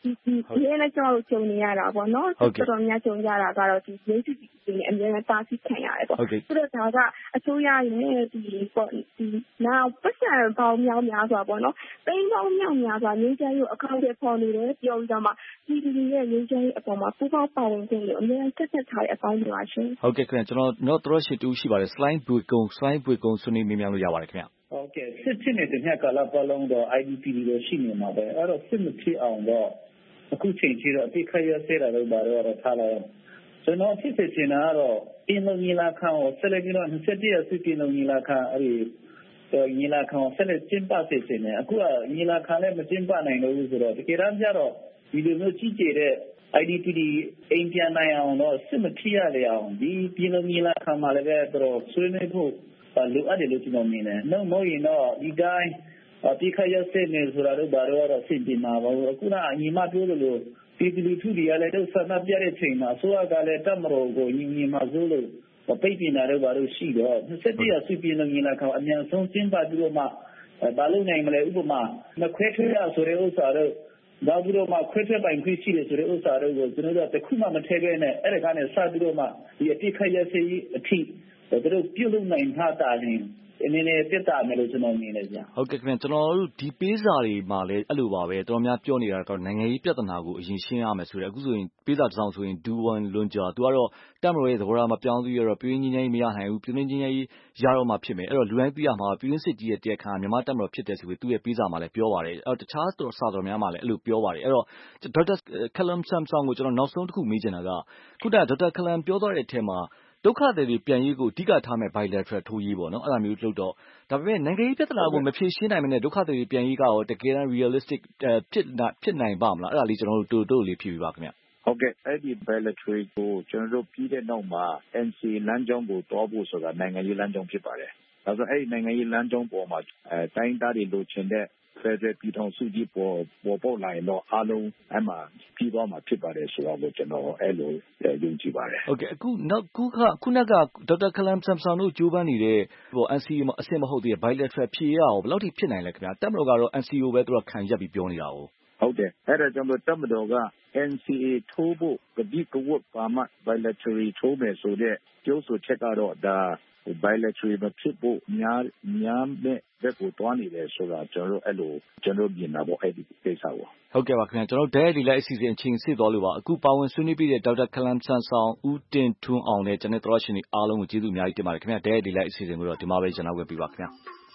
S20: ဒီဒီဒီနဲ့ကျွန်တော်တို့ဂျုံနေရတာပေါ့နော်တော်တော်များဂျုံရတာကတော့ဒီရေးစုဒီနဲ့အများနဲ့တားဆီးခံရတယ်ပေါ့ဆိုတော့ဒါကအစိုးရရဲ့ဒီပေါ့ဒီနောက်ပတ်စံပေါင်းများများစွာပေါ့နော်ပိန်းပေါင်းများများစွာငင်းချမ်းကိုအကောင့်တွေပေါ်နေတယ်ပြောပြီးတော့မှဒီဒီရဲ့ငင်းချမ်းရဲ့အပေါ်မှာပူပေါင်းပါဝင်ခြင်းကိုအများနဲ့ဆက်ဆက်ထားတဲ့အပိုင်းတွေပါရှင်
S18: ဟုတ်ကဲ့ခင်ဗျကျွန်တော်တော့တော်ရှိတူရှိပါတယ် slide ဘွေကုံ slide ဘွေကုံဆွေးနွေးမြင်များလို့ရပါတယ်ခင်ဗျ
S21: ဟုတ်ကဲ့စစ်ဖြစ်နေတဲ့ညကာလပတ်လုံးတော့ I D P တွေရှိနေမှာပဲအဲ့တော့စစ်မဖြစ်အောင်တော့အခုချိန်ကြီးတော့အတိခရရဆဲတာတော့ဘာလို့ထားလိုက်ကျွန်တော်ဖြစ်ဖြစ်နေတာကတော့အင်းလုံးညီလာခံကိုဆက်လက်ပြီးတော့နှစ်ဆက်တည်းအစစ်ပြင်းလုံးညီလာခံအဲ့ဒီညီလာခံကိုဆက်လက်ကျင်းပစေချင်တယ်အခုကညီလာခံလည်းမကျင်းပနိုင်လို့ဆိုတော့တကယ်တမ်းကျတော့ဒီလိုမျိုးကြီးကျယ်တဲ့ I D P အိမ်ပြန်နိုင်အောင်တော့စစ်မဖြစ်ရလေအောင်ဒီပြည်လုံးညီလာခံမှာလည်းပဲတော့ဆွေးနွေးဖို့လိုအပ်တယ်လို့ကျွန်တော်မြင်တယ်။နောက်မဟုတ်ရင်တော့ဒီတိုင်းတိခရဆဲနေဆိုတာတော့ဘာလို့တော့စဉ်းပြမှာပါဘူးအခုကညီမပြောလို့ပြည်သူလူထုတွေကလည်းတော့ဆန္ဒပြတဲ့ချိန်မှာအစိုးရကလည်းတမတော်ကိုညီညီမှာစိုးလို့ပိတ်ပင်တာတော့ဘာလို့ရှိတော့နှစ်ဆက်တည်းဆွေးပြလို့ညီလာခံအမြန်ဆုံးကျင်းပပြီးတော့မှဘာလို့နိုင်မလဲဥပမာမခွဲထွေးရဆိုတဲ့ဥစ္စာတော့ဒါပြီးတော့မှခွဲထွက်ပိုင်ခွင့်ရှိတယ်ဆိုတဲ့ဥစ္စာတို့ကိုကျွန်တော်တို့တခုမှမထည့်ခဲ့နဲ့အဲ့ဒါကနေစပြီးတော့မှဒီအတိခရဆဲအထိတို့ပြုလုပ်နိုင်ထားတာလည်းအနေနဲ့တက်တာမယ်လို့ကျွန်တော်မြင်နေကြ
S18: ။ဟုတ်ကဲ့ခင်ဗျကျွန်တော်တို့ဒီပေးစာတွေမှာလည်းအဲ့လိုပါပဲတော်တော်များပြောနေတာကတော့နိုင်ငံရေးပြဿနာကိုအရင်ရှင်းရမယ်ဆိုတော့အခုဆိုရင်ပေးစာတစ်စောင်ဆိုရင်ဒူဝန်လွန်ကြာသူကတော့တက်မတော်ရဲ့သဘောထားမပြောင်းသေးရတော့ပြည်ရင်းချင်းချင်းမရနိုင်ဘူးပြည်ရင်းချင်းချင်းရတော့မှဖြစ်မယ်အဲ့တော့လူတိုင်းသိရမှာပြည်ရင်းစစ်ကြီးရဲ့တရားခံမြန်မာတက်မတော်ဖြစ်တယ်ဆိုပြီးသူ့ရဲ့ပေးစာမှာလည်းပြောပါတယ်အဲ့တော့တခြားတော်စာတော်များမှာလည်းအဲ့လိုပြောပါတယ်အဲ့တော့ဒေါက်တာကလမ်ဆမ်ဆောင်ကိုကျွန်တော်နောက်ဆုံးတစ်ခုမေးချင်တာကခုနကဒေါက်တာကလမ်ပြောသွားတဲ့အထက်မှာဒုက္ခသည်တွေပြန်ရေးကိုအဓိကထားမဲ့ bilateral ထိုးရေးပေါ့နော်အဲ့လိုမျိုးလုပ်တော့ဒါပေမဲ့နိုင်ငံရေးပြဿနာကိုမဖြေရှင်းနိုင်မနဲ့ဒုက္ခသည်တွေပြန်ရေးကရောတကယ်တမ်း realistic ဖြစ်ဖြစ်နိုင်ပါမလားအဲ့ဒါလေးကျွန်တော်တို့တို့လေးဖြေပြပါခင်ဗျ
S21: ဟုတ်ကဲ့အဲ့ဒီ bilateral ကိုကျွန်တော်တို့ပြီးတဲ့နောက်မှာ N C A လမ်းကြောင်းကိုတွားဖို့ဆိုတာနိုင်ငံရေးလမ်းကြောင်းဖြစ်ပါတယ်ဒါဆိုအဲ့ဒီနိုင်ငံရေးလမ်းကြောင်းပေါ်မှာအဲတိုင်းသားတွေလိုချင်တဲ့ဖက်ဒရယ်ပြည်ထောင်စုကြီးပေါ်ပေါ်ပေါက်လာရင်တော့အားလုံးအဲ့မှာပြီးသွားမှာဖြစ်ပါတယ်ဆိုတော့ကျွန်တော်အဲ့လိုယုံကြည်ပါတယ်
S18: ဟုတ်ကဲ့အခုနောက်ခုခခုနကဒေါက်တာကလမ်ဆမ်ဆန်တို့ကြိုးပမ်းနေတဲ့ဟို N C A မှာအဆင့်မဟုတ်သေးတဲ့ bilateral ဖြေရအောင်ဘယ်လောက်ထိဖြစ်နိုင်လဲခင်ဗျာတက်မတော်ကတော့ N C A ကိုပဲသူကခံရက်ပြီးပြောနေတာကို
S21: ဟုတ်တယ်အဲ့ဒါကြောင့်တက်မတော်က N C A ထိုးဖို့ကတိကဝတ်ပါမှ bilateral ထိုးမယ်ဆိုတဲ့ပြောဆိုချက်ကတော့ဒါ bilateral မဖြစ်ဖို့များများတဲ့ဘက်ကိုတွားနေတယ်ဆိုတာကျွန်တော်တို့အဲ့လိုကျွန်တော်မြင်တာပေါ့အဲ့ဒီကိစ္စကို
S18: ဟုတ်ကဲ့ပါခင်ဗျာကျွန်တော်ဒဲဒီလိုက်အစီအစဉ်အချိန်စစ်သွားလို့ပါအခုပါဝင်ဆွေးနွေးပြီးတဲ့ဒေါက်တာကလမ်ဆန်ဆောင်ဦးတင်ထွန်းအောင်နဲ့ကျွန်တော်တို့ရှင်ဒီအားလုံးကိုကျေးဇူးအများကြီးတင်ပါတယ်ခင်ဗျာဒဲဒီလိုက်အစီအစဉ်ကိုတော့ဒီမှာပဲကျွန်တော်ဝယ်ပြပါခင်ဗျာ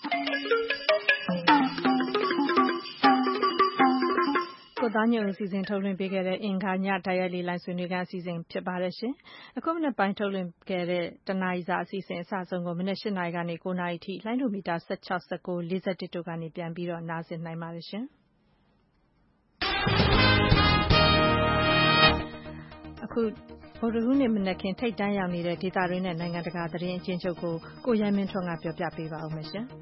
S2: ကိုသားညွန့်အစီအစဉ်ထုတ်လွှင့်ပေးခဲ့တဲ့အင်္ဂါညတိုက်ရိုက်လေးလိုင်းဆွေးနွေးခန်းအစီအစဉ်ဖြစ်ပါတယ်ရှင်။အခုမနက်ပိုင်းထုတ်လွှင့်ခဲ့တဲ့တနာရီစာအစီအစဉ်အစဆုံးကိုမနက်၈နာရီကနေ၉နာရီထိလိုင်းဒိုမီတာ၁၆ ၁၉ ၄၁တို့ကနေပြန်ပြီးတော့နားဆင်နိုင်ပါတယ်ရှင်။အခုဗုဒ္ဓဟူးနေ့မနက်ခင်းထိတ်တန်းရောက်နေတဲ့ဒေသတွင်းနဲ့နိုင်ငံတကာသတင်းအကျဉ်းချုပ်ကိုကိုရဲမင်းထွန်းကပြောပြပေးပါဦးမယ်ရှင်။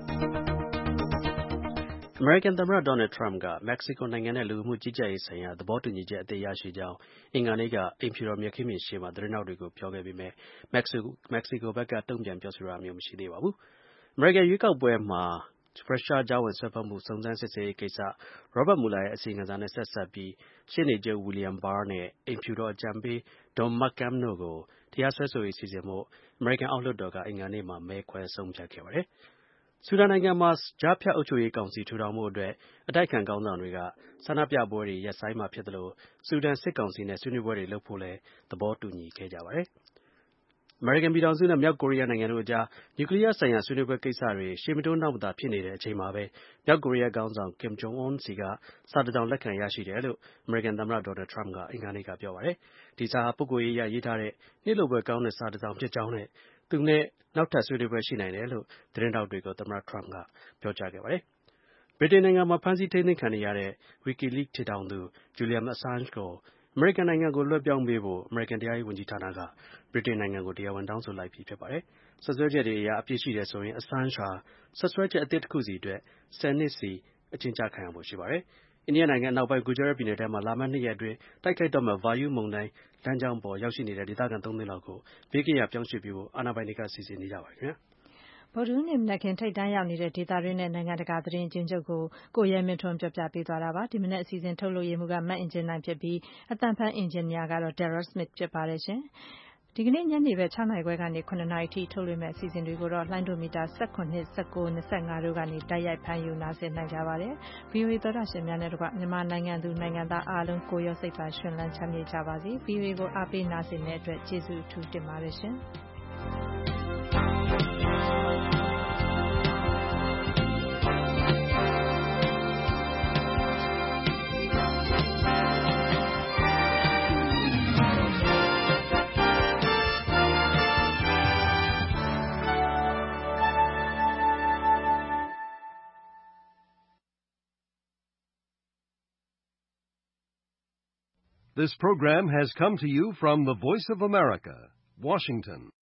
S3: အမေရိကန်သမ္မတ Donald Trump က မက္ကဆီကိုနိုင်ငံနဲ့လူဝင်မှုကြီးကြပ်ရေးဆိုင်ရာသဘောတူညီချက်အသစ်ရရှိကြောင်းအင်္ဂါနေ့ကအိမ်ဖြူတော်မြက်ခင်းပြင်ရှေ့မှာသတင်းထောက်တွေကိုပြောခဲ့ပေမဲ့မက္ကဆီကိုမက္ကဆီကိုဘက်ကတုံ့ပြန်ပြောဆိုတာမျိုးမရှိသေးပါဘူး။အမေရိကန်ရွေးကောက်ပွဲမှာရုရှားကြားဝင်စွက်ဖက်မှုစုံစမ်းစစ်ဆေးရေးကိစ္စ Robert Mueller ရဲ့အစီရင်ခံစာနဲ့ဆက်စပ်ပြီးရှေ့နေချုပ် William Barr နဲ့အိမ်ဖြူတော်အကြံပေး Don McGahn တို့ကိုတရားစွဲဆိုရေးစီစဉ်ဖို့အမေရိကန်အောက်လွှတ်တော်ကအင်္ဂါနေ့မှာမဲခွဲဆုံးဖြတ်ခဲ့ပါတယ်။ဆူဒန်နိုင်ငံမှာကြားဖြတ်အုပ်ချုပ်ရေးကောင်စီထူထောင်ဖို့အတွက်အတိုက်အခံခေါင်းဆောင်တွေကဆန္ဒပြပွဲတွေရပ်ဆိုင်းမှာဖြစ်သလိုဆူဒန်စစ်ကောင်စီနဲ့ဆွေးနွေးပွဲတွေလုပ်ဖို့လည်းသဘောတူညီခဲ့ကြပါတယ်။အမေရိကန်ပြည်ထောင်စုနဲ့မြောက်ကိုရီးယားနိုင်ငံတို့အကြားနျူကလီးယားဆိုင်ရာဆွေးနွေးပွဲကိစ္စတွေရှေ့မတိုးနောက်မသာဖြစ်နေတဲ့အချိန်မှာပဲမြောက်ကိုရီးယားခေါင်းဆောင် Kim Jong Un ဆီကစာတစ်စောင်လက်ခံရရှိတယ်လို့အမေရိကန်သမ္မတ Donald Trump ကအင်္ဂါနေ့ကပြောပါတယ်။ဒီစာဟာပုဂ္ဂိုလ်ရေးအရရေးထားတဲ့နှစ်လိုပွဲကောင်းတဲ့စာတစ်စောင်ဖြစ်ကြောင်းနဲ့သူနဲ့နောက်ထပ်ဆွေးနွေးပွဲရှိနိုင်တယ်လို့သတင်းထောက်တွေကိုသမ္မတ Trump ကပြောကြားခဲ့ပါတယ်။ဗြိတိန်နိုင်ငံမှာဖမ်းဆီးထိန်းသိမ်းခံနေရတဲ့ WikiLeaks ထူထောင်သူ Julian Assange ကိုအမေရိကန်နိုင်ငံကိုလွှဲပြောင်းပေးဖို့အမေရိကန်တရားရေးဝန်ကြီးဌာနကဗြိတိန်နိုင်ငံကိုတရားဝင်တောင်းဆိုလိုက်ပြီဖြစ်ပါတယ်။စွပ်စွဲချက်တွေအရအပြစ်ရှိတယ်ဆိုရင် Assange ဟာစွပ်စွဲချက်အသစ်တစ်ခုစီအတွက်ဆယ်နှစ်စီအကျဉ်းချခံရဖို့ရှိပါတယ်။အိန္ဒိယနိုင်ငံအနောက်ပိုင်း Gujarat ပြည်နယ်ထဲမှာလာမယ့်နှစ်ရက်အတွင်းတိုက်ခိုက်တော့မယ့် Vayu မုန်တိုင်းလမ်းကြောင်းပေါ်ရောက်ရှိနေတဲ့ဒေသခံသုံးသိန်းလောက်ကိုဘေးကင်းရာပြောင်းရွှေ့ပေးဖို့အာဏာပိုင်တွေကစီစဉ်နေကြပါတယ်ခင်ဗျာ။
S2: ဗုဒ္ဓဟူးနေ့မနက်ခင်းထိပ်တန်းရောက်နေတဲ့ဒေသတွင်းနဲ့နိုင်ငံတကာသတင်းအကျဉ်းချုပ်ကိုကိုရဲမင်းထွန်းပြောပြပေးသွားတာပါဒီမနက်အစီအစဉ်ထုတ်လုပ်ရေးမှူးကမတ်အင်ဂျင်နိုင်ဖြစ်ပြီးအသံဖန်အင်ဂျင်နီယာကတော့ Daryl Smith ဖြစ်ပါတယ်ရှင်ဒီကနေ့ညနေပဲ၆နာရီခွဲကနေခုနှစ်နာရီထိထုတ်လွှင့်မယ့်အစီအစဉ်တွေကိုတော့လိုင်းဒိုမီတာ၁၇ ၁၉ ၂၅တို့ကနေတိုက်ရိုက်ဖမ်းယူနားဆင်နိုင်ကြပါတယ် ဗွီအိုအေသောတာရှင်များနဲ့တကွမြန်မာနိုင်ငံသူနိုင်ငံသားအားလုံးကိုရောစိတ်ပါရှင်လန်းချမ်းမြေ့ကြပါစေ ဗွီအိုအေကိုအားပေးနားဆင်တဲ့အတွက်ကျေးဇူးအထူးတင်ပါတယ်ရှင်
S5: This program has come to you from the Voice of America, Washington.